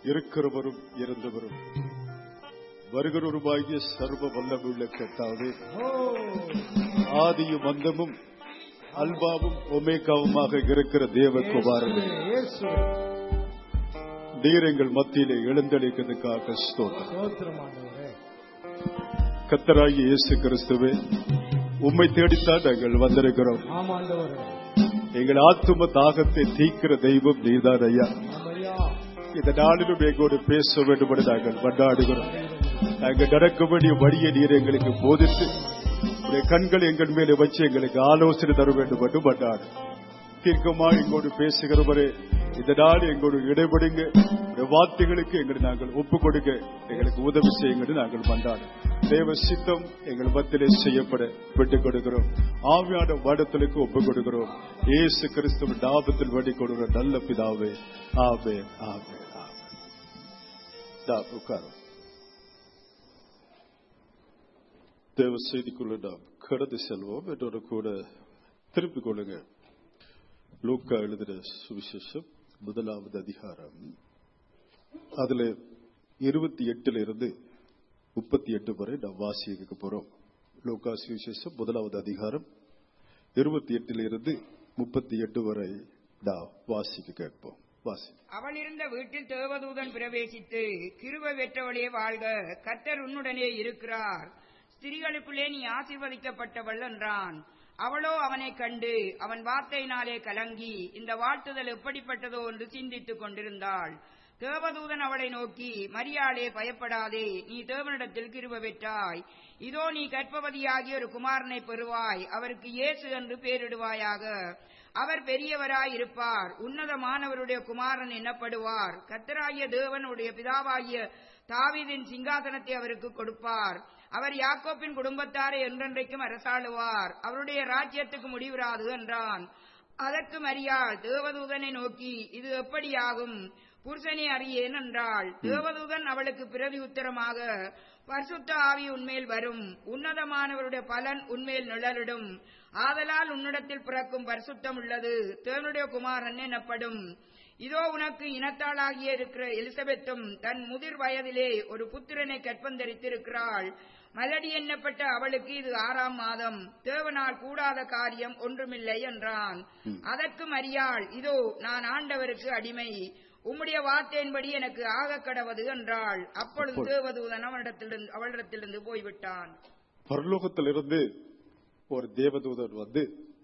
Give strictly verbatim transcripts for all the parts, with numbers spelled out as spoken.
இருக்கிறவரும் இருந்தவரும் வருகிறவருமாகிய சர்வ வல்லமுள்ள கர்த்தாவே, ஆதியும் அந்தமும் அல்பாவும் ஒமேகாவுமாக இருக்கிற தேவகுமாரனே, நீர் எங்கள் மத்தியிலே எழுந்தளிக்கிறதுக்காக ஸ்தோத்திரம். கர்த்தராகிய இயேசு கிறிஸ்துவே, உம்மை தேடித்தான் நாங்கள் வந்திருக்கிறோம். எங்கள் ஆத்தும தாகத்தை தீக்கிற தெய்வம் நீர்தான் ஐயா. இந்த நாளிலும் எங்களோடு பேச வேண்டும் என்று நாங்கள் கொண்டாடுகிறோம். நாங்கள் நடக்க வேண்டிய வழியை நீர் எங்களுக்கு போதித்து உடைய கண்கள் எங்கள் மேலே வச்சு எங்களுக்கு ஆலோசனை தர வேண்டும் என்று கொண்டாடு. தீர்க்கமா எங்களோடு பேசுகிறவரே, இந்த நாள் எங்களோடு இடைபடுங்க. வார்த்தைகளுக்கு எங்களை நாங்கள் ஒப்புக் கொடுக்க எங்களுக்கு உதவி செய்யுங்கள் நாங்கள் கொண்டாடு. தேவ சித்தம் எங்கள் மத்தியிலே செய்யப்பட விட்டுக் கொடுக்கிறோம். ஆவியான வடத்திற்கு ஒப்புக் கொடுக்கிறோம். இயேசு கிறிஸ்துவின் நாமத்தில் வேண்டிக் கொடுக்கிற நல்ல பிதாவே, ஆமே ஆமே. உட்காரும். தேவ செய்திக்குள்ள நாம் கடந்து செல்வோம். என்னோட கூட திருப்பிக் கொள்ளுங்க. லூக்கா எழுதின சுவிசேஷம் முதலாவது அதிகாரம், அதுல இருபத்தி எட்டுல இருந்து முப்பத்தி எட்டு வரை நாம் வாசிக்க போறோம். லூக்கா சுவிசேஷம் முதலாவது அதிகாரம் இருபத்தி எட்டுல இருந்து முப்பத்தி எட்டு வரை நாம் வாசிக்க கேட்போம். அவள் இருந்த வீட்டில் தேவதூதன் பிரவேசித்து, கிருபை பெற்றவளே வாழ்க, கர்த்தர் உன்னுடனே இருக்கிறார், ஸ்திரீகளுக்குள்ளே நீ ஆசீர்வதிக்கப்பட்டவள் என்றான். அவளோ அவனை கண்டு அவன் வார்த்தையினாலே கலங்கி இந்த வாழ்த்துதல் எப்படிப்பட்டதோ என்று சிந்தித்துக் கொண்டிருந்தாள். தேவதூதன் அவளை நோக்கி, மரியாளே, பயப்படாதே, நீ தேவனிடத்தில் கிருபை பெற்றாய். இதோ நீ கர்ப்பவதியாகி ஒரு குமாரனை பெறுவாய், அவருக்கு இயேசு என்று பெயரிடுவாயாக. அவர் பெரியவராய் இருப்பார், உன்னதமானவருடைய குமாரன் எனப்படுவார். கர்த்தராகிய தேவனுடைய பிதாவாகிய தாவீதின் சிங்காசனத்தை அவருக்கு கொடுப்பார். அவர் யாக்கோப்பின் குடும்பத்தாரை என்றென்றைக்கும் அரசாளுவார், அவருடைய ராஜ்யத்துக்கு முடிவிராது என்றான். அதற்கு மரியாள் தேவதூதனை நோக்கி, இது எப்படியாகும், புருஷனை அறியேன் என்றாள். தேவதூதன் அவளுக்கு பிரதி உத்தரமாக, பரிசுத்த ஆவி உன்மேல் வரும், உன்னதமானவருடைய பலன் உன்மேல் நிழலிடும். ஆதலால் உன்னிடத்தில் பிறக்கும் பரிசுத்தம் உள்ளது தேவனுடைய குமாரன் எனப்படும். இதோ உனக்கு இனத்தாளாகிய இருக்கிற எலிசபெத்தும் தன் முதிர் வயதிலே ஒரு புத்திரனை கற்பந்தரித்திருக்கிறாள். மலடி எண்ணப்பட்ட அவளுக்கு இது ஆறாம் மாதம், தேவனால் கூடாத காரியம் ஒன்றுமில்லை என்றான். அதற்கு மரியாள், இதோ நான் ஆண்டவருக்கு அடிமை, உம்முடைய வார்த்தையின்படி எனக்கு ஆக கடவது என்றாள். அப்பொழுது தேவதூதன் அவனிடத்திலிருந்து அவளிடத்திலிருந்து போய்விட்டான். பரலோகத்திலிருந்து ஒரு தேவதூதன் வந்து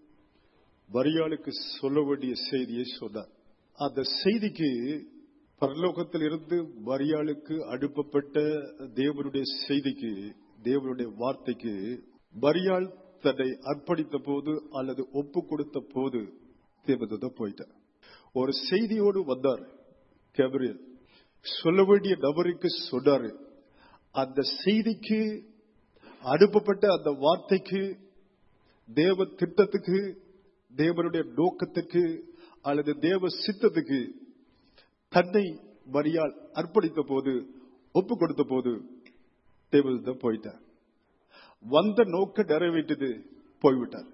மரியாளுக்கு சொல்ல வேண்டிய செய்தியை சொன்னார். அந்த செய்திக்கு, பரலோகத்தில் இருந்து மரியாளுக்கு அனுப்பப்பட்ட தேவனுடைய செய்திக்கு, தேவனுடைய வார்த்தைக்கு மரியாள் தன்னை அர்ப்பணித்த போது அல்லது ஒப்பு கொடுத்த போது தேவதூதன் போயிட்டார். ஒரு செய்தியோடு வந்தார். கேப்ரியல் சொல்ல வேண்டிய நபருக்கு சொன்னாரு. அந்த செய்திக்கு, அனுப்பப்பட்ட அந்த வார்த்தைக்கு, தேவ திட்டத்துக்கு, தேவனுடைய நோக்கத்துக்கு அல்லது தேவ சித்தத்துக்கு தன்னை மரியாள் அர்ப்பணித்த போது, ஒப்பு கொடுத்த போது தேவதூதன் போயிட்டார். வந்த நோக்க நிறைவேற்றது, போய்விட்டார்.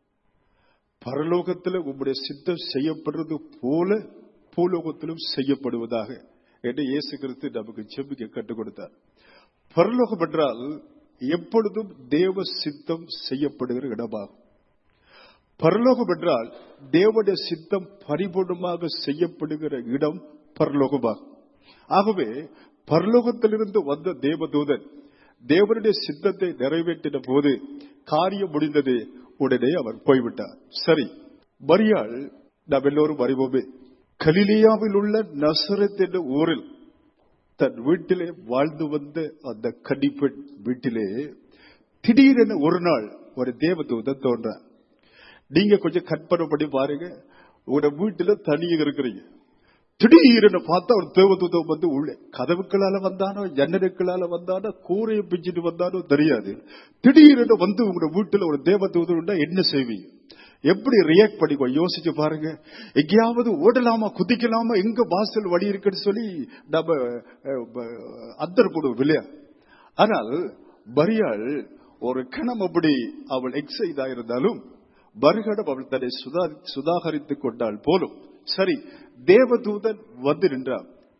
பரலோகத்தில் உங்களுடைய சித்தம் செய்யப்படுறது போல பூலோகத்திலும் செய்யப்படுவதாக என்று இயேசு கிறிஸ்து நமக்கு செபிக்க கற்றுக் கொடுத்தார். பரலோகம் என்றால் எப்பொழுதும் தேவ சித்தம் செய்யப்படுகிற இடமாகும். பரலோகம் என்றால் தேவனுடைய சித்தம் பரிபூர்ணமாக செய்யப்படுகிற இடம் பரலோகமாகும். ஆகவே பரலோகத்திலிருந்து வந்த தேவதூதன் தேவனுடைய சித்தத்தை நிறைவேற்றின போது காரியம் முடிந்தது. உடனே அவர் போய்விட்டார். சரி, மரியாள் நாம் எல்லோரும் அறிவோமே, கலிலேயாவில் உள்ள நசரத் என்ற ஊரில் தன் வீட்டிலே வாழ்ந்து வந்த அந்த கன்னிப்பெண் வீட்டிலே திடீரென ஒரு நாள் ஒரு தேவதூதன் தோன்றார். நீங்க கொஞ்சம் கற்பனை பண்ணி பாருங்க. உங்க வீட்டுல தனியாக இருக்கிறீங்க, திடீரென பார்த்தா ஒரு தேவதூதன் வந்து உள்ளே கதவுக்களால வந்தானோ ஜன்னலுக்களால வந்தானோ கூரையை பிச்சுட்டு வந்தானோ தெரியாது. திடீரென வந்து உங்க வீட்டுல ஒரு தேவதூதன் என்ன செய்வீங்க? எப்படி ரியாக்ட் பண்ணிக்கோ யோசிச்சு பாருங்க. எங்கேயாவது ஓடலாமா, குதிக்கலாமா, எங்க வாசல் வழி இருக்குன்னு சொல்லி நம்ம அந்தரப்படுவோம் இல்லையா? ஆனால் மரியாள் ஒரு கணம் அப்படி அவள் எக்ஸைட் ஆயிருந்தாலும் மறுகணம் அவள் தன்னை சுதாகரித்துக் கொண்டாள் போலும். சரி, தேவதூதன் வந்து நின்றார்.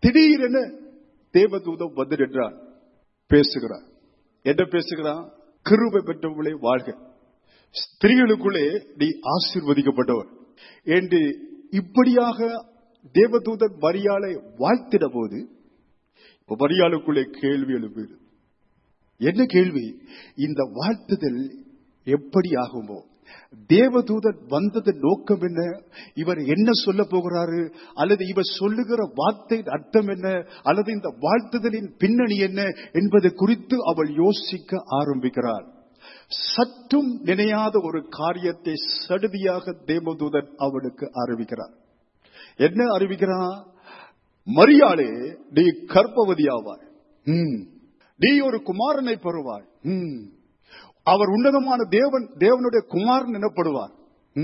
திடீரென தேவதூதன் வந்து நின்றான். பேசுகிறான். என்ன பேசுகிறான்? கிருபை பெற்றவர்களே வாழ்க, ஸ்திரீகளுக்குள்ளே நீ ஆசீர்வதிக்கப்பட்டவர் என்று இப்படியாக தேவதூதன் மரியாளை வாழ்த்தின போது மரியாளுக்குள்ளே கேள்வி எழுப்புகிறது. என்ன கேள்வி? இந்த வாழ்த்துதல் எப்படி ஆகுமோ? தேவதூதன் வந்ததன் நோக்கம் என்ன? இவர் என்ன சொல்ல போகிறாரு? அல்லது இவர் சொல்லுகிற வார்த்தை அர்த்தம் என்ன? அல்லது இந்த வாழ்த்துதலின் பின்னணி என்ன என்பது குறித்து அவள் யோசிக்க ஆரம்பிக்கிறாள். சற்றும் நினையாத ஒரு காரியத்தை சடுதியாக தேவதூதன் அவளுக்கு அறிவிக்கிறார். என்ன அறிவிக்கிறான்? மரியாளே, நீ கர்ப்பவதியாவாய், நீ ஒரு குமாரனை பெறுவாய், அவர் உன்னதமான தேவன் தேவனுடைய குமாரன் எனப்படுவார்,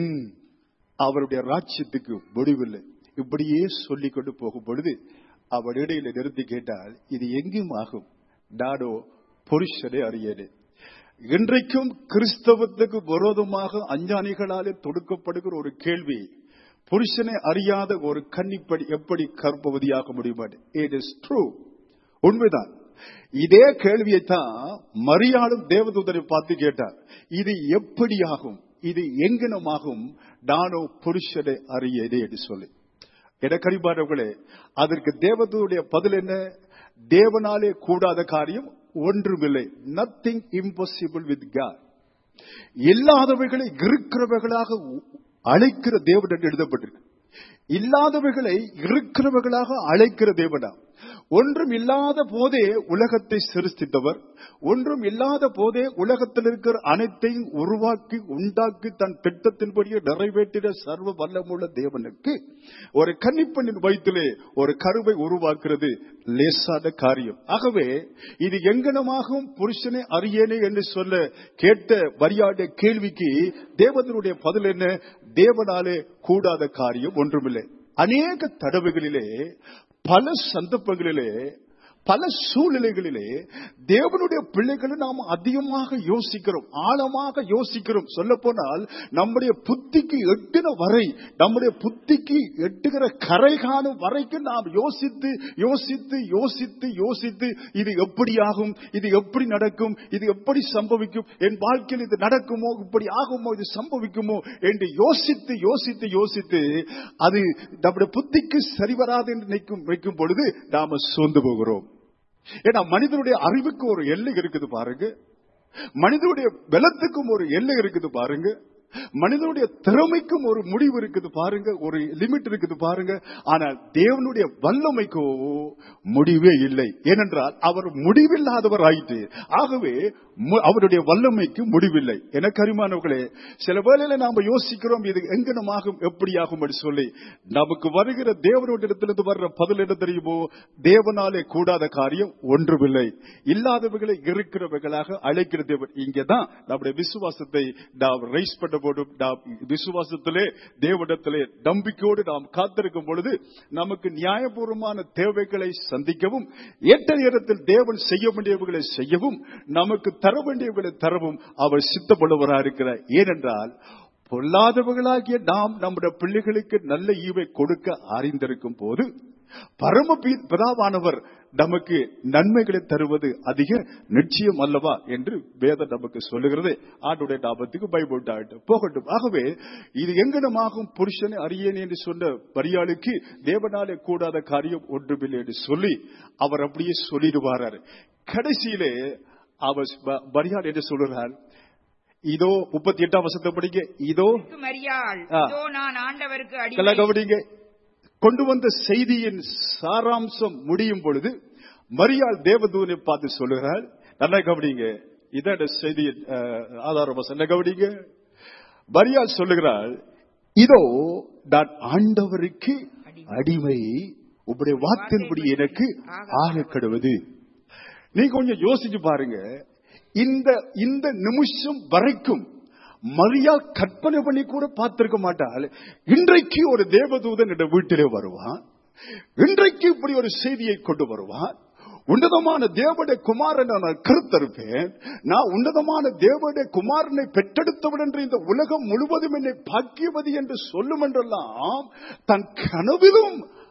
அவருடைய ராஜ்யத்துக்கு முடிவில்லை. இப்படியே சொல்லிக் கொண்டு போகும் பொழுது அவள் இடையில நிறுத்தி கேட்டால், இது எங்கும் ஆகும், நாடோ புருஷனை அறியேனே. இன்றைக்கும் கிறிஸ்தவத்துக்கு விரோதமாக அஞ்ஞானிகளாலே தொடுக்கப்படுகிற ஒரு கேள்வி, புருஷனை அறியாத ஒரு கன்னிப்படி எப்படி கர்ப்பவதியாக முடியும்? இட் இஸ் ட்ரூ, உண்மைதான். இதே கேள்வியைத்தான் மரியாளும் தேவதூதரை பார்த்து கேட்டார். இது எப்படியாகும், இது எங்கனமாகும், நானோ புருஷனை அறியேனே என்று சொல்லி. எனக்கு அறிவானவர்களே, அதற்கு தேவதூதருடைய பதில் என்ன? தேவனாலே கூடாத காரியம் ஒன்றுமில்லை. Nothing impossible with God. இல்லாதவைகளை இருக்கிறவைகளாக அழைக்கிற தேவன் என்று எழுதப்பட்டிருக்கு. இல்லாதவைகளை இருக்கிறவைகளாக அழைக்கிற தேவனா? ஒன்றும் இல்லாத போதே உலகத்தை சிருஷ்டித்தவர், ஒன்றும் இல்லாத போதே உலகத்தில் இருக்கிற அனைத்தையும் உருவாக்கி உண்டாக்கி தன் திட்டத்தின்படியே நிறைவேற்றின சர்வ வல்லமுள்ள தேவனுக்கு ஒரு கன்னிப்பெண்ணின் வயிற்றிலே ஒரு கருவை உருவாக்குறது லேசான காரியம். ஆகவே இது எங்கனமாகவும் புருஷனை அறியேனே என்று சொல்ல கேட்ட மரியாளுடைய கேள்விக்கு தேவனுடைய பதில் என்ன? தேவனாலே கூடாத காரியம் ஒன்றுமில்லை. அநேக தடவைகளிலே, பல சந்தர்ப்பங்களிலே, பல சூழ்நிலைகளிலே தேவனுடைய பிள்ளைகளை நாம் அதிகமாக யோசிக்கிறோம், ஆழமாக யோசிக்கிறோம். சொல்ல போனால் நம்முடைய புத்திக்கு எட்டுன வரை, நம்முடைய புத்திக்கு எட்டுகிற கரை காணும் வரைக்கும் நாம் யோசித்து யோசித்து யோசித்து யோசித்து இது எப்படி ஆகும், இது எப்படி நடக்கும், இது எப்படி சம்பவிக்கும், என் வாழ்க்கையில் இது நடக்குமோ, இப்படி ஆகுமோ, இது சம்பவிக்குமோ என்று யோசித்து யோசித்து யோசித்து அது நம்முடைய புத்திக்கு சரிவராது என்று நினைக்கும் வைக்கும் பொழுது நாம சோர்ந்து போகிறோம். ஏன்னா மனிதனுடைய அறிவுக்கு ஒரு எல்லை இருக்குது பாருங்க, மனிதனுடைய பலத்துக்கும் ஒரு எல்லை இருக்குது பாருங்க, மனிதனுடைய திறமைக்கும் ஒரு முடிவு இருக்குது பாருங்க, ஒரு லிமிட் இருக்குது பாருங்க. ஆனால் தேவனுடைய வல்லமைக்கோ முடிவே இல்லை. ஏனென்றால் அவர் முடிவில்லாதவர் ஆயிட்டு. ஆகவே அவருடைய வல்லமைக்கு முடிவில்லை. எனக்கு அருமையானவர்களே, சில வேளையில நாம யோசிக்கிறோம் இது எங்கனமாகும் எப்படியாகும் என்று சொல்லி. நமக்கு வருகிற தேவனுடைய இடத்திலிருந்து வர்ற பதில் என்ன தெரியுமோ? தேவனாலே கூடாத காரியம் ஒன்றுமில்லை. இல்லாதவைகளை இருக்கிறவைகளாக அழைக்கிற தேவன். இங்கதான் நம்முடைய விசுவாசத்தை நாம் ரைஸ் பண்ண போடும். நாம் விசுவாசத்திலே தேவனிடத்திலே நம்பிக்கையோடு நாம் காத்திருக்கும் பொழுது நமக்கு நியாயபூர்வமான தேவைகளை சந்திக்கவும், ஏற்ற நேரத்தில் தேவன் செய்ய வேண்டியவர்களை செய்யவும், நமக்கு தர வேண்டியவர்களை தரவும் அவர் சித்தப்படுவராக இருக்கிறார். ஏனென்றால் பொல்லாதவர்களாகிய நாம் நம்முடைய பிள்ளைகளுக்கு நல்ல ஈவை கொடுக்க அறிந்திருக்கும் போது பரம பிதாவானவர் நமக்கு நன்மைகளை தருவது அதிக நிச்சயம் அல்லவா என்று வேதம் நமக்கு சொல்லுகிறது. ஆண்டுடைய நாமத்துக்கு பைபிள் போகட்டும். ஆகவே இது எங்கனமாகும் புருஷனை அறியேன் என்று சொன்ன மரியாளுக்கு தேவனாலே கூடாத காரியம் ஒன்றுமில்லை என்று சொல்லி அவர் அப்படியே சொல்லிடுவார். கடைசியிலே அவர் மரியாள் என்று சொல்லுகிறார். இதோ முப்பத்தி எட்டாம் வசனத்தை படிங்க. இதோ மரியாள், இதோ நான் ஆண்டவருக்கு அடிமை. கொண்டு வந்த செய்தியின் சாராம்சம் முடியும் பொழுது மரியாள் தேவதூதனை பார்த்து சொல்லுகிறாள். நல்லா கவனிங்க, இதான் செய்தியின் ஆதார வசனம். கவனிங்க, மரியாள் சொல்லுகிறாள், இதோ நான் ஆண்டவருக்கு அடிமை, உங்களுடைய வார்த்தையின்படி எனக்கு ஆக கடுவது. நீங்க கொஞ்சம் யோசிச்சு பாருங்க. இந்த இந்த நிமிஷம் வரைக்கும் மரியாள் கற்பனை பண்ணி கூட பார்த்திருக்க மாட்டாள். இன்றைக்கு ஒரு தேவதூதன் என்ற வீட்டிலே வருவான், இன்றைக்கு இப்படி ஒரு செய்தியை கொண்டு வருவான். உன்னதமான தேவனுடைய குமாரன் நான் கருத்தருப்பேன், நான் உன்னதமான தேவனுடைய குமாரனை பெற்றெடுத்தவன் என்று இந்த உலகம் முழுவதும் என்னை பாக்கியவதி என்று சொல்லும் என்றெல்லாம் தன் கனவிலும்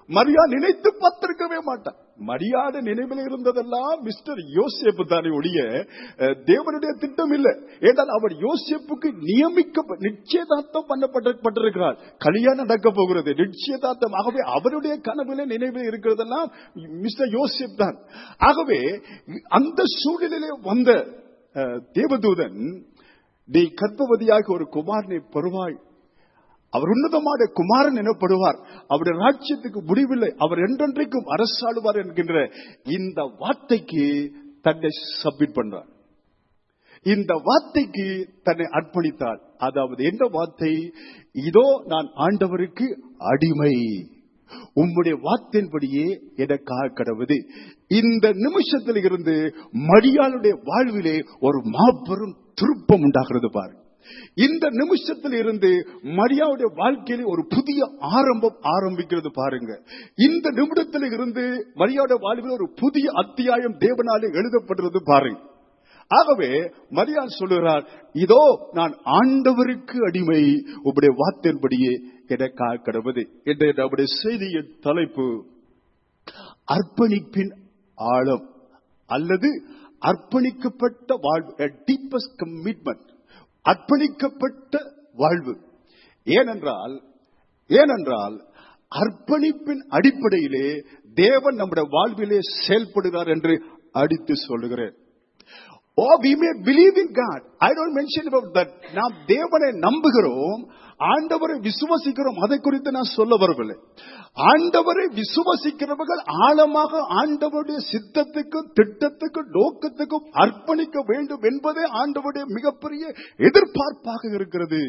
மரியா நினைத்து பார்த்திருக்கவே மாட்டான். மரியாத நினைவில் இருந்ததெல்லாம் மிஸ்டர் யோசேப்பு தானே ஒழிய தேவனுடைய திட்டம் இல்லை. ஏனால் அவர் யோசேப்புக்கு நியமிக்க நிச்சயதார்த்தம் பண்ணப்பட்டிருக்கிறார். கல்யாணம் நடக்க போகிறது, நிச்சயதார்த்தம். ஆகவே அவருடைய கனவுல நினைவில் இருக்கிறதெல்லாம் மிஸ்டர் யோசேப் தான். ஆகவே அந்த சூழ்நிலையிலே வந்த தேவதூதன், நீ கர்ப்பவதியாக ஒரு குமாரனை பெறுவாய், அவர் உன்னதமான குமாரன் எனப்படுவார், அவருடைய ராஜ்யத்துக்கு முடிவில்லை, அவர் என்றென்றைக்கும் அரசாளுவார் என்கின்ற இந்த வார்த்தைக்கு தன்னை சப்மிட் பண்றார். இந்த வார்த்தைக்கு தன்னை அர்ப்பணித்தார். அதாவது என்ன வார்த்தை? இதோ நான் ஆண்டவருக்கு அடிமை, உம்முடைய வார்த்தையின்படியே எனக்காக கடவுது. இந்த நிமிஷத்தில் இருந்து மரியாளுடைய வாழ்விலே ஒரு மாபெரும் திருப்பம் உண்டாகிறது பாரு. இந்த நிமிஷத்தில் இருந்து மரியாவுடைய வாழ்க்கையில ஒரு புதிய ஆரம்பம் ஆரம்பிக்கிறது பாருங்க. இந்த நிமிடத்தில் இருந்து மரியாவுடைய வாழ்வில் ஒரு புதிய அத்தியாயம் தேவனாலே எழுதப்படுறது பாருங்க. ஆகவே மரியாள் சொல்லுகிறார், இதோ நான் ஆண்டவருக்கு அடிமை, உங்களுடைய வார்த்தையின்படியே எனக்காக கடவுது. என்ற நம்முடைய செய்தியின் தலைப்பு அர்ப்பணிப்பின் ஆழம் அல்லது அர்ப்பணிக்கப்பட்ட வாழ்வு, டீப்பஸ்ட் கமிட்மெண்ட், அர்ப்பணிக்கப்பட்ட வாழ்வு. ஏனென்றால் ஏனென்றால் அர்ப்பணிப்பின் அடிப்படையிலே தேவன் நம்முடைய வாழ்விலே செயல்படுகிறார் என்று அடித்து சொல்லுகிறேன். Oh, we may believe in God. I don't mention about that. நாம் தேவனை நம்புகிறோம், ஆண்டவரை விசுவாசிக்கிறோம், அதை குறித்து நான் சொல்ல வரவில்லை. ஆண்டவரை விசுவாசிக்கிறவர்கள் ஆழமாக ஆண்டவருடைய சித்தத்துக்கும் திட்டத்துக்கும் நோக்கத்துக்கும் அர்ப்பணிக்க வேண்டும் என்பதே ஆண்டவருடைய மிகப்பெரிய எதிர்பார்ப்பாக இருக்கிறது.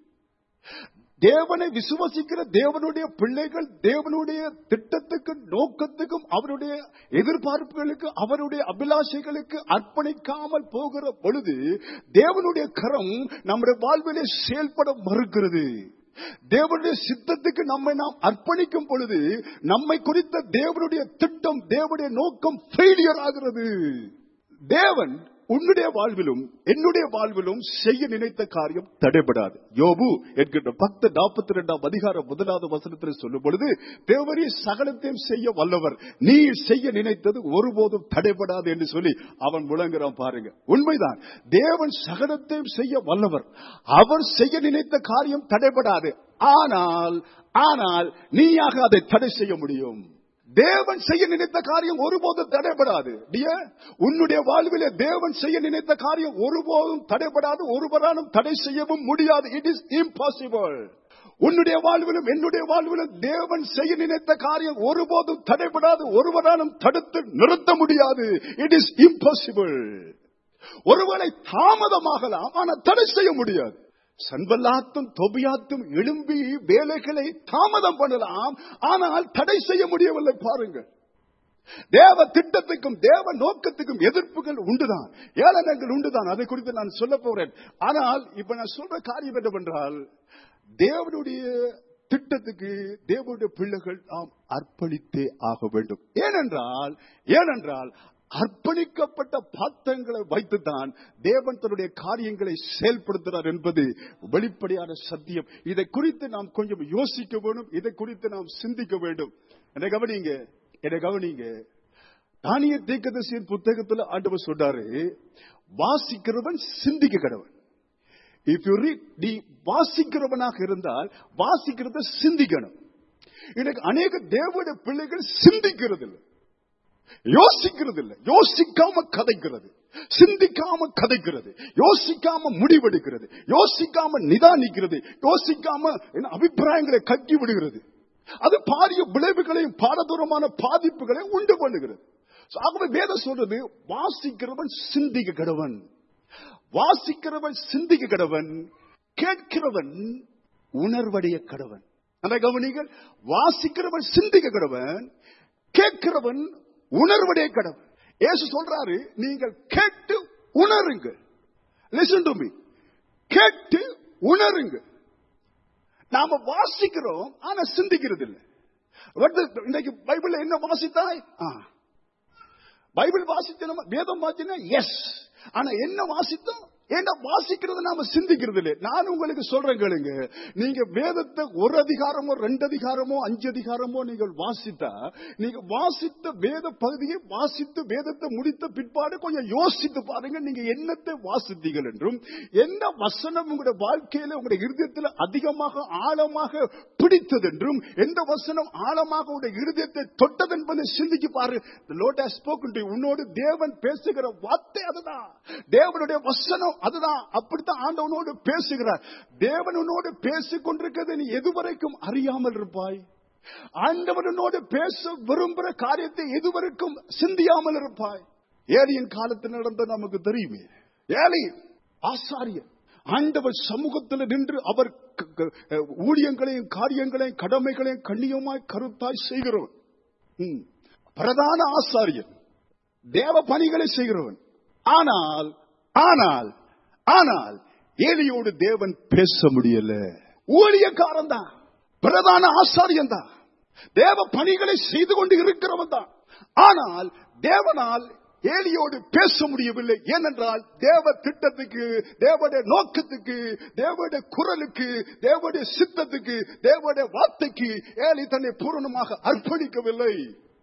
தேவனை விசுவாசிக்கிற தேவனுடைய பிள்ளைகள் தேவனுடைய திட்டத்துக்கும் நோக்கத்துக்கும் அவருடைய எதிர்பார்ப்புகளுக்கு அவருடைய அபிலாஷைகளுக்கு அர்ப்பணிக்காமல் போகிற பொழுது தேவனுடைய கரம் நம்முடைய வாழ்விலே செயல்பட மறுக்கிறது. தேவனுடைய சித்தத்துக்கு நம்மை நாம் அர்ப்பணிக்கும் பொழுது நம்மை குறித்த தேவனுடைய திட்டம் தேவனுடைய நோக்கம் ஃபெயிலியர் ஆகிறது. தேவன் உன்னுடைய வாழ்விலும் என்னுடைய வாழ்விலும் செய்ய நினைத்த காரியம் தடைபடாது. யோபு என்கின்ற பத்து நாற்பத்தி இரண்டாம் அதிகாரம் முதலாவது வசனத்தில் சொல்லும் பொழுது, தேவரே சகலத்தையும் செய்ய வல்லவர், நீ செய்ய நினைத்தது ஒருபோதும் தடைபடாது என்று சொல்லி அவன் முழங்குறான் பாருங்க. உண்மைதான், தேவன் சகலத்தையும் செய்ய வல்லவர், அவர் செய்ய நினைத்த காரியம் தடைபடாது. ஆனால் ஆனால் நீயாக அதை தடை செய்ய முடியும். தேவன் செய்ய நினைத்த காரியம் ஒருபோதும் தடைபடாது. உன்னுடைய வாழ்விலே தேவன் செய்ய நினைத்த காரியம் ஒருபோதும் தடைபடாது, ஒருவராலும் தடை செய்யவும் முடியாது. It is impossible. உன்னுடைய வாழ்விலும் என்னுடைய வாழ்விலும் தேவன் செய்ய நினைத்த காரியம் ஒருபோதும் தடைபடாது, ஒருவராலும் தடுத்து நிறுத்த முடியாது. It is impossible. ஒருவேளை தாமதமாகலாம், ஆனால் தடை செய்ய முடியாது. சன்பல்லாத்தும் தொபியாத்தும் எழும்பி வேலைகளை தாமதம் பண்ணலாம், ஆனால் தடை செய்ய முடியவில்லை. பாருங்கள், தேவ திட்டத்துக்கும் தேவ நோக்கத்துக்கும் எதிர்ப்புகள் உண்டுதான், ஏளனங்கள் உண்டுதான். அதை குறித்து நான் சொல்ல போறேன். ஆனால் இப்ப நான் சொல்ற காரியம் என்னவென்றால், தேவனுடைய திட்டத்துக்கு தேவனுடைய பிள்ளைகள் நாம் அர்ப்பணித்தே ஆக வேண்டும். ஏனென்றால் ஏனென்றால் அர்ப்பணிக்கப்பட்ட பாத்திரங்களை வைத்துதான் தேவன் தன்னுடைய காரியங்களை செயல்படுத்துகிறார் என்பது வெளிப்படையான சத்தியம். இதை குறித்து நாம் கொஞ்சம் யோசிக்க வேண்டும், இதை குறித்து நாம் சிந்திக்க வேண்டும். என்னை கவனிங்க என்னை கவனிங்க தானியேல் தீர்க்கதரிசியின் புத்தகத்தில் ஆண்டவர் சொல்றாரு, வாசிக்கிறவன் சிந்திக்க கடவன். இஃப் யூ ரீட், நீ வாசிக்கிறவனாக இருந்தால் வாசிக்கிறத சிந்திக்கணும். இன்னைக்கு அநேக தேவனுடைய பிள்ளைகள் சிந்திக்கிறது இல்லை, யோசிக்கிறது இல்லை, யோசிக்காம கதைக்கிறது, சிந்திக்காம கதைக்கிறது, யோசிக்காம முடிவெடுக்கிறது, யோசிக்காம நிதானிக்கிறது, யோசிக்காம அபிப்பிராயங்களை கட்டி விடுகிறது. அது பாரிய விளைவுகளையும் பாரதூரமான பாதிப்புகளையும் உண்டு பண்ணுகிறது. ஆகவே வேதம் சொல்றது, வாசிக்கிறவன் சிந்திக்க கடவன், வாசிக்கிறவன் சிந்திக்க கடவன், கேட்கிறவன் உணர்வடைய கடவன். அந்த கவனிகள், வாசிக்கிறவன் சிந்திக்க கடவன், கேட்கிறவன் உணர்வடைய கடவன். இயேசு சொல்றாரு, நீங்கள் கேட்டு உணருங்கள். லிசன் டு மீ, கேட்டு உணருங்கள். நாம வாசிக்கிறோம், ஆனா சிந்திக்கிறது இல்லை. இன்னைக்கு பைபிள் என்ன வாசித்தாய்? பைபிள் வாசித்தோம், வேதம் வாசித்தோம், எஸ். ஆனா என்ன வாசித்தோம், ஏன்னா வாசிக்கிறது நாம சிந்திக்கிறது இல்லை. நான் உங்களுக்கு சொல்றேன் கேளுங்க, நீங்க வேதத்தை ஒரு அதிகாரமோ ரெண்டு அதிகாரமோ அஞ்சு அதிகாரமோ நீங்கள் வாசித்தா, நீங்க வாசித்த வேத பகுதியை வாசித்து வேதத்தை முடித்த பிற்பாடு கொஞ்சம் யோசித்து பாருங்க, நீங்க என்னத்தை வாசித்தீர்கள் என்றும் என்ன வசனம் உங்களுடைய வாழ்க்கையில உங்களுடைய இருதயத்தில் அதிகமாக ஆழமாக பிடித்தது என்றும் எந்த வசனம் ஆழமாக உங்களுடைய இருதயத்தை தொட்டது என்பதை சிந்திக்கு பாரு. The Lord has spoken to you. உன்னோடு தேவன் பேசுகிற வார்த்தை அதுதான், தேவனுடைய வசனம் அதுதான். அப்படித்தான் ஆண்டவனோடு பேசுகிறார். தேவன் உன்னோடு பேசிக் கொண்டிருக்கிறது நீ எதுவரைக்கும் அறியாமல் இருப்பாய். ஆண்டவனோடு பேச விரும்புகிற காரியத்தை எதுவரைக்கும் சிந்தியாமல் இருப்பாய். ஏலியின் காலத்தில் நடந்த நமக்கு தெரியுமே. ஏலி ஆசாரியர், ஆண்டவர் சமூகத்தில் நின்று அவர் ஊழியங்களையும் காரியங்களையும் கடமைகளையும் கண்ணியமாய் கருத்தாய் செய்கிறவன், பிரதான ஆசாரியர், தேவ பணிகளை செய்கிறவன். ஆனால் ஆனால் ஆனால் ஏலியோடு தேவன் பேச முடியல. ஊழியக்காரன் தான், பிரதான ஆசாரியன் தான், தேவ பணிகளை செய்து கொண்டு இருக்கிறவன் தான். ஆனால் தேவனால் ஏலியோடு பேச முடியவில்லை. ஏனென்றால் தேவ திட்டத்துக்கு, தேவனுடைய நோக்கத்துக்கு, தேவனுடைய குரலுக்கு, தேவனுடைய சித்தத்துக்கு, தேவனுடைய வார்த்தைக்கு ஏலி தன்னை பூரணமாக அர்ப்பணிக்கவில்லை.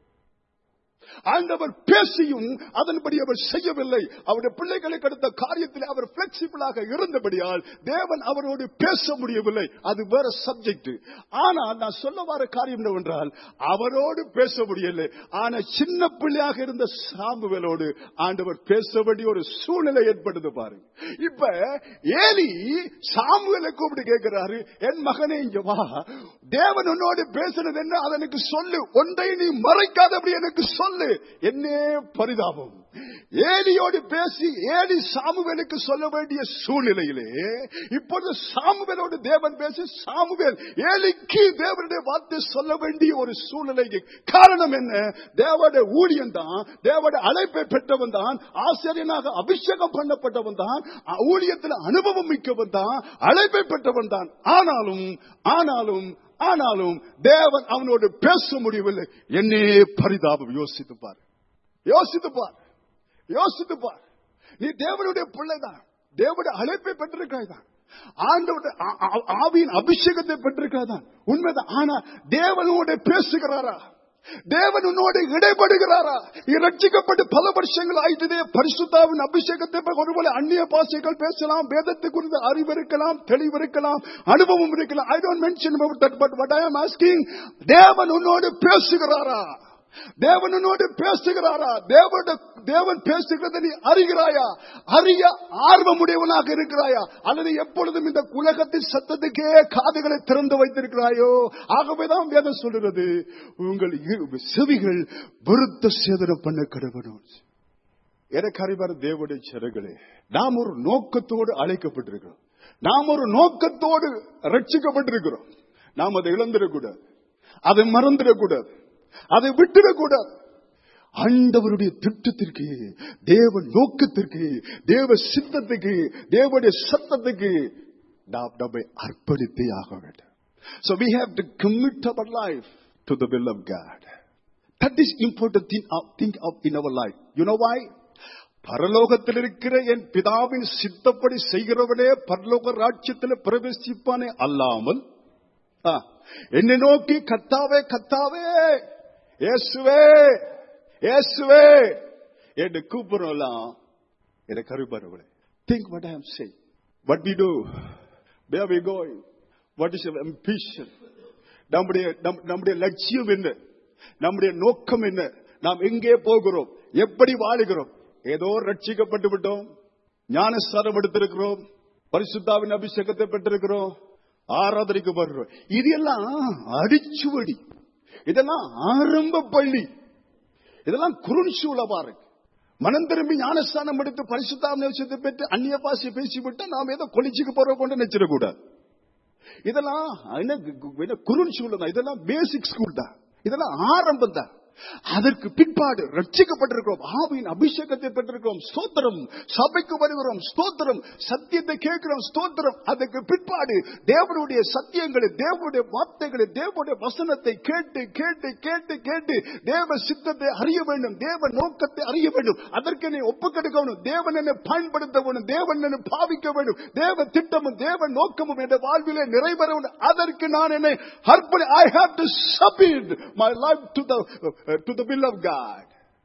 ஆண்டவர் பேசியும் அதன்படி அவர் செய்யவில்லை. அவருடைய பிள்ளைகளுக்கு அடுத்த காரியத்தில் அவர் பிளெக்சிபிளாக இருந்தபடியால் தேவன் அவரோடு பேச முடியவில்லை. அது வேற சப்ஜெக்ட். ஆனால் நான் சொல்ல வர காரியம் என்னவென்றால், அவரோடு பேச முடியவில்லை. ஆனா சின்ன பிள்ளையாக இருந்த சாமுவேலோடு ஆண்டவர் பேச வேண்டிய ஒரு சூழ்நிலை ஏற்படுது பாருங்க. இப்ப ஏலி சாமுவேலை கூப்பிட்டு கேட்கிறாரு, என் மகனே இங்க வா, தேவன் உன்னோடு பேசுறது என்ன, அதை எனக்கு சொல்லு, ஒன்றை நீ மறைக்காதபடி எனக்கு சொல்லு. என்னே பரிதாபம். ஏலியோடு பேசி ஏலி சாமுவேலுக்கு சொல்ல வேண்டிய சூழ்நிலையிலே இப்பொழுது சாமுவேலோடு தேவன் பேசி சாமுவேல் ஏலிக்கு தேவனுடைய வார்த்தை சொல்ல வேண்டிய ஒரு சூழ்நிலைக்கு காரணம் என்ன? தேவனுடைய ஊழியன் தான், தேவனுடைய அழைப்பை பெற்றவன் தான், ஆசிரியனாக அபிஷேகம் பண்ணப்பட்டவன் தான், ஊழியத்தில் அனுபவம் மிக்கவன் தான், அழைப்பை பெற்றவன் தான். ஆனாலும் ஆனாலும் ஆனாலும் தேவன் அவனோடு பேச முடியவில்லை. என்னே பரிதாபம். யோசித்து பார், யோசித்து பார், யோசித்து பார். நீ தேவனுடைய பிள்ளைதான், தேவனுடைய அழைப்பை பெற்றிருக்காய்தான், ஆண்டவருடைய ஆவியின் அபிஷேகத்தை பெற்றிருக்காய்தான், உண்மைதான். ஆனா தேவனோட பேசுகிறாரா? தேவன் உன்னோடு இடைபடுகிறாரா? ரட்சிக்கப்பட்டு பல வருஷங்கள் ஆயிட்டதே. பரிசுத்தாவின் அபிஷேகத்தை ஒருவேளை அந்நிய பாஷைகள் பேசலாம், வேதத்தை குறித்த அறிவு இருக்கலாம், தெளிவு இருக்கலாம், அனுபவம் இருக்கலாம். I don't mention about that, but what I am asking, தேவன் உன்னோடு பேசுகிறாரா? தேவன் உன்னோடு பேசுகிறாரா? தேவன் தேவன் பேசுகிறதை நீ அறிகிறாயா? அறிய ஆர்வமுடையவனாக இருக்கிறாயா? அல்லது எப்பொழுதும் இந்த உலகத்தின் சத்தத்துக்கே காதுகளை திறந்து வைத்திருக்கிறாயோ? ஆகவேதான் வேதம் சொல்கிறது, உங்கள் செவிகள் விருத்த சேதனம் பண்ண கடவனும். எனக்கு அறிவார் தேவனுடைய சிறகுகளே, நாம் ஒரு நோக்கத்தோடு அழைக்கப்பட்டிருக்கிறோம், நாம் ஒரு நோக்கத்தோடு ரட்சிக்கப்பட்டிருக்கிறோம். நாம் அதை இழந்துடக்கூடாது, அதை மறந்துடக்கூடாது, அதை விட்டுடக்கூடாது. ஆண்டவருடைய திட்டத்திற்கு, தேவ நோக்கத்திற்கு, தேவ சித்தத்துக்கு, தேவனுடைய சத்தத்துக்கு நாம் நம்மை அர்ப்பணித்தே ஆக வேண்டும். So we have to commit our life to the will of God. That is important thing, thing in our life. You know why? பரலோகத்தில் இருக்கிற என் பிதாவின் சித்தப்படி செய்கிறவனே பரலோக ராஜ்யத்தில் பிரவேசிப்பானே அல்லாமல் என்னை நோக்கி கர்த்தாவே கர்த்தாவே இயேசுவே இயேசுவே என்று கூப்பிடுறோம். எனக்கு அறிவார்களே, think what I am saying, what we do, where we going, what is our ambition, நம்முடைய நம்முடைய லட்சியம் என்ன, நம்முடைய நோக்கம் என்ன, நாம் எங்கே போகிறோம், எப்படி வாழுகிறோம். ஏதோ ரட்சிக்கப்பட்டு விட்டோம், ஞானஸ்நானம் எடுத்திருக்கிறோம், பரிசுத்தாவின் அபிஷேகத்தை பெற்றிருக்கிறோம், ஆராதனைக்கு வருகிறோம். இது எல்லாம் அடிச்சுவடி, இதெல்லாம் ஆரம்ப பள்ளி, இதெல்லாம் குறுஞ்சூழலா இருக்கு. மனம் திரும்பி ஞானஸ்தானம் எடுத்து பரிசுத்தாவின் அபிஷேகத்தை பெற்று அந்நிய பாஷை பேசிவிட்டு நாம் ஏதோ கொலிச்சுக்கு போற கொண்டு நினைச்சிடக்கூடாது. இதெல்லாம் குறுஞ்சூழல் தான், இதெல்லாம் பேசிக் ஸ்கூல் தான், இதெல்லாம் ஆரம்பம் தான். அதற்கு பிற்பாடு ரட்சிக்கப்பட்டிருக்கிறோம், ஆவியின் அபிஷேகத்தை பெற்றிருக்கிறோம், ஸ்தோத்திரம். சபைக்கு வருகிறோம், ஸ்தோத்திரம். சத்தியத்தை கேட்கிறோம், ஸ்தோத்திரம். அதற்கு பிற்பாடு தேவனுடைய சத்தியங்களை, தேவனுடைய வார்த்தைகளை, தேவனுடைய வசனத்தை கேட்டு கேட்டு கேட்டு கேட்டு தேவ சித்தத்தை அறிய வேண்டும், தேவ நோக்கத்தை அறிய வேண்டும். அதற்கு என்னை ஒப்புக்கொடுக்க வேண்டும், தேவன் என்னை பயன்படுத்த வேண்டும், தேவன் என்னை பாவிக்க வேண்டும், தேவ திட்டமும் தேவ நோக்கமும் என்ற வாழ்விலே நிறைவேற வேண்டும். அதற்கு நான் என்னை அர்ப்பணி I have to submit my life to the to the will of God.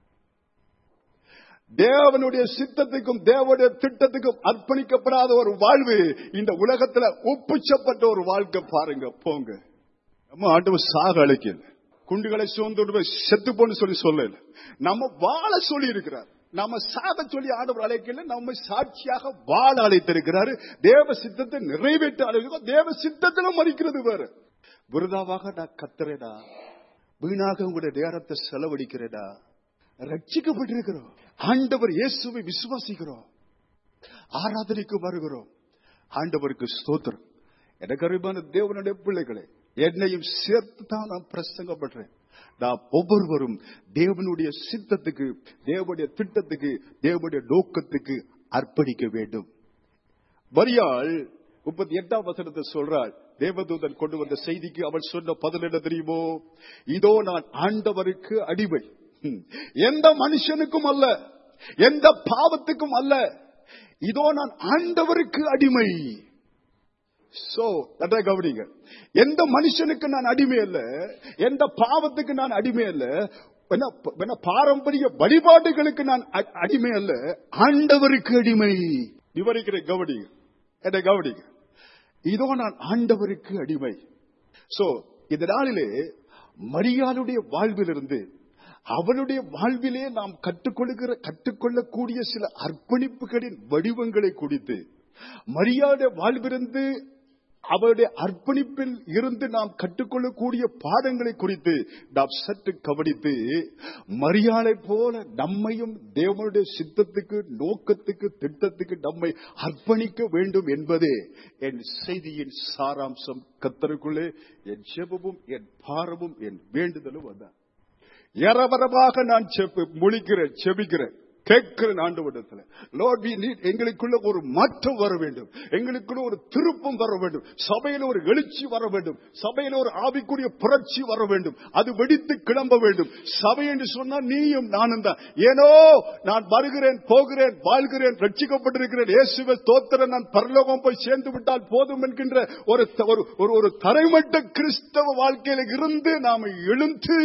தேவனுடைய சித்தத்துக்கும் தேவனுடைய திட்டத்துக்கும் அர்ப்பணிக்கப்படாத ஒரு வாழ்வு இந்த உலகத்துல உப்புச்சப்பட்ட ஒரு வாழ்க்கை. பாருங்க, போங்க. நம்ம ஆண்டவர் சாக அழைக்கல, குண்டுகளை சோர்ந்து செத்து போன்னு சொல்லி சொல்லல, நம்ம வாழ சொல்லி இருக்கிறார். நம்ம சாக சொல்லி ஆண்டவர் அழைக்கல, நம்ம சாட்சியாக வாழ அழைத்திருக்கிறாரு. தேவ சித்தத்தை நிறைவேற்ற அழைக்கிறோம். தேவ சித்தத்திலும் மறிக்கிறது வேறு. விருதாவாக நான் கத்துறேடா, வீணாக உங்களுடைய நேரத்தை செலவழிக்கிறேடா. ரட்சிக்கப்பட்டிருக்கிறோம், ஆண்டவர் இயேசுவை விசுவாசிக்கிறோம், ஆராதனைக்கு வருகிறோம். ஆண்டவருக்கு ஸ்தோத்திரம். எனக்கு அருமையான தேவனுடைய பிள்ளைகளை, என்னையும் சேர்த்து தான் நான் பிரசங்கம் பண்றேன். நான் ஒவ்வொருவரும் தேவனுடைய சித்தத்துக்கு, தேவனுடைய திட்டத்துக்கு, தேவனுடைய நோக்கத்துக்கு அர்ப்பணிக்க வேண்டும். மரியாள் முப்பத்தி எட்டாம் வசனத்தை சொல்றாள். தேவதூதன் கொண்டு வந்த செய்திக்கு அவள் சொன்ன பதில் என்ன தெரியுமோ? இதோ நான் ஆண்டவருக்கு அடிமை, எந்த மனுஷனுக்கும் அல்ல, எந்த பாவத்துக்கும் அல்ல. இதோ நான் ஆண்டவருக்கு அடிமை. சோ அத கவனிங்க. எந்த மனுஷனுக்கு நான் அடிமை அல்ல, எந்த பாவத்துக்கு நான் அடிமை அல்ல, பாரம்பரிய வழிபாடுகளுக்கு நான் அடிமை அல்ல, ஆண்டவருக்கு அடிமை. விவரிக்கிற கவனிங்க, என்ன கவனிங்க. இதோ நான் ஆண்டவருக்கு அடிமை. சோ இந்த நாளிலே மரியாளுடைய வாழ்விலிருந்து அவளுடைய வாழ்விலே நாம் கற்றுக்கொள்கிற கற்றுக்கொள்ளக்கூடிய சில அர்ப்பணிப்புகளின் வடிவங்களை குறித்து, மரியாளுடைய வாழ்விலிருந்து அவருடைய அர்ப்பணிப்பில் இருந்து நாம் கற்றுக்கொள்ளக்கூடிய பாடங்களை குறித்து நாம் சற்று கவனித்து, மரியாளை போல நம்மையும் தேவனுடைய சித்தத்துக்கு, நோக்கத்துக்கு, திட்டத்துக்கு நம்மை அர்ப்பணிக்க வேண்டும் என்பதே என் செய்தியின் சாராம்சம். கர்த்தருக்குள்ளே என் ஜெபமும் என் பாரமும் என் வேண்டுதலும் அதான். இரவரமாக நான் முழிக்கிறேன், செபிக்கிறேன், கேட்கிறேன் ஆண்டவரிடத்துல. Lord, we need, எங்களுக்குள்ள ஒரு மாற்றம் வர வேண்டும், எங்களுக்குள்ள ஒரு திருப்பம் வர வேண்டும், சபையில ஒரு எழுச்சி வர வேண்டும், சபையில ஒரு ஆவிக்குரிய புரட்சி வர வேண்டும், அது வெடித்து கிளம்ப வேண்டும். சபை என்று சொன்னா நீயும் நானும் தான். ஏனோ நான் வருகிறேன், போகிறேன், வாழ்கிறேன், ரட்சிக்கப்பட்டிருக்கிறேன், இயேசுவை தோத்திர நான் பரலோகம் போய் சேர்ந்து விட்டால் போதும் என்கின்ற ஒரு ஒரு தரைமட்ட கிறிஸ்தவ வாழ்க்கையில இருந்து நாம எழுந்து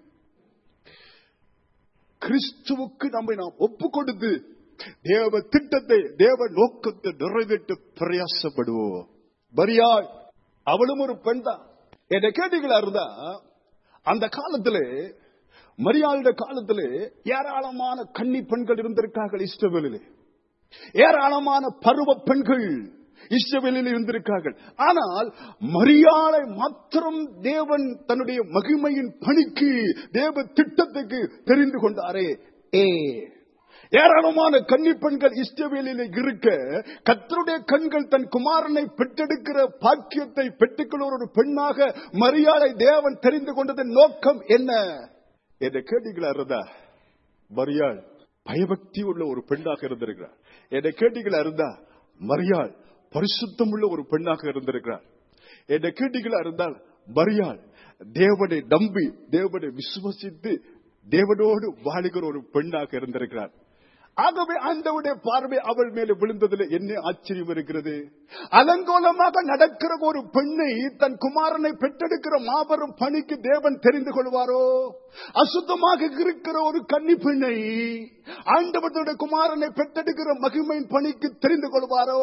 கிறிஸ்துவுக்கு நம்மை நாம் ஒப்பு கொடுத்து தேவ திட்டத்தை, தேவ நோக்கத்தை நிறைவேற்ற பிரயாசப்படுவோம். மரியாள் அவளும் ஒரு பெண் தான். என்ன கேட்டீங்களா இருந்தா, அந்த காலத்திலே, மரியாளுடைய காலத்திலே ஏராளமான கன்னி பெண்கள் இருந்திருக்கார்கள் இஸ்ரவேலிலே. ஏராளமான பருவ பெண்கள் இஸ்ரவேலில் இருந்திருக்கார்கள். ஆனால் மரியாளை மாத்திரம் தேவன் தன்னுடைய மகிமையின் பணிக்கு, தேவ திட்டத்துக்கு தெரிந்து கொண்டாரே. ஏ ஏராளமான கன்னி பெண்கள் இஸ்ரவேலில் இருக்க, கர்த்தருடைய கண்கள் தன் குமாரனை பெற்றெடுக்கிற பாக்கியத்தை பெற்றுக்கொள்ள ஒரு பெண்ணாக மரியாளை தேவன் தெரிந்து கொண்டதன் நோக்கம் என்ன என்று கேட்டீங்களா இருந்தா, மரியாள் பயபக்தி உள்ள ஒரு பெண்ணாக இருந்திருக்கிறார். என்னை கேட்டீங்களா இருந்தா, மரியாள் பரிசுத்தம் உள்ள ஒரு பெண்ணாக இருந்திருக்கிறார். என்னை கேட்டீங்களா இருந்தால், மரியாள் தேவனை நம்பி, தேவனை விசுவசித்து, தேவனோடு வாழுகிற ஒரு பெண்ணாக இருந்திருக்கிறார். ஆகவே ஆண்டவருடைய பார்வை அவள் மேலே விழுந்ததில் என்ன ஆச்சரியம் இருக்கிறது? அலங்கோலமாக நடக்கிற ஒரு பெண்ணை தன் குமாரனை பெற்றெடுக்கிற மாபெரும் பணிக்கு தேவன் தெரிந்து கொள்வாரோ? அசுத்தமாக இருக்கிற ஒரு கன்னி பெண்ணை ஆண்டவருடைய குமாரனை பெற்றெடுக்கிற மகிமையின் பணிக்கு தெரிந்து கொள்வாரோ?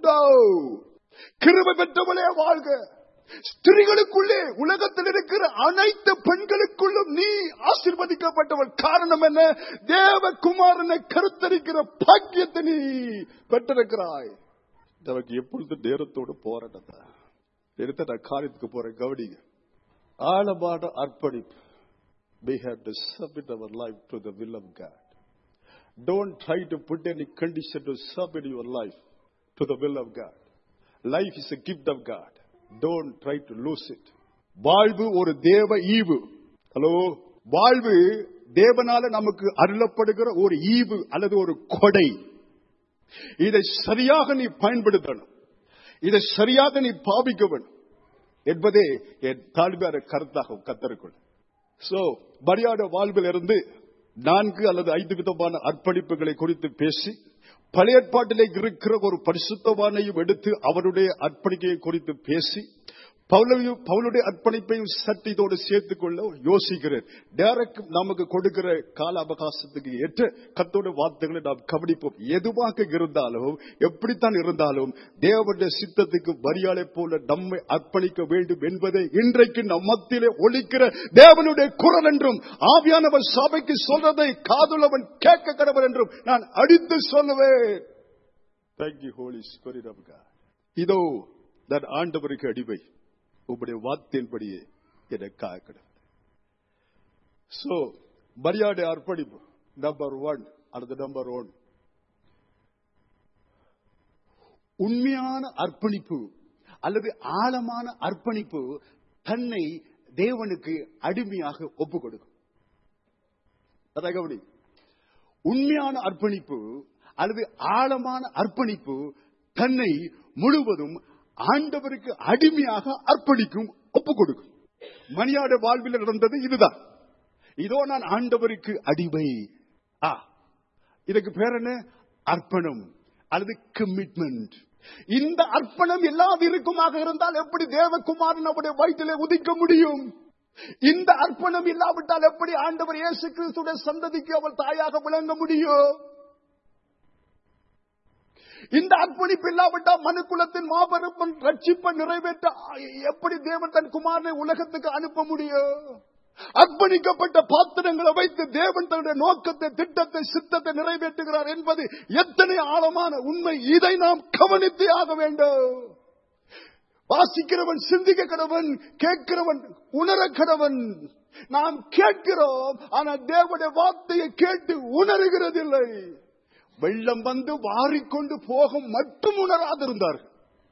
கிருபை பெற்றவளே வாழ்க. ஸ்திரீகளுக்குள்ளே உலகத்தில் இருக்கிற அனைத்து பெண்களுக்குள்ளும் நீ ஆசீர்வதிக்கப்பட்டவள். காரணம் என்ன? தேவகுமாரனை கருத்தரிக்கிற பாக்கியத்தை நீ பெற்றிருக்கிறாய். நமக்கு எப்பொழுது நேரத்தோடு போராட்டத்தை எடுத்த நான் காரியத்துக்கு போறேன். கவனிங்க, ஆழமான அர்ப்பணிப்பு. We have to submit our life to the will of God. Don't try to put any condition to submit your life to the will of God. Life is a gift of God. Don't try to lose it. வாழ்வு ஒரு தேவ ஈவு. Hello, வாழ்வு தேவனால நமக்கு அருளப்படுகிற ஒரு ஈவு அல்லது ஒரு கொடை. இதை சரியாக நீ பயன்படுத்தணும், இதை சரியாக நீ பாவிக்க வேண்டும் என்பதே என் தாழ்மையான கருத்தாக கத்தருக்குள். சோ மரியாதை வாழ்வில் இருந்து நான்கு அல்லது ஐந்து விதமான அர்ப்பணிப்புகளை குறித்து பேசி, பழைய ஏற்பாட்டிலே இருக்கிற ஒரு பரிசுத்தவானையும் எடுத்து அவருடைய அர்ப்பணிக்கையை குறித்து பேசி, பவுலுடைய அர்ப்பணிப்பையும் சத்தியத்தோடு சேர்த்துக் கொள்ள யோசிக்கிறேன். டைரக்ட் நமக்கு கொடுக்கிற கால அவகாசத்துக்கு ஏற்ற கர்த்தருடைய வார்த்தைகளை நாம் கவனிப்போம். எதுவாக இருந்தாலும் எப்படித்தான் இருந்தாலும் தேவனுடைய சித்தத்துக்கு மரியாதை போல நம்மை அர்ப்பணிக்க வேண்டும் என்பதை இன்றைக்கு நம் மத்தியிலே ஒலிக்கிற தேவனுடைய குரல் என்றும், ஆவியானவர் சபைக்கு சொல்றதை காதுள்ளவன் கேட்க கடவன் என்றும் நான் அடித்து சொல்லுவேன். Thank you, Holy Spirit of God. இதோ நான் ஆண்டவருக்கு அடிமை, உங்களுடைய வார்த்தையின்படியே என்னை காக்கிறது. சோ மரியாதை அர்ப்பணிப்பு நம்பர் ஒன் அல்லது நம்பர் ஒன். உண்மையான அர்ப்பணிப்பு அல்லது ஆழமான அர்ப்பணிப்பு தன்னை தேவனுக்கு அடிமையாக ஒப்புக் கொடுக்கும். உண்மையான அர்ப்பணிப்பு அல்லது ஆழமான அர்ப்பணிப்பு தன்னை முழுவதும் ஆண்டவருக்கு அடிமையாக அர்ப்பணிக்கும், ஒப்புக் கொடுக்கும். மரியாதை வாழ்வில் நடந்தது இதுதான். இதோ நான் ஆண்டவருக்கு அடிமை. ஆ இதுக்கு பேர் என்ன? அர்ப்பணம் அல்லது கமிட்மெண்ட். இந்த அர்ப்பணம் எல்லாவிற்குமாக இருந்தால் எப்படி தேவகுமாரன் அவருடைய வயிற்றிலே உதிக்க முடியும்? இந்த அர்ப்பணம் இல்லாவிட்டால் எப்படி ஆண்டவர் இயேசு கிறிஸ்துடைய சந்ததிக்கு அவர் தாயாக விளங்க முடியும்? இந்த அர்ப்பணிப்பு இல்லாவிட்டால் மனுக்குலத்தின் மாபெரும் ரட்சிப்பை நிறைவேற்ற எப்படி தேவன் தன் குமாரனை உலகத்துக்கு அனுப்ப முடியும்? அர்ப்பணிக்கப்பட்ட பாத்திரங்களை வைத்து தேவன் தன்னுடைய நோக்கத்தை, திட்டத்தை, சித்தத்தை நிறைவேற்றுகிறார் என்பது எத்தனை ஆழமான உண்மை! இதை நாம் கவனித்தே ஆக வேண்டும். வாசிக்கிறவன் சிந்திக்க கடவன், கேட்கிறவன் உணர கடவன். நாம் கேட்கிறோம், ஆனால் தேவனுடைய வார்த்தையை கேட்டு உணர்கிறதில்லை. வெள்ளம் வந்து வாரிக்கொண்டு போகும் மட்டும் உணராதிருந்தார்கள்.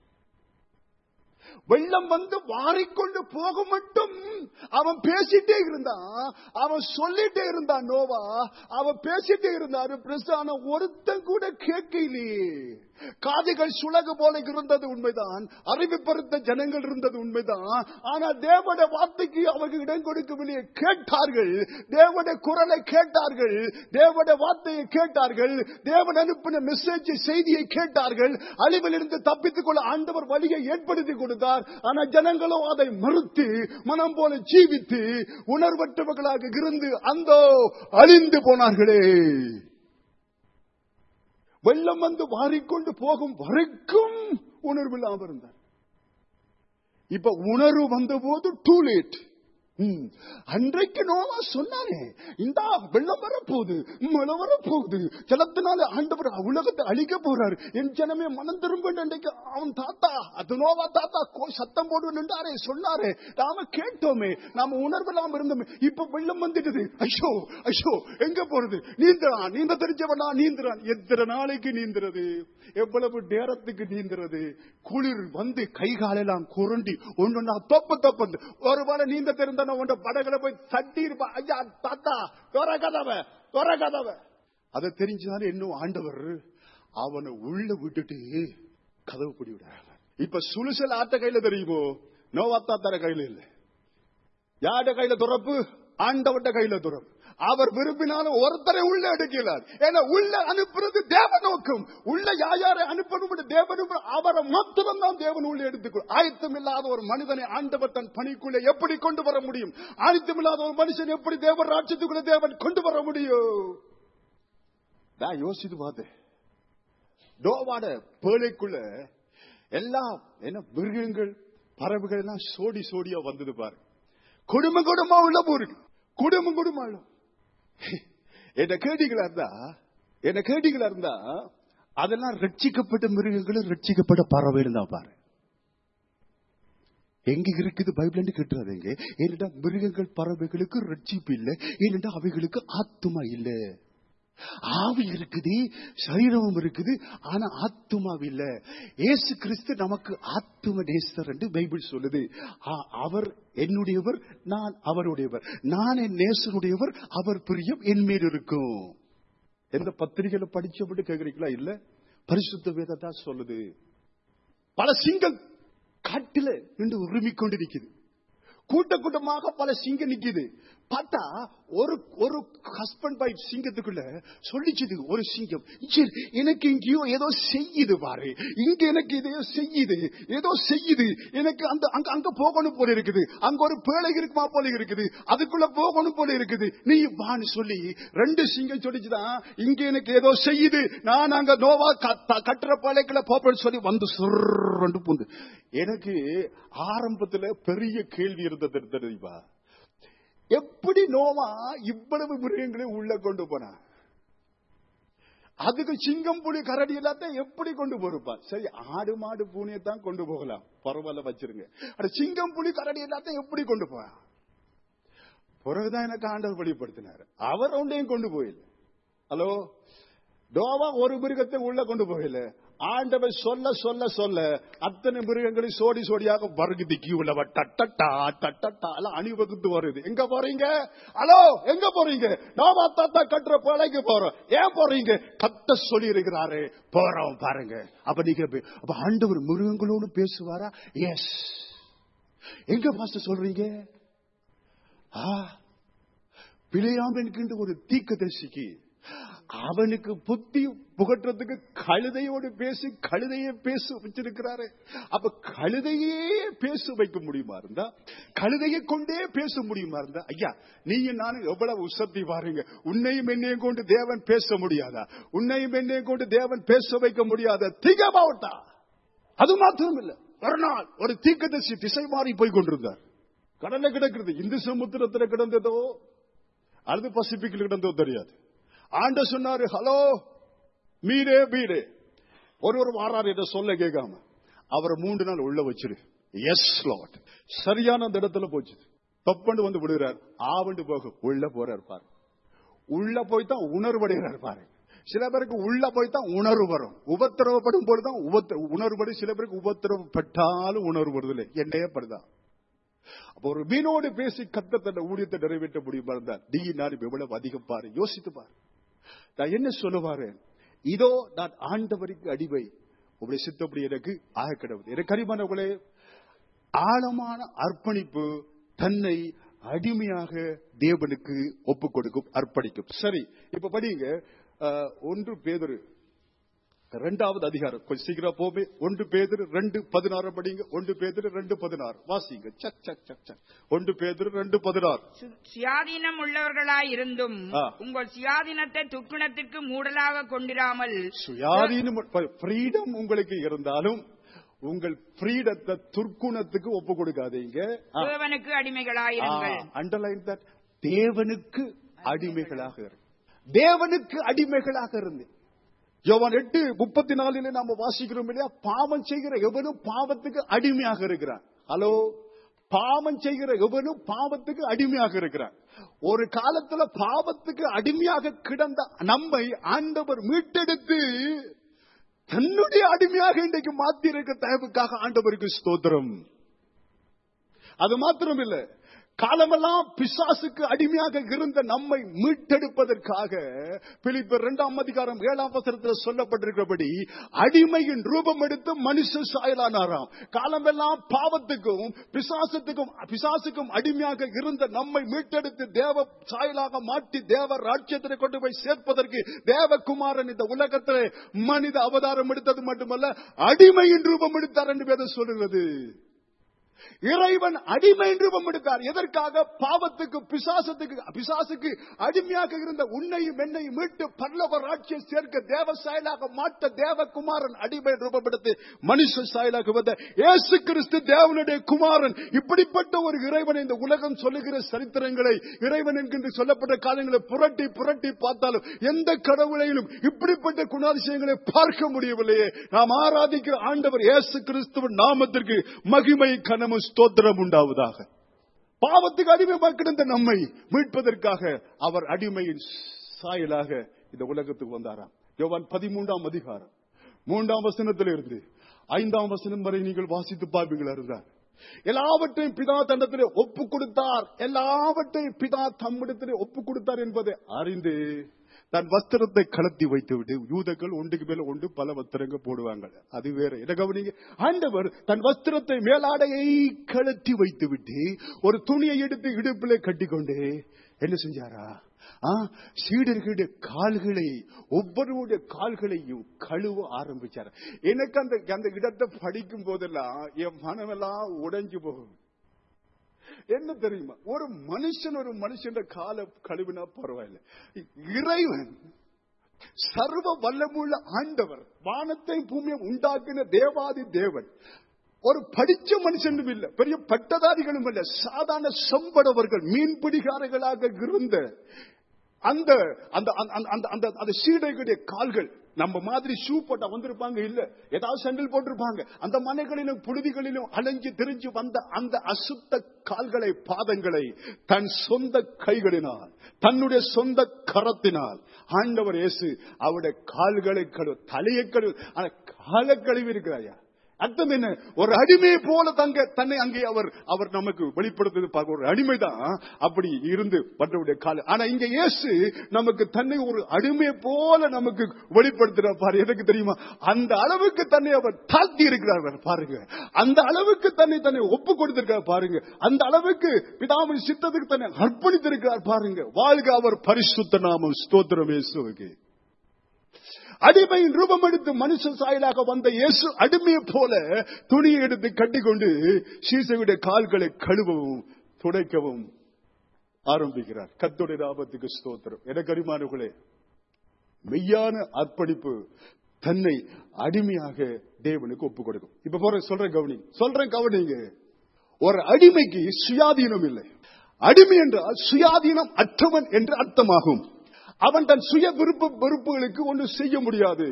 வெள்ளம் வந்து வாரிக்கொண்டு போக மட்டும் அவன் பேசிட்டே இருந்தான், அவன் சொல்லிட்டே இருந்தான். நோவா அவன் பேசிட்டே இருந்தாரு, பிரசான ஒருத்தன் கூட கேட்கலையே. காதுகள் சுலகு போல இருந்தது உண்மைதான், அறிவிப்பறுத்த ஜனங்கள் இருந்தது உண்மைதான். ஆனால் தேவனுடைய வார்த்தைக்கு அவர்கள் இடம் கொடுக்கவில்லை. கேட்டார்கள், தேவனுடைய குரலை கேட்டார்கள், தேவனுடைய வார்த்தையை கேட்டார்கள், தேவன் அனுப்பின மெசேஜ் செய்தியை கேட்டார்கள். அழிவில் இருந்து தப்பித்துக் கொள்ள ஆண்டவர் வழியை ஏற்படுத்தி கொடுத்தார். ஆனால் ஜனங்களும் அதை மறுத்து மனம் போல ஜீவித்து உணர்வற்றவர்களாக இருந்து அந்த அழிந்து போனார்களே. வெள்ளம் வந்து வாரிக்கொண்டு போகும் வரைக்கும் உணர்வில்லாமல் இருந்தார். இப்ப உணர்வு வந்த போது டூ லேட். அன்றைக்கு நோவா சொன்னானே, இந்த வெள்ளம் வரப்போகுது, மழை வரப்போகுது, ஜலத்தினால ஆண்டவர் உலகத்தை அழிக்க போறாரு, என் ஜனமே மனம் திரும்ப. அவன் தாத்தா, அது நோவா தாத்தா சத்தம் போடுவாரே சொன்னாரே, நாம கேட்டோமே, நாம உணர்வெல்லாம் இருந்தோமே. இப்ப வெள்ளம் வந்துடுது, ஐயோ ஐயோ எங்க போறது? நீந்தறான், நீந்த தெரிஞ்சவனா நீந்துறான். எத்தனை நாளைக்கு நீந்துறது? எவ்வளவு நேரத்துக்கு நீந்துறது? குளிர் வந்து கை காலெல்லாம் குரண்டி ஒன்று தொப்ப தொப்பந்து ஒருவேளை நீந்த தெரிந்த படகளை போய் தட்டி இருப்பா. ஐயா தாத்தா தொர கதவை, தொர கதவை. அதை தெரிஞ்சாலும் இன்னும் ஆண்டவர் அவனை உள்ள விட்டுட்டு கதவு பிடி விட. இப்ப சுலுசல் ஆட்ட கையில தெரியுமோ, நோவா தாத்தார கையில இல்ல. யாட கையில துறப்பு? ஆண்டவட்ட கையில துறப்பு. அவர் விரும்பினாலும் ஒருத்தரை உள்ள எடுக்கிறார். ஏன்னா உள்ள அனுப்புறது தேவ நோக்கம். உள்ள யாரை அனுப்பணும் தேவனும் அவரை மாத்திரம் தான் தேவன் உள்ள எடுத்துக்கொள். ஆயத்தம் இல்லாத ஒரு மனிதனை ஆண்டவர் தன் பணிக்குள்ளே எப்படி கொண்டு வர முடியும்? ஆயத்தம் இல்லாத ஒரு மனுஷன் எப்படி தேவன் ராஜ்யத்துக்குள்ள தேவன் கொண்டு வர முடியும்? நான் யோசித்து பார்த்தேன். நோவாட பேழைக்குள்ள எல்லாம் என்ன மிருகங்கள், பறவைகள் எல்லாம் சோடி சோடியா வந்தது பாரு. குடும்ப குடும்பமா உள்ள போருக்கு, குடும்பம் குடும்பம். என்ன கேட்டீங்களா இருந்தா என்ன கேட்டீங்களா இருந்தா அதெல்லாம் ரட்சிக்கப்பட்ட மிருகங்களும் ரட்சிக்கப்பட்ட பறவைகள் தான் பாரு. எங்க இருக்குது பைபிள் கேட்டுறாதீங்க. ஏனென்றா மிருகங்கள் பறவைகளுக்கு ரட்சிப்பு இல்லை, ஏனென்றா அவைகளுக்கு ஆத்துமா இல்லை. ஆவி இருக்குது, சரீரமும் இருக்குது, ஆனா ஆத்துமாவும் இல்ல. இயேசு கிறிஸ்து நமக்கு ஆத்தும நேசர் என்று பைபிள் சொல்லுது. அவர் என்னுடையவர், நான் அவருடையவர். நான் என் நேசருடையவர், அவர் பிரியம் என் மேல் இருக்கும். எந்த பத்திரிகையில படிச்சபடி கேக்குறீங்களா? இல்ல, பரிசுத்த வேதம் தான் சொல்லுது. பல சிங்கம் காட்டில நின்று உரிமை கொண்டு நிக்குது. கூட்ட கூட்டமாக பல சிங்கம் நிக்குது. பார்த்தா ஒரு ஒரு ஹஸ்பண்ட் வைஃப் சிங்கத்துக்குள்ள சொல்லிச்சுது. ஒரு சிங்கம், எனக்கு இங்கேயோ ஏதோ செய்யுது பாரு, இங்க எனக்கு இதையோ செய்யுது, ஏதோ செய்யுது, எனக்கு அந்த அங்க அங்க போகணும் போல இருக்குது, அங்க ஒரு பேழை இருக்குமா போல இருக்குது, அதுக்குள்ள போகணும் போல இருக்குது, நீ வான்னு சொல்லி ரெண்டு சிங்கம் சொல்லிச்சுதான், இங்க எனக்கு ஏதோ செய்யுது, நான் அங்க நோவா கட்டுற பாலைக்குள்ள போப்பேன்னு சொல்லி வந்து சொல்றண்டு பூந்து. எனக்கு ஆரம்பத்துல பெரிய கேள்வி இருந்தது தெரியுமா, எப்படி நோவா இவ்வளவு மிருகங்களை உள்ள கொண்டு போனா? அதுக்கு சிங்கம் புலி கரடி எல்லாத்தையும் எப்படி கொண்டு போயிருப்பா? சரி, ஆடு மாடு பூனையத்தான் கொண்டு போகலாம், பரவாயில்ல வச்சிருங்க. அது சிங்கம் புலி கரடி எல்லாத்தையும் எப்படி கொண்டு போவா? பிறகுதான் எனக்கு ஆண்டவர் வெளிப்படுத்தினார். அவர் ஒன்றையும் கொண்டு போயில. ஹலோ, நோவா ஒரு மிருகத்தை உள்ள கொண்டு போகல. ஆண்டவர் சொல்ல சொல்ல சொல்ல அத்தனை மிருகங்களை சோடி சோடியாக வருகுது. கியூல டட்டா டட்டா எல்லாம் அணிவகுத்து வருது. எங்க போறீங்க? ஹலோ, எங்க போறீங்க? நோவா தாத்தா கட்டுற பாலைக்கு போறோம். ஏன் போறீங்க? கத்த சொல்லி இருக்கிறாரு, போறோம் பாருங்க. அப்ப நீங்க அப்ப ஆண்டவர் மிருகங்களோடு பேசுவாரா? எஸ். எங்க பாஸ்டர் சொல்றீங்க? பிழையாம் என்கின்ற ஒரு தீர்க்கதரிசிக்கு அவனுக்கு புத்தி புகற்றதுக்கு கழுதையோடு பேசி கழுதையே பேச வச்சிருக்கிறாரு. அப்ப கழுதையே பேச வைக்க முடியுமா இருந்தா, கழுதையை கொண்டே பேச முடியுமா இருந்தா, ஐயா நீங்க நானும் எவ்வளவு உசத்தி பாருங்க. உன்னையும் என்னையும் கொண்டு தேவன் பேச முடியாதா? உன்னையும் என்னையும் கொண்டு தேவன் பேச வைக்க முடியாதா? திகமாவட்டா. அது மாத்திரம் இல்ல, ஒரு நாள் ஒரு தீர்க்கதரிசி திசை மாறி போய் கொண்டிருந்தார். கடல்ல கிடக்கிறது, இந்து சமுத்திரத்துல கிடந்ததோ அல்லது பசிபிக்ல கிடந்ததோ தெரியாது. ஆண்ட சொன்னாரு, ஹலோ மீரே மீரே, ஒருவர் வாராரு என்ற சொல்ல கேட்காம அவரை மூன்று நாள் உள்ள வச்சிரு. Yes lord. சரியான அந்த இடத்துல போச்சு. தப்பண்டு வந்து விடுகிறார். ஆவண்டு போக உள்ள போறார் பாரு. உள்ள போய்தான் உணர்வடைகிறார் பாரு. சில பேருக்கு உள்ள போய்தான் உணர்வு வரும். உபத்திரவப்படும் போதுதான் உணர்வுபடும். சில பேருக்கு உபத்திரவப்பட்டாலும் உணர்வு வருதில்லை. என்னையே படுதான். அப்ப ஒரு மீனோடு பேசி கத்த தன்னை ஊழியத்தை நிறைவேற்ற முடியுமா இருந்தால் நீ நான் எவ்வளவு அதிகம் பாரு, யோசித்து பாரு. நான் என்ன சொல்லுவாரு, இதோ நான் ஆண்டவருக்கு அடிமை, உங்களுடைய சித்தப்படி எனக்கு ஆக கிடவுது. எனக்கு அடிமானவர்களே, ஆழமான அர்ப்பணிப்பு தன்னை அடிமையாக தேவனுக்கு ஒப்புக் கொடுக்கும், அர்ப்பணிக்கும். சரி, இப்ப படிங்க ஒன்று பேதுரு இரண்டாவது அதிகாரம். கொஞ்சம் சீக்கிரம் போமே. ஒன்று பேதுரு ரெண்டு பதினாறு படிங்க. ஒன்று பேதுரு ரெண்டு பதினாறு வாசிங்க. சக் சக் சக் சக். ஒன்று பேதுரு ரெண்டு பதினாறு. சுயாதீனம் உள்ளவர்களாய் இருந்தும் உங்கள் சுயாதீனத்தை துக்குணத்திற்கு மூடலாக கொண்டிராமல், சுயாதீனம் ஃப்ரீடம் உங்களுக்கு இருந்தாலும் உங்கள் ஃப்ரீடத்தை துர்க்குணத்துக்கு ஒப்பு கொடுக்காதீங்க. தேவனுக்கு அடிமைகளாயிருங்கள். Underline that. தேவனுக்கு அடிமைகளாக இரு. தேவனுக்கு அடிமைகளாக இருந்து யோவான் எட்டு முப்பத்தி நாலுல நாம வாசிக்கிறோம் இல்லையா, பாவம் செய்கிற எவனும் பாவத்துக்கு அடிமையாக இருக்கிறான். ஹலோ, பாவம் செய்கிற எவனும் பாவத்துக்கு அடிமையாக இருக்கிறான். ஒரு காலத்துல பாவத்துக்கு அடிமையாக கிடந்த நம்மை ஆண்டவர் மீட்டெடுத்து தன்னுடைய அடிமையாக இன்றைக்கு மாத்தி இருக்க தயவுக்காக ஆண்டவருக்கு ஸ்தோத்திரம். அது மாத்திரம் இல்ல, காலமெல்லாம் பிசாசுக்கு அடிமையாக இருந்த நம்மை மீட்டெடுப்பதற்காக பிலிப்பியர் இரண்டாம் அதிகாரம் ஏழாம் வசனத்தில் சொல்லப்பட்டிருக்கிறபடி அடிமையின் ரூபம் எடுத்து மனுஷ சாயலானாராம். காலமெல்லாம் பாவத்துக்கும் பிசாசுக்கும் பிசாசுக்கும் அடிமையாக இருந்த நம்மை மீட்டெடுத்து தேவ சாயலாக மாற்றி தேவ ராஜ்யத்தை கொண்டு போய் சேர்ப்பதற்கு தேவகுமாரன் இந்த உலகத்தில் மனித அவதாரம் எடுத்தது மட்டுமல்ல, அடிமையின் ரூபம் எடுத்தார் என்று வேதம் சொல்லுகிறது. இறைவன் அடிமை ரூபம் எடுத்தார். எதற்காக? பாவத்துக்கு பிசாசத்துக்கு பிசாசுக்கு அடிமையாக இருந்த உன்னையும் என்னையும் மீட்டு பரலோக ராஜ்யம் சேர்க்க தேவ சாயலாக மாற்ற தேவகுமாரன் அடிமை ரூபம் எடுத்து மனுஷ சாயலாக வந்த இயேசு கிறிஸ்து தேவனுடைய குமாரன். இப்படிப்பட்ட ஒரு இறைவன் இந்த உலகம் சொல்லுகிற சரித்திரங்களை, இறைவன் என்கின்ற சொல்லப்பட்ட காலங்களை புரட்டி புரட்டி பார்த்தாலும் எந்த கடவுளையிலும் இப்படிப்பட்ட குணாதிசயங்களை பார்க்க முடியவில்லையே. நாம் ஆராதிக்கிற ஆண்டவர் இயேசு கிறிஸ்துவின் நாமத்திற்கு மகிமை கனமும் ஸ்தோத்திரம் உண்டாவதாக. பாவத்துக்கு அடிமையாக கிடந்த நம்மை மீட்பதற்காக அவர் அடிமையின் சாயலாக இந்த உலகத்துக்கு வந்தாராம். யோவான் பதிமூன்றாம் அதிகாரம் மூன்றாம் வசனத்தில் இருந்து ஐந்தாம் வசனம் வரை நீங்கள் வாசித்து பார்ப்பீங்களா இருந்தார். எல்லாவற்றையும் பிதா தண்டத்திலே ஒப்பு கொடுத்தார், எல்லாவற்றையும் பிதா தம்மிடத்திலே ஒப்பு கொடுத்தார் என்பதை அறிந்து தன் வஸ்திரத்தை கலத்தி வைத்து விட்டு, யூதர்கள் ஒன்றுக்கு மேல ஒன்று பல வஸ்திரங்கள் போடுவாங்க, அது வேற. என்ன கவனிங்க, ஆண்டவர் தன் வஸ்திரத்தை மேலாடையை கலத்தி வைத்து விட்டு ஒரு துணியை எடுத்து இடுப்பிலே கட்டிக்கொண்டு என்ன செஞ்சாரா, சீடர்களுடைய கால்களை, ஒவ்வொருடைய கால்களையும் கழுவ ஆரம்பிச்சார். எனக்கு அந்த அந்த இடத்தை படிக்கும் போதெல்லாம் என் மனமெல்லாம் உடைஞ்சு போகும். என்ன தெரியுமா, ஒரு மனுஷன் ஒரு மனுஷன் காலை கழுவினா பரவாயில்ல, இறைவன் சர்வ வல்லமுள்ள ஆண்டவர், வானத்தை பூமியை உண்டாக்கின தேவாதி தேவன், ஒரு படிச்ச மனுஷனும் இல்ல, பெரிய பட்டதாரிகளும் இல்ல, சாதாரண சம்படவர்கள், மீன்பிடிகாரர்களாக இருந்த அந்த அந்த சீடைகளுடைய கால்கள் நம்ம மாதிரி ஷூ போட்டா வந்திருப்பாங்க இல்ல, ஏதாவது செண்டல் போட்டிருப்பாங்க. அந்த மனைகளிலும் புழுதிகளிலும் அலைஞ்சு திரிஞ்சு வந்த அந்த அசுத்த கால்களை, பாதங்களை தன் சொந்த கைகளினால், தன்னுடைய சொந்த கரத்தினால் ஆண்டவர் இயேசு அவருடைய கால்களை கழுவ, தலையை கழுவு, காலை கழுவி இருக்கிறாயா. அர்த்தம் என்ன, ஒரு அடிமை போல தங்க தன்னை அங்கே அவர் அவர் நமக்கு வெளிப்படுத்துவது பார்க்க, ஒரு அடிமைதான் அப்படி இருந்து மற்றவருடைய கால. ஆனா இங்க இயேசு நமக்கு தன்னை ஒரு அடிமை போல நமக்கு வெளிப்படுத்துறார் பாரு. எதுக்கு தெரியுமா, அந்த அளவுக்கு தன்னை அவர் தாழ்த்தி இருக்கிறார் பாருங்க, அந்த அளவுக்கு தன்னை தன்னை ஒப்பு கொடுத்திருக்கார் பாருங்க, அந்த அளவுக்கு பிதாவின் சித்தத்துக்கு தன்னை அர்ப்பணித்திருக்கிறார் பாருங்க. வாழ்க அவர் பரிசுத்த நாமம், ஸ்தோத்திரம் இயேசுவுக்கு. அடிமையின் ரூபம் எடுத்து மனுஷன் சாயலாக வந்த இயேசு அடிமையை போல துணியை எடுத்து கட்டிக்கொண்டு சீசையுடைய கால்களை கழுவவும் துடைக்கவும் ஆரம்பிக்கிறார். கர்த்தருடைய நாமத்துக்கு ஸ்தோத்திரம். எனக்கு அருமையானவர்களே, மெய்யான அர்ப்பணிப்பு தன்னை அடிமையாக தேவனுக்கு ஒப்பு கொடுக்கும். இப்ப போற சொல்றேன் கவனி சொல்றேன் கவனிங்க. ஒரு அடிமைக்கு சுயாதீனம் இல்லை. அடிமை என்றால் சுயாதீனம் அற்றவன் என்று அர்த்தமாகும். அவன் தன் சுய விருப்ப வெறுப்புகளுக்கு ஒன்று செய்ய முடியாது.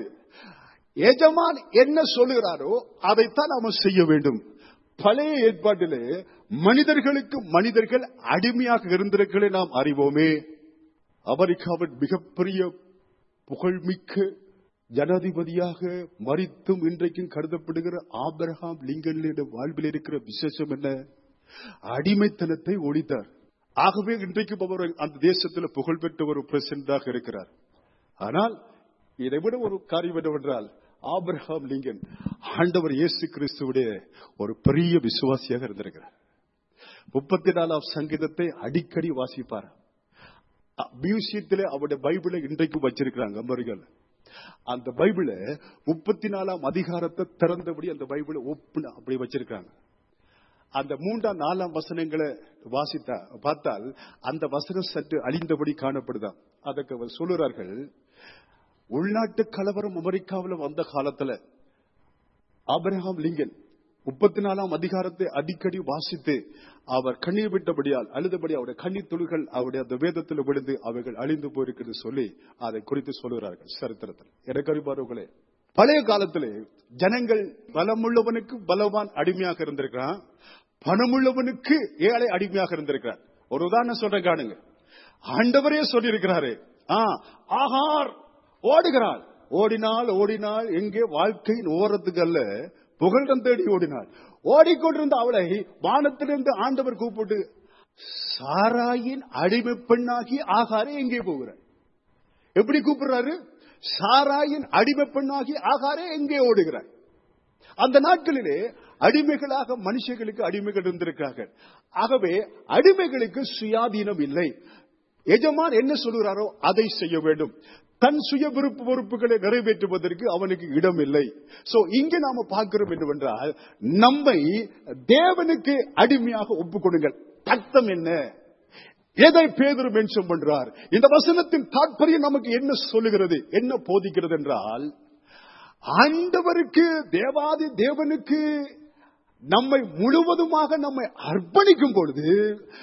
எஜமான் என்ன சொல்லுகிறாரோ அதைத்தான் அவன் செய்ய வேண்டும். பழைய ஏற்பாட்டிலே மனிதர்களுக்கு மனிதர்கள் அடிமையாக இருந்திருக்கிறதை நாம் அறிவோமே. அமெரிக்காவின் மிகப்பெரிய புகழ்மிக்க ஜனாதிபதியாக மரித்தும் இன்றைக்கும் கருதப்படுகிற ஆபிரகாம் லிங்கனுடைய வாழ்வில் இருக்கிற விசேஷம் என்ன, அடிமைத்தனத்தை ஒழித்தார். ஆகவே இன்றைக்கும் அவர் அந்த தேசத்தில் புகழ்பெற்ற ஒரு பிரசிடண்டாக இருக்கிறார். ஆனால் இதை விட ஒரு காரியம் என்னவென்றால், ஆபிரகாம் லிங்கன் ஆண்டவர் இயேசு கிறிஸ்துவுடைய ஒரு பெரிய விசுவாசியாக இருந்திருக்கிறார். முப்பத்தி நாலாம் சங்கீதத்தை அடிக்கடி வாசிப்பார். மியூசியத்திலே அவருடைய பைபிளை இன்றைக்கும் வச்சிருக்கிறாங்க அமெரிக்கால. அந்த பைபிளை முப்பத்தி நாலாம் அதிகாரத்தை திறந்தபடி அந்த பைபிளை ஓப்பன் அப்படி வச்சிருக்காங்க. அந்த மூன்றாம் நாலாம் வசனங்களை வாசித்தா பார்த்தால் அந்த வசனம் சற்று அழிந்தபடி காணப்படுதான். அதற்கு அவர் சொல்லுறார்கள், உள்நாட்டு கலவரம் அமெரிக்காவில் வந்த காலத்துல ஆபிரகாம் லிங்கன் முப்பத்தி நாலாம் அதிகாரத்தை அடிக்கடி வாசித்து அவர் கண்ணீர் விட்டபடியால் அழுதபடி அவருடைய கண்ணீர் துளிகள் அவருடைய அந்த வேதத்தில் விழுந்து அவைகள் அழிந்து போயிருக்கிறது சொல்லி அதை குறித்து சொல்லுகிறார்கள் சரித்திரத்தில். எனக்கு அறிவார்களே, பழைய காலத்திலே ஜனங்கள் பலமுள்ளவனுக்கு பலவான் அடிமையாக இருந்திருக்கிறான், பணமுள்ளவனுக்கு ஏழை அடிமையாக இருந்திருக்கிறார். ஒரு உதாரணம் சொல்றேன் காணுங்க. ஆண்டவரே சொல்லியிருக்கிறாரு, ஆகார் ஓடுகிறாள், ஓடினால் ஓடினால் எங்கே வாழ்க்கையின் ஓரத்துக்கு அல்ல புகழ்டம் தேடி ஓடினாள். ஓடிக்கொண்டிருந்த அவளை வானத்திலிருந்து ஆண்டவர் கூப்பிட்டு, சாராயின் அடிமை பெண்ணாகி ஆகாரே எங்கே போகிறார்? எப்படி கூப்பிடுறாரு? சாராயின் அடிமை பெண்ணாகி ஆகாரே எங்கே ஓடுகிறார்? அந்த நாட்களிலே அடிமைகளாக மனுஷர்களுக்கு அடிமைகள் இருந்திருக்கிறார்கள். ஆகவே அடிமைகளுக்கு சுயாதீனம் இல்லை. எஜமான் என்ன சொல்கிறாரோ அதை செய்ய வேண்டும். தன் சுய விருப்பு பொறுப்புகளை நிறைவேற்றுவதற்கு அவனுக்கு இடம் இல்லை. சோ இங்க நாம பார்க்கிறோம் என்னவென்றால், நம்மை தேவனுக்கு அடிமையாக ஒப்புக் கொடுங்கள். அர்த்தம் என்ன? எதை பேதுரு மென்ஷன் பண்றார்? இந்த வசனத்தின் தாற்பயம் நமக்கு என்ன சொல்லுகிறது, என்ன போதிக்கிறது என்றால், ஆண்டவருக்கு தேவாதி தேவனுக்கு நம்மை முழுவதுமாக நம்மை அர்ப்பணிக்கும் பொழுது,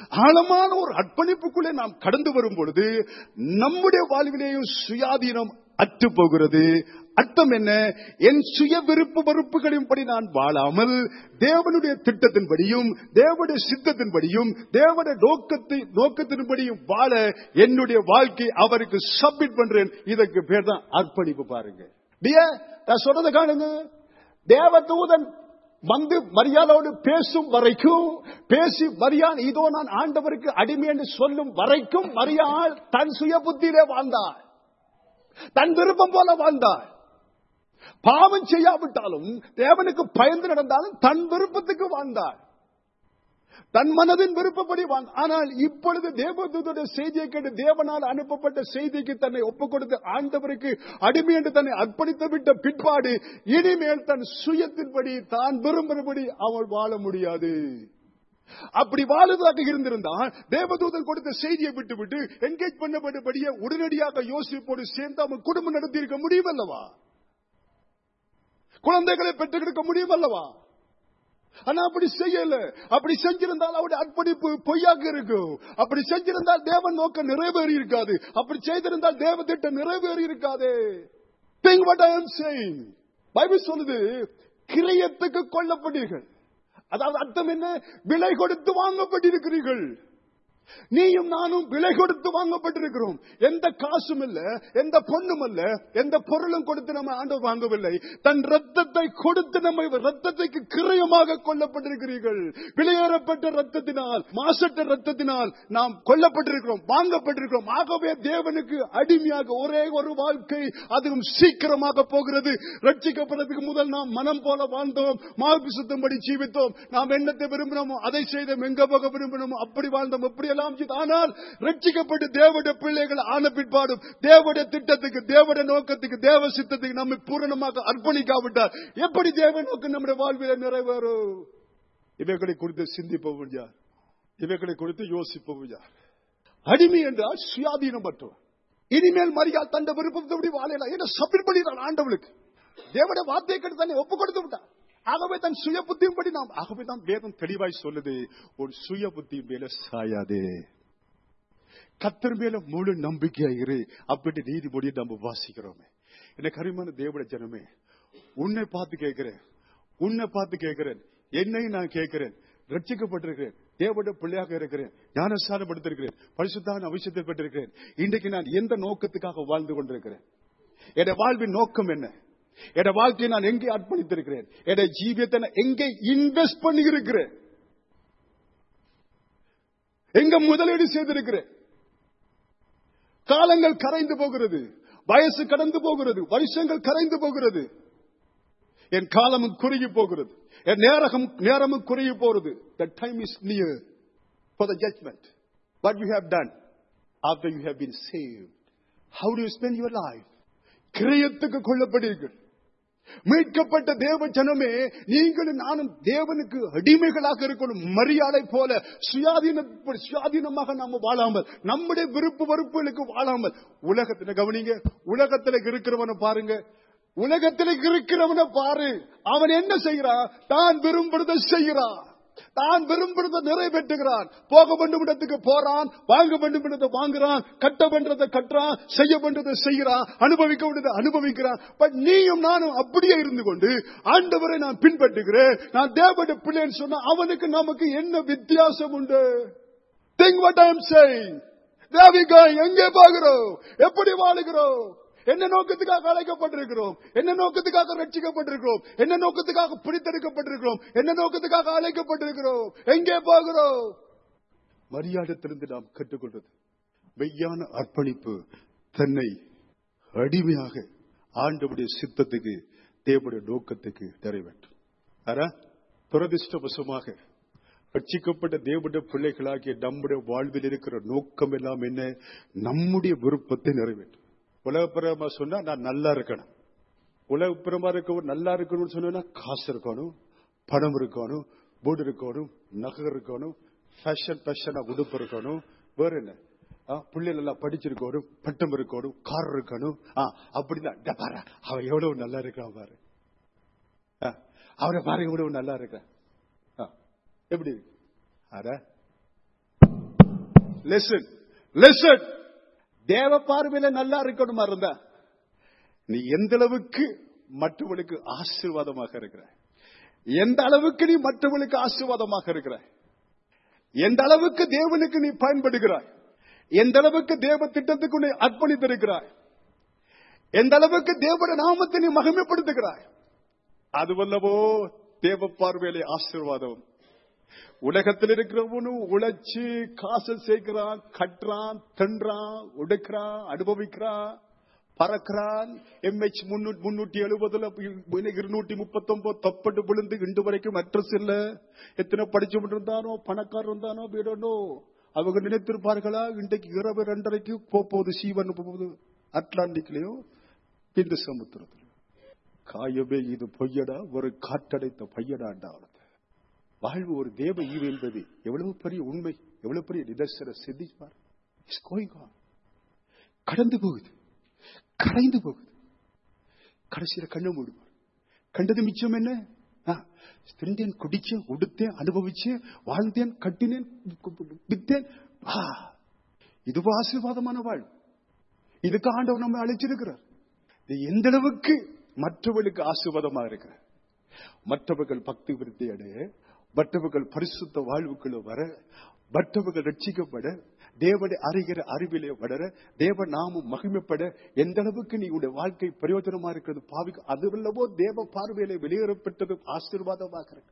ஆழமான ஒரு அர்ப்பணிப்புக்குள்ளே நாம் கடந்து வரும் பொழுது, நம்முடைய வாழ்விலேயும் சுயாதீனம் அற்று போகிறது. அர்த்தம் என்ன? என் சுய விருப்பு வெறுப்புகளின்படி நான் வாழாமல் தேவனுடைய திட்டத்தின்படியும் தேவனுடைய சித்தத்தின்படியும் தேவனுடைய நோக்கத்தை நோக்கத்தின்படியும் வாழ என்னுடைய வாழ்க்கை அவருக்கு சப்மிட் பண்றேன். இதற்கு பேர் தான் அர்ப்பணிப்பு. பாருங்க, நான் சொல்றதை காணுங்க. தேவதூதன் வந்து மரியாதோடு பேசும் வரைக்கும், பேசி மரியான் இதோ நான் ஆண்டவருக்கு அடிமை என்று சொல்லும் வரைக்கும் மரியாள் தன் சுய புத்தியிலே வாழ்ந்தாள், தன் விருப்பம் போல வாழ்ந்தாள். பாவம் செய்யாவிட்டாலும் தேவனுக்கு பயந்து நடந்தாலும் தன் விருப்பத்துக்கு வாழ்ந்தாள், தன் மனதின் விருப்பப்படி வாழ்ந்தாள். ஆனால் இப்பொழுது தேவதூதனுடைய செய்தியை கேட்டு தேவனால் அனுப்பப்பட்ட செய்திக்கு தன்னை ஒப்புக் கொடுத்து ஆண்டவருக்கு அடிமை என்று தன்னை அர்ப்பணித்து விட்ட பிற்பாடு இனிமேல் தன் சுயத்தின்படி தான் விரும்பும்படி அவள் வாழ முடியாது. அப்படி வாழுவதாக இருந்திருந்தால் தேவதூதன் கொடுத்த செய்தியை விட்டு விட்டு என்கேஜ் பண்ணப்பட்டபடியே உடனடியாக யோசிப்போடு சேர்ந்து அவன் குடும்பம் நடத்தி இருக்க முடியும் அல்லவா? குழந்தைகளை பெற்றுக்கொடுக்க முடியும் அல்லவா? ஆனா அப்படி செய்யல. அப்படி செஞ்சிருந்தால் அவருடைய அர்ப்பணிப்பு பொய்யாக இருக்கும். அப்படி செஞ்சிருந்தால் தேவன் நோக்கம் நிறைவேறி இருக்காது. அப்படி செய்திருந்தால் தேவ திட்டம் நிறைவேறி இருக்காது. Think what I am saying. Bible சொல்லுது, கிரயத்துக்கு கொல்லப்பட்டீர்கள். அதாவது அர்த்தம் என்ன? விலை கொடுத்து வாங்கப்பட்டிருக்கிறீர்கள். நீயும் நானும் விலை கொடுத்து வாங்கப்பட்டிருக்கிறோம். எந்த காசும் இல்ல, எந்த பொண்ணும் அல்ல, எந்த பொருளும் கொடுத்து நம்ம ஆண்டவர் வாங்கவில்லை. தன் ரத்தத்தை கொடுத்து நம்ம ரத்தத்துக்கு கிரயமாக கொல்லப்பட்டிருக்கிறீர்கள். விலையேறப்பட்ட ரத்தத்தினால், மாசற்ற ரத்தத்தினால் நாம் கொல்லப்பட்டிருக்கிறோம், வாங்கப்பட்டிருக்கிறோம். ஆகவே தேவனுக்கு அடிமையாக ஒரே ஒரு வாழ்க்கை, அதுவும் சீக்கிரமாக போகிறது. ரட்சிக்கப்படுறதுக்கு முதல் நாம் மனம் போல வாழ்ந்தோம், மார்பு சுத்தம்படி ஜீவித்தோம். நாம் என்னத்தை விரும்பினோமோ அதை செய்தோம், எங்க போக விரும்பினோமோ அப்படி வாழ்ந்தோம். அப்படி ஆனால் ரட்சிக்கப்பட்டு தேவனுடைய பிள்ளைகள் ஆன பிற்பாடும் தேவனுடைய திட்டத்துக்கு, தேவனுடைய நோக்கத்துக்கு, தேவ சித்தத்துக்கு நம்மை பூரணமாக அர்ப்பணிக்காவிட்டால் எப்படி தேவ நோக்கம் நம்முடைய வாழ்வில் நிறைவேறும்? இவைகளை குறித்து சிந்திப்பவன் யார்? இவைகளை குறித்து யோசிப்பவன் யார்? அடிமை என்றால் சுயாதீனம் பற்றவன். இனிமேல் மரியாள் தந்த விருப்பத்தை வாழலாம் என்ற சபிர் பண்ணினான் ஆண்டவளுக்கு. தேவனுடைய வார்த்தையை கண்டு தன்னை ஒப்பு கொடுத்து விட்டான். ஆகவே தன் சுய புத்தியின்படி நாம், ஆகவே தான் வேதம் தெளிவாய் சொல்லுது, ஒரு சுய புத்தி மேல சாயாதே, கர்த்தர் மேல முழு நம்பிக்கையா இரு. அப்படி நீதிபதியை நம்ம வாசிக்கிறோமே. எனக்கு அருமையான தேவனுடைய ஜனமே, உன்னை பார்த்து கேட்கிறேன், உன்னை பார்த்து கேட்கிறேன், என்னை நான் கேட்கிறேன். ரட்சிக்கப்பட்டிருக்கிறேன், தேவனுடைய பிள்ளையாக இருக்கிறேன், ஞானஸ்நானம் எடுத்திருக்கிறேன், பரிசுத்தமான அபிஷேகத்தை பெற்றிருக்கிறேன். இன்றைக்கு நான் எந்த நோக்கத்துக்காக வாழ்ந்து கொண்டிருக்கிறேன்? என் வாழ்வின் நோக்கம் என்ன? என் வாழ்க்கையை நான் எங்கே அர்ப்பணித்திருக்கிறேன்? என் ஜீவியத்தை நான் எங்கே இன்வெஸ்ட் பண்ணி இருக்கிறேன்? எங்க முதலீடு செய்திருக்கிறேன்? காலங்கள் கரைந்து போகிறது, வயசு கடந்து போகிறது, வருஷங்கள் கரைந்து போகிறது, என் காலமும் குறுகி போகிறது, என் நேரமும் நேரமும் குறுகி போகிறது. The time is near for the judgment. What you have done after you have been saved? How do you spend your life? கிரயத்துக்கு கொல்லப்படுவீர்கள். மீட்கப்பட்ட தேவ ஜனமே, நீங்களும் நானும் தேவனுக்கு அடிமைகளாக இருக்கணும். மரியாதை போல சுயாதீன சுயாதீனமாக நாம வாழாமல், நம்முடைய விருப்பு வெறுப்புகளுக்கு வாழாமல். உலகத்துல கவனிங்க, உலகத்துல இருக்கிறவனை பாருங்க, உலகத்தில் இருக்கிறவனை பாரு. அவன் என்ன செய்கிறான்? தான் விரும்புறதை செய்கிறான், தான் விரும்புறதை நிறைவேற்றுகிறான். போக வேண்டும் இடத்துக்கு போறான், வாங்க வேண்டும் இடத்தை வாங்குறான், கட்ட வேண்டதை கட்டுறான், செய்ய வேண்டதை செய்கிறான், அனுபவிக்க வேண்டியதை அனுபவிக்கிறான். பட் நீயும் நானும் அப்படியே இருந்து கொண்டு ஆண்டவரை நான் பின்பற்றுகிறேன், நான் தேவனுடைய பிள்ளைன்னு சொன்னா அவனுக்கு நமக்கு என்ன வித்தியாசம் உண்டு? Think what I am saying. எங்கே போகிறோம்? எப்படி வாழுகிறோம்? என்ன நோக்கத்துக்காக அழைக்கப்பட்டிருக்கிறோம்? என்ன நோக்கத்துக்காக ரட்சிக்கப்பட்டிருக்கிறோம்? என்ன நோக்கத்துக்காக பிடித்தெடுக்கப்பட்டிருக்கிறோம்? என்ன நோக்கத்துக்காக அழைக்கப்பட்டிருக்கிறோம்? எங்கே போகிறோம்? மரியாதையிலிருந்து நாம் கற்றுக்கொள்வது மெய்யான அர்ப்பணிப்பு, தன்னை அடிமையாக ஆண்டவருடைய சித்தத்துக்கு, தேவனுடைய நோக்கத்துக்கு நிறைவேற்றும். ஆனா துரதிர்ஷ்டவசமாக ரட்சிக்கப்பட்ட தேவனுடைய பிள்ளைகளாகிய நம்முடைய வாழ்வில் இருக்கிற நோக்கம் எல்லாம் என்ன? நம்முடைய விருப்பத்தை நிறைவேற்றும். உலகப்புறமா சொன்னா நான் நல்லா இருக்கணும், உலகப்புறமா இருக்க நல்லா இருக்கணும்னு சொன்னா காசு இருக்கணும், பணம் இருக்கணும், வீடு இருக்கணும், நகை இருக்கணும், ஃபேஷன் ஃபேஷனா உடுப்பு இருக்கணும், வேற என்ன பிள்ளைகள் எல்லாம் படிச்சிருக்கணும், பட்டம் இருக்கணும், கார் இருக்கணும். அப்படிதான் பாரு, அவன் எவ்வளவு நல்லா இருக்கான் பாரு, அவரை பாரு எவ்வளவு நல்லா இருக்கான். எப்படி லிசன் லிசன் தேவ பார்வையில நல்லா இருக்கணுமா இருந்தா, நீ எந்த அளவுக்கு மற்றவர்களுக்கு ஆசீர்வாதமாக இருக்கிறாய், எந்த அளவுக்கு நீ மற்றவர்களுக்கு ஆசீர்வாதமாக இருக்கிறாய், எந்த அளவுக்கு தேவனுக்கு நீ பயன்படுகிறாய், எந்த அளவுக்கு தேவ திட்டத்துக்கு நீ அர்ப்பணித்திருக்கிறாய், எந்த அளவுக்கு தேவ நாமத்தை நீ மகிமைப்படுத்துகிறாய், அதுவல்லவோ தேவ பார்வையிலே ஆசீர்வாதம். உலகத்தில் இருக்கிறவனும் உழைச்சு காசு சேர்க்கிறான், கட்டுறான், தின்றான், உடைக்கிறான், அனுபவிக்கிறான், பறக்கிறான். எம்ஹெச் முன்னூத்தி எழுபதுல இருநூத்தி முப்பத்தி ஒன்பது தப்பட்டு விழுந்து இன்று வரைக்கும் அட்ரஸ் இல்ல. எத்தனை படிச்சு இருந்தானோ, பணக்காரர் இருந்தானோ, வீடனோ அவங்க நினைத்திருப்பார்களா இன்றைக்கு இரவு ரெண்டரைக்கு போகுது சீவன் போகுது அட்லாண்டிக்லயும் இந்து சமுத்திரத்திலும். காயவே இது பொய்யடா, ஒரு காற்றடைத்த பையடாண்டா. வாழ்வு ஒரு தேவ ஈவு என்பது எவ்வளவு பெரிய உண்மை, எவ்வளவு பெரிய நிதர்சன சிந்திப்பார். கடந்து போகுது, கரைந்து போகுது. கடைசியில கண்ண மூடுவார். கண்டது மிச்சம் என்ன? திண்டேன், குடிச்சேன், உடுத்தேன், அனுபவிச்சேன், வாழ்ந்தேன், கட்டினேன், வித்தேன். இது ஆசீர்வாதமான வாழ்வு. இதுக்கு ஆண்டவர் நம்ம அழைச்சிருக்கிறார். இது எந்த அளவுக்கு மற்றவர்களுக்கு ஆசீர்வாதமாக இருக்கிறார். மற்றவர்கள் பக்தி விருத்தி அடைய, மற்றவர்கள் பரிசுத்த வாழ்வுக்குள்ள வர, மற்றவர்கள் ரட்சிக்கப்பட, தேவனை அறிகிற அறிவிலே வளர, தேவ நாமம் மகிமைப்பட எந்த அளவுக்கு நீ உடைய வாழ்க்கை பிரயோஜனமா இருக்கிறது பாவிக்க, அதுவல்லவோ தேவ பார்வையிலே வெளியேறப்பட்டது ஆசீர்வாதமாக இருக்கு.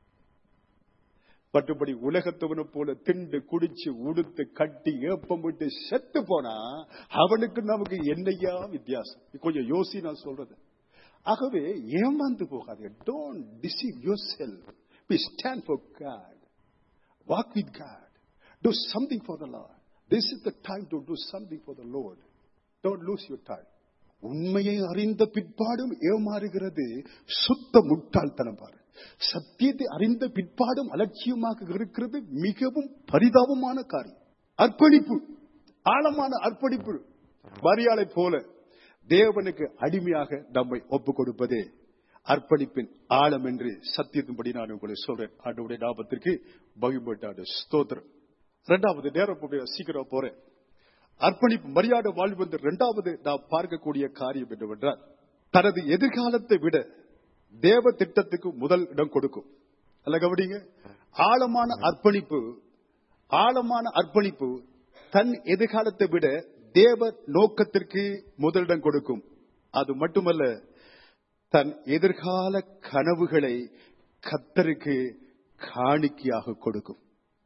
மற்றபடி உலகத்தவனை போல திண்டு குடிச்சு உடுத்து கட்டி ஏப்பம் விட்டு செத்து போனா அவனுக்கு நமக்கு என்னையா வித்தியாசம்? கொஞ்சம் யோசி நான் சொல்றது. ஆகவே ஏமாந்து போகாது. Don't deceive yourself. We stand for God. Walk with God. Do something for the Lord. This is the time to do something for the Lord. Don't lose your time. உண்மையை அறிந்த பிற்பாடும் ஏமாறுகிறது சுத்த முட்டாள்தனம். பாரு, சத்தியத்தை அறிந்த பிற்பாடும் அலட்சியமாக இருக்கிறது மிகவும் பரிதாபமான காரியம். அர்ப்பணிப்பு, ஆழமான அர்ப்பணிப்பு. மரியாதை போல தேவனுக்கு அடிமையாக நம்மை ஒப்புக் கொடுப்பதே அர்ப்பணிப்பின் ஆழம் என்று சத்தியத்தின்படி நான் உங்களை சொல்றேன். ஆண்டவருடைய நாமத்திற்கு மகிமைப்பட்டாடு ஸ்தோத்திரம். இரண்டாவது நேரம் சீக்கிரம் போறேன். அர்ப்பணிப்பு மரியாதை வாழ்வு வந்து இரண்டாவது நாம் பார்க்கக்கூடிய காரியம் என்னவென்றால், தனது எதிர்காலத்தை விட தேவ திட்டத்துக்கு முதல் இடம் கொடுக்கும். அல்ல கவனிங்க, ஆழமான அர்ப்பணிப்பு, ஆழமான அர்ப்பணிப்பு தன் எதிர்காலத்தை விட தேவ நோக்கத்திற்கு முதலிடம் கொடுக்கும். அது மட்டுமல்ல, தன் எதிர்கால கனவுகளை கர்த்தருக்கு காணிக்கையாக கொடுக்கும்.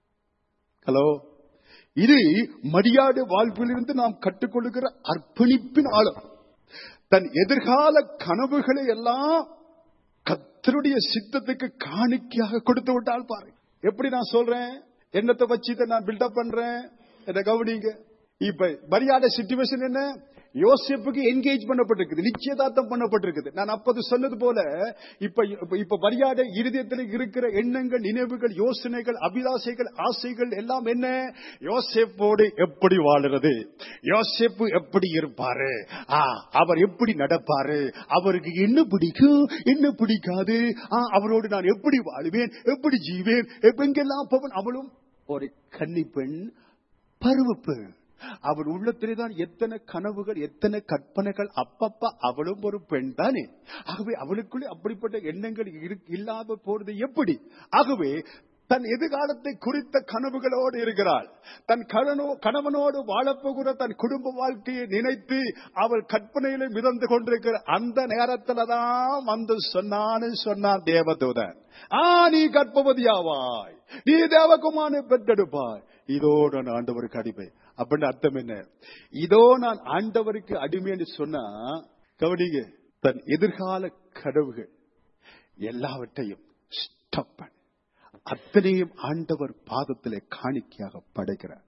ஹலோ, இது மரியாதை வாழ்விலிருந்து நாம் கற்றுக்கொள்ளுகிற அர்ப்பணிப்பின் ஆழம். தன் எதிர்கால கனவுகளை எல்லாம் கர்த்தருடைய சித்தத்துக்கு காணிக்கையாக கொடுத்து விட்டால் பாரு. எப்படி நான் சொல்றேன், என்னத்தை வச்சு நான் பில்டப் பண்றேன் என்ன கவனிங்க. இப்ப மரியாதை சிச்சுவேஷன் என்ன? யோசேப்புக்கு என்கேஜ் பண்ணப்பட்டிருக்குது, நிச்சயதார்த்தம் பண்ணப்பட்டிருக்குது. நான் அப்போது சொன்னது போல இப்ப இப்ப மரியாதை இருதயத்தில் இருக்கிற எண்ணங்கள், நினைவுகள், யோசனைகள், அபிலாசைகள், ஆசைகள் எல்லாம் என்ன? யோசேப்போடு எப்படி வாழுறது, யோசேப்பு எப்படி இருப்பாரு, அவர் எப்படி நடப்பாரு, அவருக்கு என்ன பிடிக்கும் என்ன பிடிக்காது, அவரோடு நான் எப்படி வாழுவேன், எப்படி ஜீவேன், எங்கெல்லாம் போவேன். அவளும் ஒரு கன்னிப்பெண், பருவப்பு. அவர் உள்ளத்திலே தான் எத்தனை கனவுகள், எத்தனை கற்பனைகள். அப்பப்ப அவளும் ஒரு பெண் தானே. ஆகவே அவளுக்குள்ளே அப்படிப்பட்ட எண்ணங்கள் இல்லாத போறது எப்படி? ஆகவே தன் எதிர்காலத்தை குறித்த கனவுகளோடு இருக்கிறாள். தன் கணவனோடு வாழப்போகிற தன் குடும்ப வாழ்க்கையை நினைத்து அவள் கற்பனையில மிதந்து கொண்டிருக்கிற அந்த நேரத்துல தான் வந்து சொன்னான்னு சொன்னான் தேவதூதன், ஆ நீ கர்ப்பவதியாவாய், நீ தேவகுமாரனை பெற்றெடுப்பாய், இதோ நான் ஆண்டவருக்கு அடிமை. அப்படின்னு அர்த்தம் என்ன? இதோ நான் ஆண்டவருக்கு அடிமைன்னு சொன்னா கவனிங்க, தன் எதிர்கால கனவுகள் எல்லாவற்றையும் ஸ்டாப் பண்ண அத்தனையும் ஆண்டவர் பாதத்திலே காணிக்கையாக படைக்கிறார்.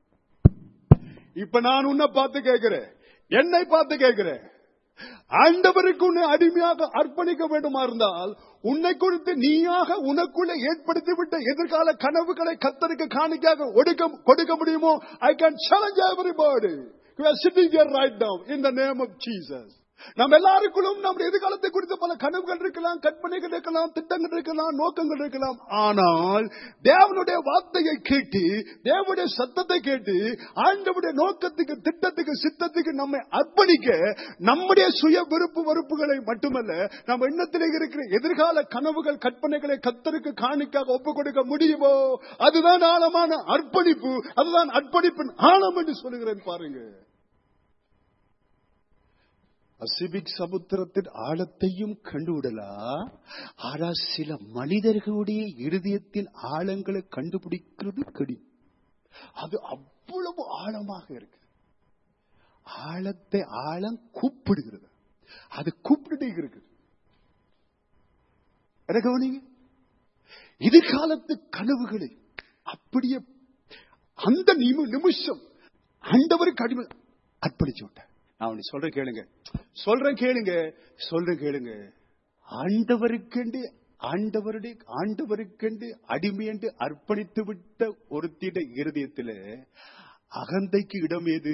இப்ப நான் உன்னை பார்த்து கேட்கிறேன், என்னை பார்த்து கேட்கிறேன், ஆண்டவருக்கு உன்னை அடிமையாக அர்ப்பணிக்க வேண்டுமா இருந்தால் உன்னை குறித்து நீயாக உனக்குள்ளே ஏற்படுத்திவிட்ட எதிர்கால கனவுகளை கர்த்தருக்கு காணிக்கையாக கொடுக்க முடியுமோ? I can challenge everybody. You are sitting here right now in the name of Jesus. நம்ம எல்லாருக்குள்ளும் நம்முடைய எதிர்காலத்தை குறித்த பல கனவுகள் இருக்கலாம், கற்பனைகள் இருக்கலாம், திட்டங்கள் இருக்கலாம், நோக்கங்கள் இருக்கலாம். ஆனால் தேவனுடைய வார்த்தையை கேட்டு, தேவனுடைய சத்தத்தை கேட்டு, ஆண்டவருடைய நோக்கத்துக்கு, திட்டத்துக்கு, சித்தத்துக்கு நம்மை அர்ப்பணிக்க, நம்முடைய சுய விருப்பு வெறுப்புகளை மட்டுமல்ல, நம்ம எண்ணத்திலே இருக்கிற எதிர்கால கனவுகள், கற்பனைகளை கர்த்தருக்கு காணிக்காக ஒப்புக் கொடுக்க முடியுமோ? அதுதான் ஆழமான அர்ப்பணிப்பு. அதுதான் அர்ப்பணிப்பின் ஆழம் என்று சொல்லுகிறேன். பாருங்க, பசிபிக் சமுத்திரத்தின் ஆழத்தையும் கண்டுவிடலாம். ஆனால் சில மனிதர்களுடைய இருதயத்தின் ஆழங்களை கண்டுபிடிக்கிறது கடினம். அது அவ்வளவு ஆழமாக இருக்கு. ஆழத்தை ஆழம் கூப்பிடுகிறது. அது கூப்பிட்டு இருக்கு. கவனிங்க, எதிர்காலத்து கனவுகளை அப்படியே அந்த நிமிஷம் ஆண்டவருக்கு அடிமை அர்ப்பணிச்சு விட்டார். நான் சொல்றேன் கேளுங்க, சொல்றேன் கேளுங்க, சொல்றேன் கேளுங்க. ஆண்டவருக்கென்று ஆண்டவருடைய ஆண்டவருக்கென்று அடிமை என்று அர்ப்பணித்து விட்ட ஒருத்திட இருதயத்தில் அகந்தைக்கு இடம் ஏது?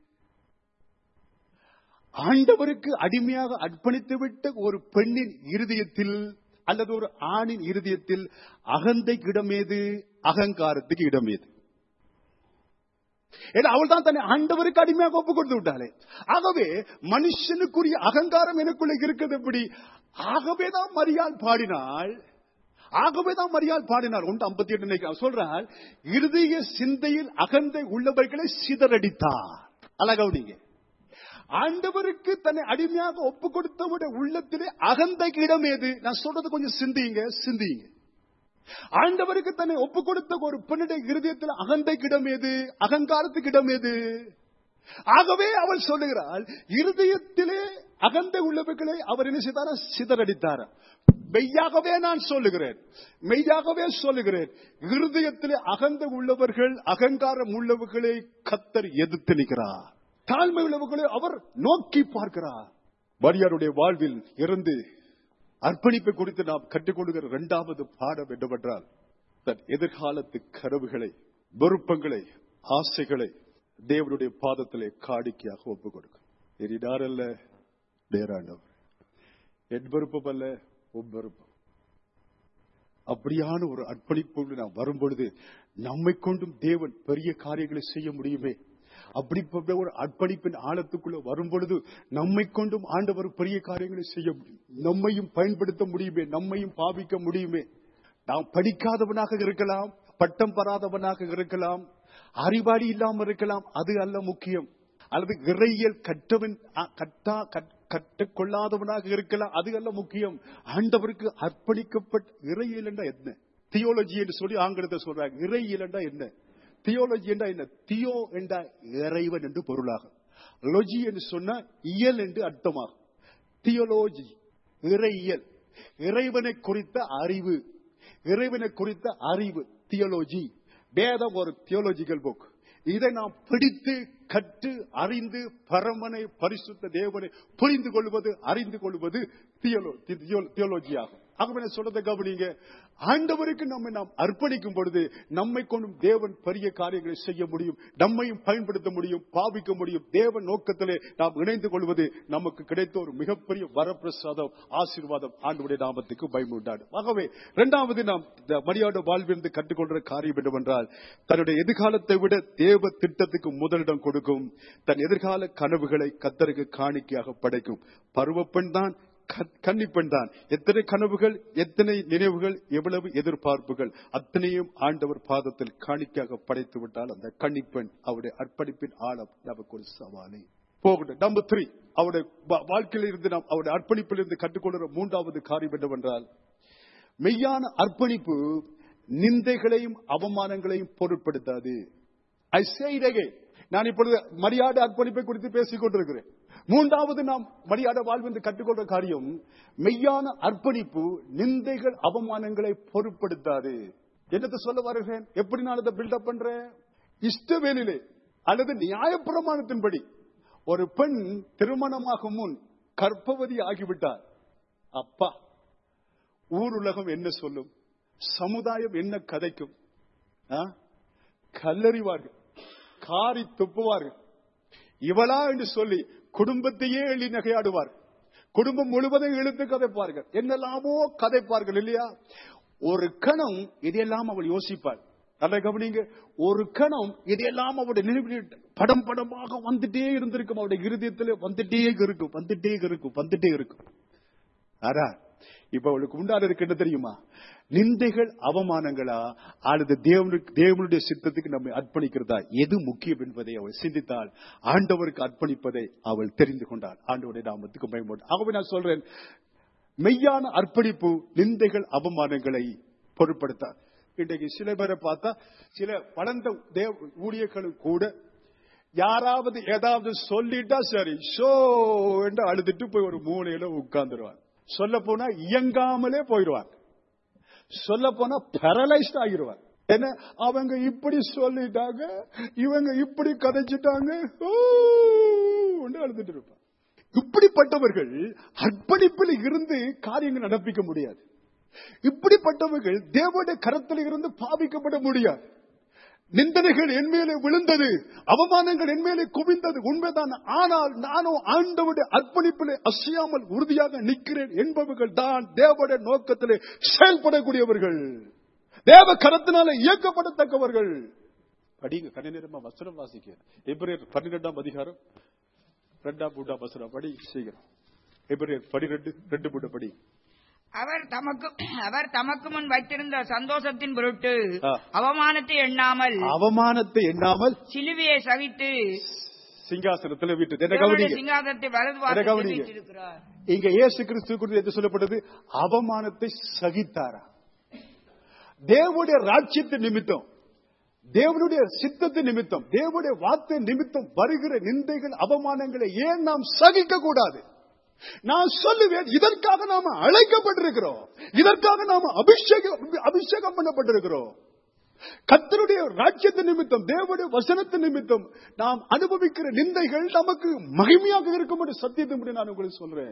ஆண்டவருக்கு அடிமையாக அர்ப்பணித்து விட்ட ஒரு பெண்ணின் இருதயத்தில் அல்லது ஒரு ஆணின் இருதயத்தில் அகந்தைக்கு இடம் ஏது? அகங்காரத்துக்கு இடம் ஏது? அவள் தான் தன்னை ஆண்டவருக்கு அடிமையாக ஒப்பு கொடுத்து விட்டாளே. ஆகவே மனுஷனுக்குரிய அகங்காரம் எனக்குள்ள இருக்கிறது எப்படி? ஆகவேதான் மரியாள் பாடினாள். ஆகவேதான் மரியாள் பாடினாள். ஒன்று ஐம்பத்தி எட்டு சொல்றாள், இருதய சிந்தையில் அகந்தை உள்ளவர்களை சிதறடித்தார். அழகவனிங்க, ஆண்டவருக்கு தன்னை அடிமையாக ஒப்பு கொடுத்தவுடைய உள்ளத்திலே அகந்தைக்கு இடம் ஏது? நான் சொல்றது கொஞ்சம் சிந்திங்க, சிந்திங்க. ஆண்டவருக்கு தன்னை ஒப்பு கொடுத்த ஒரு பெண்ணுடைய இருதயத்தில் அகந்தைக்கு இடம் ஏது? அகங்காரத்துக்கு இடம் ஏது? ஆகவே அவள் சொல்லுகிறாள், இருதயத்திலே அகந்தை உள்ளவர்களை அவர் என்ன செய்தாரா? சிதறடித்தார். மெய்யாகவே நான் சொல்லுகிறேன், மெய்யாகவே சொல்லுகிறேன், இருதயத்திலே அகந்தை உள்ளவர்கள், அகங்காரம் உள்ளவர்களை கர்த்தர் எதிர்த்து நிற்கிறார். தாழ்மை உள்ளவர்களை அவர் நோக்கி பார்க்கிறார். மரியாளுடைய வாழ்வில் இருந்து அர்ப்பணிப்பை குறித்து நாம் கற்றுக்கொள்கிற இரண்டாவது பாடம் என்னவென்றால், தன் எதிர்காலத்து கனவுகளை, விருப்பங்களை, ஆசைகளை தேவனுடைய பாதத்திலே காணிக்கையாக ஒப்புக் கொடுக்கும். எரிடாரல்ல நேராண்டவர், என் விருப்பம் அல்ல உன் விருப்பம். அப்படியான ஒரு அர்ப்பணிப்பு நாம் வரும்பொழுது நம்மை கொண்டும் தேவன் பெரிய காரியங்களை செய்ய முடியுமே. அப்படிப்பட்ட ஒரு அர்ப்பணிப்பின் ஆழத்துக்குள்ள வரும் பொழுது நம்மை கொண்டும் ஆண்டவர் பெரிய காரியங்களை செய்ய முடியும். நம்மையும் பயன்படுத்த முடியுமே, நம்மையும் பாவிக்க முடியுமே. நாம் படிக்காதவனாக இருக்கலாம், பட்டம் பெறாதவனாக இருக்கலாம், அறிவாளி இல்லாமல் இருக்கலாம், அது அல்ல முக்கியம். அல்லது இறையியல் கற்றவன் கட்டா கற்றுக்கொள்ளாதவனாக இருக்கலாம், அது அல்ல முக்கியம். ஆண்டவருக்கு அர்ப்பணிக்கப்பட்ட இறையியல் என்றா என்ன? தியோலஜி என்று சொல்லி ஆங்கிலத்தை சொல்றாங்க. இறையியல் என்றா என்ன? தியோலஜி என்றா என்ன? தியோ என்ற இறைவன் என்று பொருளாகும். லொஜி என்று சொன்ன இயல் என்று அர்த்தமாகும். தியோலஜி இறையியல், இறைவனை குறித்த அறிவு, இறைவனை குறித்த அறிவு தியோலஜி. வேதம் ஒரு தியோலஜிக்கல் புக். இதை நாம் பிடித்து கற்று அறிந்து பரமனை பரிசுத்த தேவனை புரிந்து கொள்வது, அறிந்து கொள்வது தியோலஜி ஆகும். ஆகவே சொல்றதை கவனிங்க, ஆண்டவருக்கு நம்மை நாம் அர்ப்பணிக்கும் பொழுது நம்மை கொண்டும் தேவன் பெரிய காரியங்களை செய்ய முடியும், நம்மையும் பயன்படுத்த முடியும், பாவிக்க முடியும். தேவன் நோக்கத்திலே நாம் இணைந்து கொள்வது நமக்கு கிடைத்த ஒரு மிகப்பெரிய வரப்பிரசாதம், ஆசீர்வாதம். ஆண்டவருடைய நாமத்துக்கு பயமுண்டாடும். ஆகவே இரண்டாவது நாம் மரியாதை வாழ்விலிருந்து கற்றுக்கொள்ற காரியம் என்னவென்றால், தன்னுடைய எதிர்காலத்தை விட தேவ திட்டத்துக்கு முதலிடம் கொடுக்கும். தன் எதிர்கால கனவுகளை கர்த்தருக்கு காணிக்கையாக படைக்கும். பருவப்பெண் தான், கன்னிப்பெண் தான். எத்தனை கனவுகள், எத்தனை நினைவுகள், எவ்வளவு எதிர்பார்ப்புகள், அத்தனையும் ஆண்டவர் பாதத்தில் காணிக்கையாக படைத்து விட்டால் அந்த கன்னிப்பெண் அவருடைய அர்ப்பணிப்பின் ஆழம் நமக்கு ஒரு சவாலை போகட்டும். நம்பர் த்ரீ, அவருடைய வாழ்க்கையில் இருந்து நாம் அவருடைய அர்ப்பணிப்பில் இருந்து கற்றுக்கொள்கிற மூன்றாவது காரியம் என்னவென்றால், மெய்யான அர்ப்பணிப்பு நிந்தைகளையும் அவமானங்களையும் பொருட்படுத்தாது. I say it again. நான் இப்பொழுது மரியாதை அர்ப்பணிப்பை குறித்து பேசிக் கொண்டிருக்கிறேன். மூன்றாவது நாம் மரியாதை வாழ்வு கற்றுக்கொள்ற காரியம், மெய்யான அர்ப்பணிப்பு நிந்தைகள் அவமானங்களை பொருட்படுத்தாது. என்னத்தை சொல்ல வருகிறேன்? எப்படி நான் அதை பில்டப் பண்றேன்? இஷ்டவேலிலே அல்லது நியாயப்பிரமாணத்தின்படி ஒரு பெண் திருமணமாகும் முன் கர்ப்பவதி ஆகிவிட்டார். அப்பா, ஊர் உலகம் என்ன சொல்லும், சமுதாயம் என்ன கதைக்கும்? கல்லறிவார்கள், காரி துப்புவார்கள். இவளா என்று சொல்லி குடும்பத்தையே எள்ளி நகையாடுவார். குடும்பம் முழுவதும் இழுத்து கதைப்பார்கள், என்னெல்லாமோ கதைப்பார்கள் இல்லையா? ஒரு கணம் இதையெல்லாம் அவள் யோசிப்பாள். நல்லா கவனிங்க, ஒரு கணம் இதையெல்லாம் அவருடைய நினைவில் படம் படமாக வந்துட்டே இருந்திருக்கும். அவருடைய இருதயத்தில் வந்துட்டே இருக்கும் வந்துட்டே இருக்கும் வந்துட்டே இருக்கும். ஆனா இப்ப அவளுக்கு உண்டான இருக்கு என்ன தெரியுமா? நிந்தைகள் அவமானங்களா அல்லது தேவனுக்கு தேவனுடைய சித்தத்துக்கு நம்மை அர்ப்பணிக்கிறதா, எது முக்கியம் என்பதை அவள் சிந்தித்தாள். ஆண்டவருக்கு அர்ப்பணிப்பதை அவள் தெரிந்து கொண்டாள். ஆண்டவருடைய நாமத்துக்கு பயன்படும். ஆகவே நான் சொல்றேன், மெய்யான அர்ப்பணிப்பு நிந்தைகள் அவமானங்களை பொருட்படுத்தார். இன்றைக்கு சில பேரை பார்த்தா, சில வளர்ந்த தேவ ஊழியர்களும் கூட யாராவது ஏதாவது சொல்லிட்டா சரி ஷோ என்று அழுதுட்டு போய் ஒரு மூலையில உட்கார்ந்துருவாங்க. சொல்ல போனா இயங்காமலே போயிடுவாங்க. சொல்ல போனா பேரலைஸ்ட் ஆகிடுவாங்க. ஏன்னா அவங்க இப்படி சொல்லிட்டாங்க, இவங்க இப்படி கதைச்சிட்டாங்க, அழுதுட்டு இருப்பாங்க. இப்படிப்பட்டவர்கள் அர்ப்பணிப்பில் இருந்து காரியங்கள் நடப்பிக்க முடியாது. இப்படிப்பட்டவர்கள் தேவனுடைய கரத்தில் இருந்து பாவிக்கப்பட முடியாது. நிந்தனைகள் என் மேலே விழுந்தது, அவமானங்கள் என் மேலே குவிந்தது உண்மைதான். ஆனால் நானும் ஆண்டவருடைய அர்ப்பணிப்பிலே அசையாமல் உறுதியாக நிற்கிறேன் என்பவர்கள் தான் தேவனுடைய நோக்கத்திலே செயல்படக்கூடியவர்கள், தேவ கரத்தினாலே இயக்கப்படத்தக்கவர்கள். படிங்க, கண்ண நேரமா வசனம் வாசிக்க. எபிரேயர் பன்னிரெண்டாம் அதிகாரம் இரண்டாம் மூன்றாம் வசனம் படி செய்கிறோம். எபிரேயர் பன்னிரெண்டு ரெண்டு மூன்று படி. அவர் தமக்கு அவர் தமக்கு முன் வைத்திருந்த சந்தோஷத்தின் பொருட்டு அவமானத்தை எண்ணாமல் அவமானத்தை எண்ணாமல் சிலுவையை சகித்து சிங்காசனத்தில் விட்டு சிங்காசனத்தை வலது வைத்திருக்கிறார். இங்க இயேசு கிறிஸ்து குறித்து எது சொல்லப்பட்டது? அவமானத்தை சகித்தாரா? தேவனுடைய ராஜ்யத்தின் நிமித்தம், தேவனுடைய சித்தத்தின் நிமித்தம், தேவனுடைய வார்த்தை நிமித்தம் வருகிற நிந்தைகள் அவமானங்களை ஏன் நாம் சகிக்க கூடாது? நான் சொல்லுவேன், இதற்காக நாம அழைக்கப்பட்டிருக்கிறோம், இதற்காக நாம அபிஷேகம் அபிஷேகம் பண்ணப்பட்டிருக்கிறோம். கர்த்தருடைய ராஜ்யத்தின் நிமித்தம், தேவனுடைய வசனத்தின் நிமித்தம் நாம் அனுபவிக்கிற நிந்தைகள் நமக்கு மகிமையாக இருக்கும் என்று சத்தியத்தின்படி நான் உங்களுக்கு சொல்றேன்.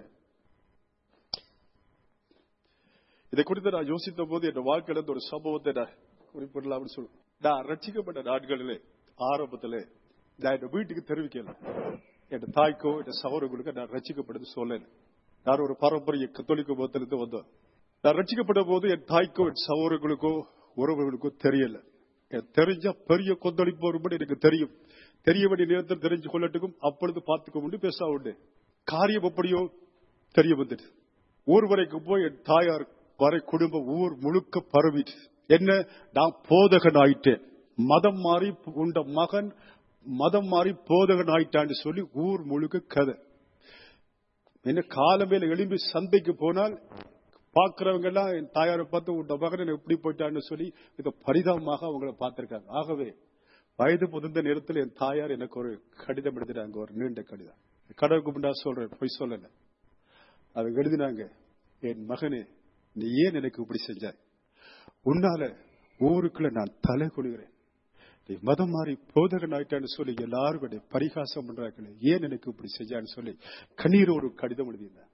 இதை குறித்து நான் யோசித்த போது என் வாழ்க்கையில ஒரு சம்பவத்தை நான் குறிப்பிடலாம் சொல்லுவேன். நான் ரட்சிக்கப்பட்ட நாட்களிலே ஆரம்பத்திலே நான் என் வீட்டுக்கு தெரிவிக்கலாம். என் தாய்க்கோ என் சகோதரர்களுக்கு நான் ரட்சிக்கப்பட்டது சொல்லல. நான் ஒரு பாரம்பரிய கத்தோலிக்க மதத்திலிருந்து வந்தோம். நான் ரட்சிக்கப்பட்ட போது என் தாய்க்கோ என் சகோதரர்களுக்கோ உறவுகளுக்கோ தெரியல. தெரிஞ்சா பெரிய கொந்தளிப்பு வரும்படி எனக்கு தெரியும். தெரிய வேண்டிய நேரத்தில் தெரிஞ்சு கொள்ளட்டுக்கும் அப்பொழுது பார்த்துக்க முடியும், பேச உண்டு. காரியம் எப்படியோ தெரிய வந்துட்டு ஊர் வரைக்கும் போய் என் தாயார் வரை குடும்பம் ஊர் முழுக்க பரவிட்டு என்ன நான் போதகன் ஆயிட்டேன், மதம் மாறி உண்ட மகன் மதம் மாறி போதகன் ஆயிட்டான்னு சொல்லி ஊர் முழுக்க கதை. என்ன காலமேல எழும்பி சந்தைக்கு போனால் பார்க்கிறவங்க எல்லாம் என் தாயாரை பார்த்து உண்ட மகன் எப்படி போயிட்டான்னு சொல்லி இதை பரிதாபமாக அவங்களை பார்த்திருக்காங்க. ஆகவே வயது முதிர்ந்த நேரத்தில் என் தாயார் எனக்கு ஒரு கடிதம் எழுதினாங்க, ஒரு நீண்ட கடிதம். கடவுளுக்கு முன்னா சொல்றேன், பொய் சொல்லல. அதை எழுதினாங்க, என் மகனே நீ ஏன் எனக்கு இப்படி செஞ்ச? உன்னால ஊருக்குள்ள நான் தலை கொள்கிறேன், நீ மதம் மாறி போதகன் ஆயிட்டான்னு சொல்லி எல்லாரும் பரிகாசம் பண்றாங்களே, ஏன் எனக்கு இப்படி செஞ்சான்னு சொல்லி கண்ணீரோடு கடிதம் எழுதியிருந்தேன்.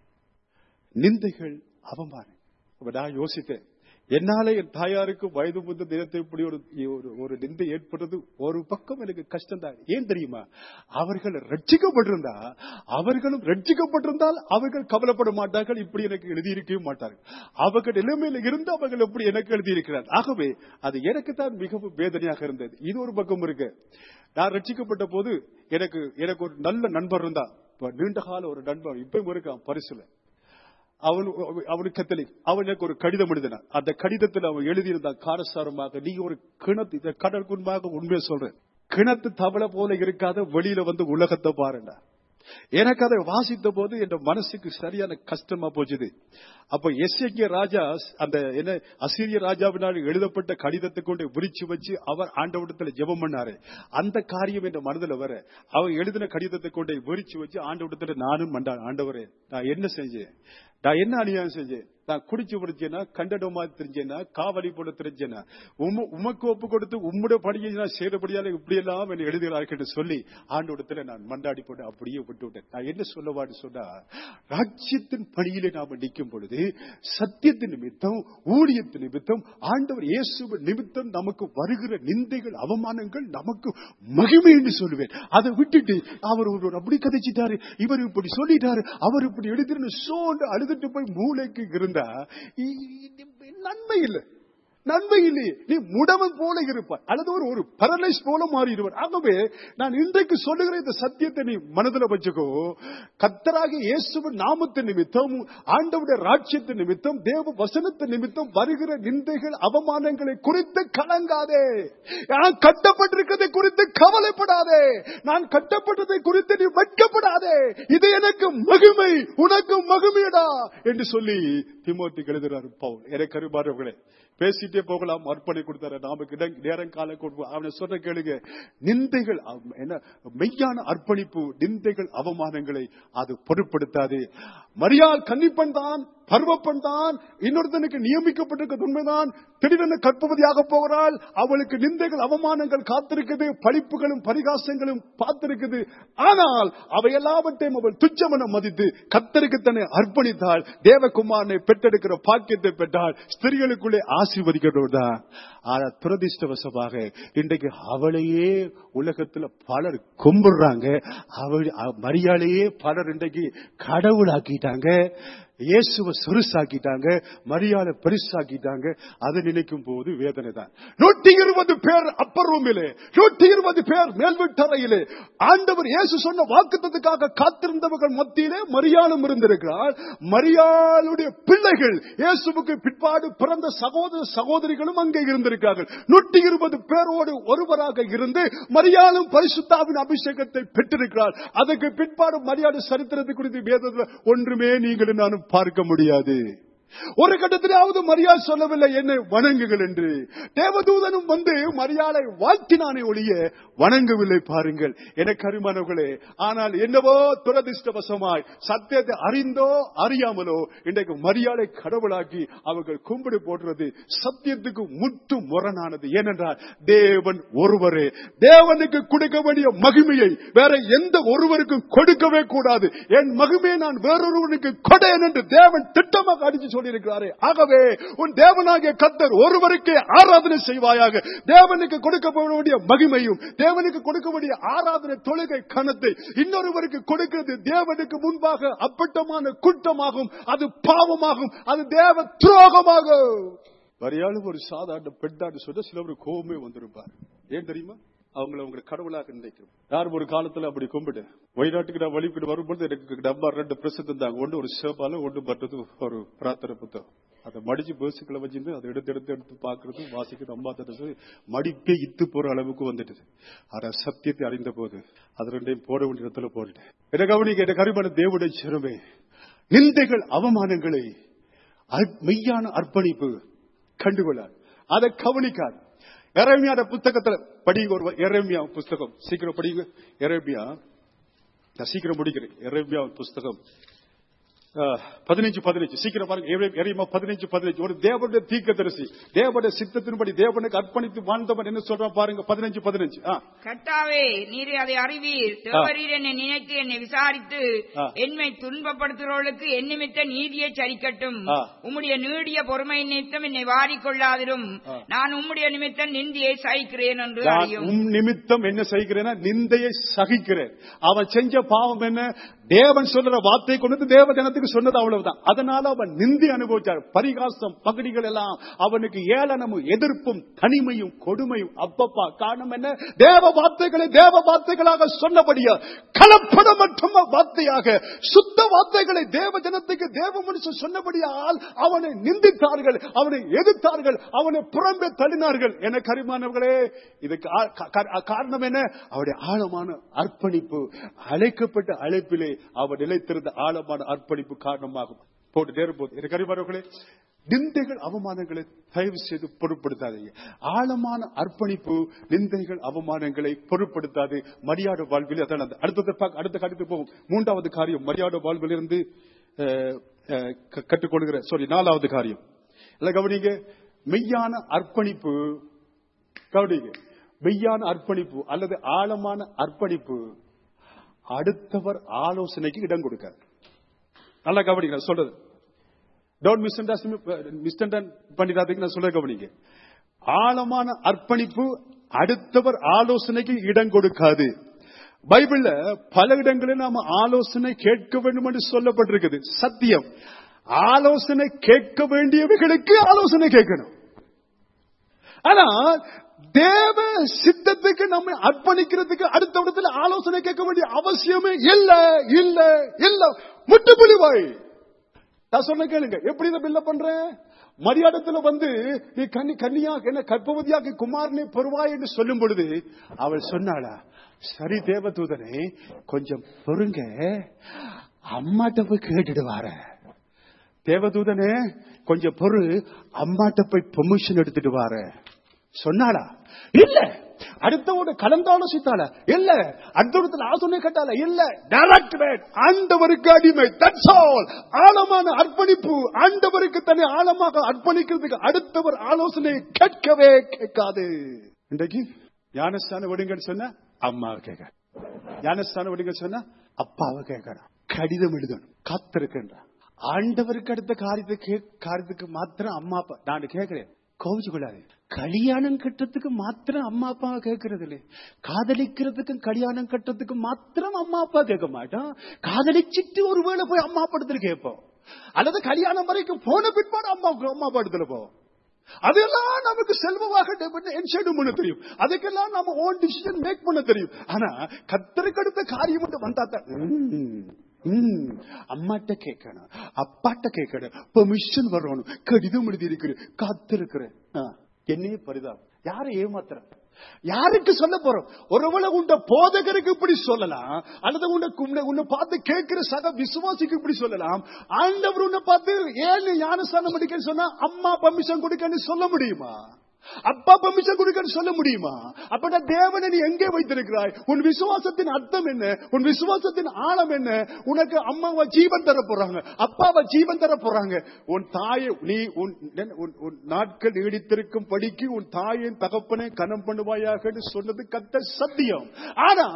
நிந்தைகள் அவமானம். நான் யோசித்தேன், என்னால என் தாயாருக்கு வயது முந்த தினத்தை இப்படி ஒரு ஒரு நிந்தை ஏற்படுறது ஒரு பக்கம் எனக்கு கஷ்டம் தான். ஏன் தெரியுமா? அவர்கள் ரட்சிக்கப்பட்டிருந்தா, அவர்களும் ரட்சிக்கப்பட்டிருந்தால் அவர்கள் கவலைப்பட மாட்டார்கள், இப்படி எனக்கு எழுதியிருக்கவே மாட்டார்கள். அவர்கள் நிலைமையில இருந்து அவர்கள் எப்படி எனக்கு எழுதியிருக்கிறார். ஆகவே அது எனக்கு தான் மிகவும் வேதனையாக இருந்தது. இது ஒரு பக்கம் இருக்கு. நான் ரட்சிக்கப்பட்ட போது எனக்கு எனக்கு ஒரு நல்ல நண்பர் இருந்தா, நீண்ட கால ஒரு நண்பர் இப்பவும் இருக்கான் பரிசுல. அவன் அவனுக்கு கத்தலிக். அவன் எனக்கு ஒரு கடிதம் எழுதினான். அந்த கடிதத்தில் அவன் எழுதியிருந்தான் காரசாரமாக, நீங்க ஒரு கிணத்து கடற்குன்பாக உண்மையை சொல்றேன், கிணத்து தவளை போல இருக்காத வெளியில வந்து உலகத்தை பாருங்க. எனக்கு அதை வாசித்த போது என் மனசுக்கு சரியான கஷ்டமா போச்சுது. அப்ப எசேக்கியா ராஜா அந்த என்ன அசீரிய ராஜாவினால் எழுதப்பட்ட கடிதத்தை கொண்டு விரிச்சு வச்சு அவர் ஆண்டவரிடத்துல ஜெபம் பண்ணாரு. அந்த காரியம் என் மனதில் வர அவர் எழுதின கடிதத்தை கொண்டு விரிச்சு வச்சு ஆண்டவரிடத்துல நானும் மண்டான், ஆண்டவரே நான் என்ன செஞ்சேன், நான் என்ன அநியாயம் செஞ்சேன், நான் குடிச்சு முடிச்சேன்னா கண்டடமா தெரிஞ்சேன்னா காவலி போட தெரிஞ்சேன்னா உமக்கு ஒப்பு கொடுத்து உம்முடைய படியை நான் செய்யறபடியால இப்படி எல்லாம் என்னை எழுதுகிறார்கள் என்று சொல்லி ஆண்டோடத்துல நான் மண்டாடி போட்டு அப்படியே விட்டு விட்டேன். நான் என்ன சொல்லவான்னு சொன்னா, ராஜ்யத்தின் பணியிலே நாம நிற்கும் பொழுது சத்தியத்தின் நிமித்தம் ஊழியத்தின் நிமித்தம் ஆண்டவர் இயேசு நிமித்தம் நமக்கு வருகிற நிந்தைகள் அவமானங்கள் நமக்கு மகிமை என்று சொல்லுவேன். அதை விட்டுட்டு அவர் ஒரு அப்படி கதைச்சிட்டாரு, இவர் இப்படி சொல்லிட்டாரு, அவர் இப்படி எழுதிரு சோண்டு அழுதுட்டு போய் மூளைக்கு இருந்தா நன்மை இல்லை, நன்மை இல்லையே. நீ முடவன் போல இருப்பாய் அல்லது ஒரு ஒரு பரலைஸ் போல மாறிடுவார். ஆகவே நான் இன்றைக்கு சொல்லுகிற இந்த சத்தியத்தை நீ மனதில் வச்சுக்கோ. கர்த்தராகிய இயேசுவின் நாமத்தின் நிமித்தம் ஆண்டவருடைய ராஜ்யத்தின் நிமித்தம் தேவ வசனத்தின் நிமித்தம் வருகிற நிந்தைகள் அவமானங்களை குறித்து கலங்காதே. நான் கட்டப்பட்டிருக்கிறதை குறித்து கவலைப்படாதே. நான் கட்டப்பட்டதை குறித்து நீ வெட்கப்படாதே. இது எனக்கு மகிமை, உனக்கு மகிமையடா என்று சொல்லி தீமோத்தேயுக்கு எழுதுகிறார் பவுல். எனக்கு அருமையானவர்களே, பேசிட்டே போகலாம். அர்ப்பணை கொடுத்தாரு, நமக்கு நேரம் காலம் கொடுப்போம். அவனை சொல்ற கேளுங்க, நிந்தைகள் என்ன மெய்யான அர்ப்பணிப்பு நிந்தைகள் அவமானங்களை அது பொருட்படுத்தாது. மரியாள் கன்னிப்பெண் தான், பருவப்பெண் தான், இன்னொருத்தனுக்கு நியமிக்கப்பட்டிருக்க உண்மைதான். திடீரென கற்பவதியாக போகிறாள். அவளுக்கு நிந்தைகள் அவமானங்கள் காத்திருக்குது, பழிப்புகளும் பரிகாசங்களும் பார்த்திருக்குது. ஆனால் அவை எல்லாவற்றையும் அவள் துச்சமன மதித்து கர்த்தருக்கு தன்னை அர்ப்பணித்தாள். தேவகுமாரனை பெற்றெடுக்கிற பாக்கியத்தை பெற்றாள். ஸ்திரீகளுக்குள்ளே ஆசீர்வதிக்கிறதா. ஆனா துரதிஷ்டவசமாக இன்றைக்கு அவளையே உலகத்துல பலர் கும்பிடுறாங்க. அவள் மரியாளையே பலர் இன்றைக்கு கடவுளாக்கிட்டாங்க. இயேசுவை சொருசாக்கிட்டாங்க, மரியாதை பெருசாக்கிட்டாங்க. அதை நினைக்கும் போது வேதனை தான். நூற்றி இருபது பேர் அப்பர் ரூமிலே, நூற்றி இருபது பேர் மேல்வீட்டறையிலே ஆண்டவர் இயேசு சொன்ன வாக்குத்தத்துக்காக காத்திருந்தவர்கள் மத்தியிலே மரியாளும் இருந்திருக்கிறார். மரியாளுடைய பிள்ளைகள் இயேசுவுக்கு பிற்பாடு பிறந்த சகோதர சகோதரிகளும் அங்கே இருந்திருக்கிறார்கள். நூற்றி இருபது பேரோடு ஒருவராக இருந்து மரியாளும் பரிசுத்தாவின் அபிஷேகத்தை பெற்றிருக்கிறார். அதற்கு பிற்பாடு மரியாதை சரித்திரத்தை குறித்து வேதத்தில் ஒன்றுமே நீங்கள் நானும் பார்க்க முடியாது. ஒரு கட்டத்திலாவது மரியாள் சொல்லவில்லை என்னை வணங்குகள் என்று. தேவதூதனும் வந்து மரியாளை வாழ்த்தினானே ஒழிய வணங்கவில்லை. பாருங்கள் எனக்கு அருமையானவர்களே. ஆனால் என்னவோ துரதிஷ்டவசமாய் சத்தியத்தை அறிந்தோ அறியாமலோ இன்றைக்கு மரியாளை கடவுளாக்கி அவர்கள் கும்பிடு போடுறது சத்தியத்துக்கு முற்று முரணானது. ஏனென்றால் தேவன் ஒருவரே. தேவனுக்கு கொடுக்க வேண்டிய மகிமையை வேற எந்த ஒருவருக்கும் கொடுக்கவே கூடாது. என் மகிமையை நான் வேறொருவனுக்கு கொடேன் என்று தேவன் திட்டமாக அடிச்சு சொல்லியிருக்கிறாரே. ஆகவே உன் தேவனாகிய கர்த்தர் ஒருவருக்கே ஆராதனை செய்வாயாக. தேவனுக்கு கொடுக்க வேண்டிய மகிமையும் தேவனுக்கு கொடுக்க வேண்டிய ஆராதனை தொழுகை கணத்தை இன்னொருவருக்கு கொடுக்கிறது தேவனுக்கு முன்பாக அப்பட்டமான குற்றமாகும். அது பாவமாகும். அது தேவ துரோகமாகும். மரியாளும் ஒரு சாதாரண பெண்ணான்னு சொல்ல சிலவர் கோபமே வந்திருப்பார். ஏன் தெரியுமா? அவங்களை உங்களை கடவுளாக நினைக்கிறோம். யாரும் ஒரு காலத்துல அப்படி கும்பிட்டு வயநாட்டுக்கு நான் வழிபட்டு வரும்போது எனக்கு டப்பா ரெண்டு பிரசத்து இருந்தாங்க. ஒன்று ஒரு சேபால, ஒன்று பண்றது ஒரு பிரார்த்தனை புத்தகம். அதை மடிச்சு பேசுக்களை வச்சிருந்து அதை எடுத்து எடுத்து எடுத்து பாக்குறது வாசிக்கிறது அம்மா தட்டு மடிப்பே இத்து போற அளவுக்கு வந்துட்டு. ஆனா சத்தியத்தை அறிந்த போது அது ரெண்டையும் போட வேண்டிய இடத்துல போட்டுட்டேன். என்ன கவனிக்க, என்ன கருமான தேவனுடைய சிறுமை நிந்தைகள் அவமானங்களை மெய்யான அர்ப்பணிப்பு கண்டுகொள்ளார். அதை கவனிக்கார். எரேமியா புத்தகத்துல படிங்க. ஒரு எரேமியா புஸ்தகம் சீக்கிரம் படிங்க. எரேமியா நான் சீக்கிரம் முடிக்கிறேன். எரேமியா புஸ்தகம் பதினஞ்சு பதினஞ்சு சீக்கிரம் பாருங்க. எரேமியா பதினஞ்சு பதினஞ்சு ஒரு தேவனுடைய தீர்க்கதரிசி தேவனுடைய சித்தத்தின்படி தேவனுக்கு அர்ப்பணித்து வாழ்ந்தவன் என்ன சொல்றான் பாருங்க. பதினஞ்சு பதினஞ்சு கர்த்தாவே நீர் அதை அறிவீர். தேவரீர் என்னை நினைத்து என்னை விசாரித்து என்னை துன்பப்படுத்துகிறவர்களுக்கு என் நிமித்த நீதியை சரிக்கட்டும். உம்முடைய நீடிய பொறுமை நிமித்தம் என்னை வாரிக்கொள்ளாதிரும். நான் உம்முடைய நிமித்தம் நிந்தையை சகிக்கிறேன் என்று அறியும். உம் நிமித்தம் என்ன சகிக்கிறேன்? நிந்தையை சகிக்கிறேன். அவன் செஞ்ச பாவம் என்ன? தேவன் சொல்ற வார்த்தை கொண்டு தேவ ஜனத்துக்கு சொன்னது அவ்வளவுதான். அதனால அவன் நிந்தி அனுபவிச்சார். பரிகாசம் பகடிகள் எல்லாம் அவனுக்கு ஏளனமும் எதிர்ப்பும் தனிமையும் கொடுமையும். அப்பப்பா காரணம் என்ன? தேவ வார்த்தைகளை தேவ வார்த்தைகளாக சொன்னபடியா கலப்படமற்ற வார்த்தையாக சுத்த வார்த்தைகளை தேவ ஜனத்துக்கு தேவ மனுஷன் சொன்னபடியால் அவனை நிந்தித்தார்கள், அவனை எதிர்த்தார்கள், அவனை புறம்பே தள்ளினார்கள். என கரிமானவர்களே, இதுக்கு காரணம் என்ன? அவருடைய ஆழமான அர்ப்பணிப்பு. அழைக்கப்பட்ட அழைப்பிலே அவர் நிலைத்திருந்த ஆழமான அர்ப்பணிப்பு காரணமாகும். போட்டு நேரும்போது எனக்கு அறிவார்களே, நிந்தைகள் அவமானங்களை தயவு செய்து பொருட்படுத்தாதீங்க. ஆழமான அர்ப்பணிப்பு நிந்தைகள் அவமானங்களை பொருட்படுத்தாது. மரியாதை வாழ்வில் அதான் அடுத்த அடுத்த கருத்து போகும். மூன்றாவது காரியம் மரியாதை வாழ்வில் இருந்து கற்றுக்கொள்கிற சாரி நாலாவது காரியம் இல்ல கவனிங்க, மெய்யான அர்ப்பணிப்பு. கவனிங்க, மெய்யான அர்ப்பணிப்பு அல்லது ஆழமான அர்ப்பணிப்பு அடுத்தவர் ஆலோசனைக்கு இடம் கொடுக்காது. நல்லா கவனிங்க சொல்றது. டோன்ட் மிஸ் அண்டர்ஸ்டாண்ட் பண்ணிடாதீங்க நான் சொல்ல கவனிங்க. ஆழமான அர்ப்பணிப்பு அடுத்தவர் ஆலோசனைக்கு இடம் கொடுக்காது. பைபிள்ல பல இடங்களில் நாம ஆலோசனை கேட்க வேண்டும் என்று சொல்லப்பட்டிருக்குது. சத்தியம். ஆலோசனை கேட்க வேண்டியவர்களுக்கு ஆலோசனை கேட்கணும். ஆனா தேவ சித்தத்துக்கு நம்ம அர்ப்பணிக்கிறதுக்கு அடுத்த இடத்துல ஆலோசனை கேட்க வேண்டிய அவசியமே இல்ல இல்ல இல்ல. முட்டுப்புலிவாய் நான் சொன்ன கேளுங்க. எப்படி இதை பில்ல பண்றேன்? மரியாதத்துல வந்து நீ கன்னி கன்னியா என்ன கர்ப்பவதியாக குமாரனை பெறுவாய் என்று சொல்லும் பொழுது அவள் சொன்னாளா, சரி தேவதூதனே கொஞ்சம் பொறுங்க, அம்மாட்ட போய் கேட்டுட்டு வார. தேவதூதனே கொஞ்சம் பொறு, அம்மாட்ட போய் பெர்மிஷன் எடுத்துட்டு வார சொன்னாளா? இல்ல. அடுத்தவோட கலந்தாலோசித்தாள? இல்ல. அடுத்த ஆலோசனை கேட்டால? இல்ல. டைரக்ட் ஆண்டவருக்கு அடிமை. That's all. ஆழமான அர்ப்பணிப்பு ஆண்டவருக்கு தன்னை ஆழமாக அர்ப்பணிக்கிறதுக்கு அடுத்தவர் ஆலோசனை கேட்கவே கேட்காது. இன்றைக்கு ஞானஸ்தானம் விடுங்கன்னு சொன்ன அம்மாவை கேட்க, ஞானஸ்தானம் விடுங்கன்னு சொன்ன அப்பாவை கேட்கறான், கடிதம் எழுதணும், காத்திருக்கின்றான். ஆண்டவருக்கு அடுத்த காரியத்துக்கு காரியத்துக்கு மாத்திரம் அம்மா அப்பா நான் கேட்கிறேன். கோவிச்சு கொள்ளாது. கல்யாணம் கட்டுறதுக்கு மாத்திரம் அம்மா அப்பா கேட்கறது இல்லை. காதலிக்கிறதுக்கும் கல்யாணம் கட்டுறதுக்கு மாத்திரம் அம்மா அப்பா கேட்க மாட்டோம். காதலிச்சிட்டு ஒருவேளை போய் அம்மா படத்துல கேட்போம், அல்லது கல்யாணம் வரைக்கும் போன பிற்பாடு அம்மா அம்மா படத்துல போவோம். அதெல்லாம் நமக்கு செல்வமாக பண்ண தெரியும், அதுக்கெல்லாம் நம்ம ஓன் டிசிஷன் மேக் பண்ண தெரியும். ஆனா கத்தருக்கு அடுத்த காரியம் மட்டும் வந்தாத்தான் அம்மாட்ட கேட்கணும், அப்பாட்ட கேட்கணும், பெர்மிஷன் வரணும், கடிதம் எழுதி இருக்கிறேன், காத்திருக்கிறேன். என்னையே பரிதாபம். யாரை ஏமாத்துற? யாருக்கு சொல்ல போறோம்? ஒருவேளை உண்ட போதகருக்கு இப்படி சொல்லலாம், அல்லது உன்னை உன்னை பார்த்து கேட்கிற சக விசுவாசிக்கு இப்படி சொல்லலாம். ஆண்டவர் உன்னை பார்த்து ஏழு ஞானஸ்தானம் எடுக்கன்னு சொன்னா அம்மா பர்மிஷன் கொடுக்கன்னு சொல்ல முடியுமா? அப்பா பர்மிஷன் கொடுக்க சொல்ல முடியுமா? அப்ப தேவனை நீ எங்கே வைத்திருக்கிறாய்? உன் விசுவாசத்தின் அர்த்தம் என்ன? உன் விசுவாசத்தின் ஆழம் என்ன? உனக்கு அம்மாவை ஜீவன் தர போறாங்க, அப்பாவை ஜீவன் தர போறாங்க. உன் தாயை நீ உன் நாட்கள் நீடித்திருக்கும் படிக்கு உன் தாயின் தகப்பனை கனம் பண்ணுவாயாக சொன்னது கத்த சத்தியம். ஆனா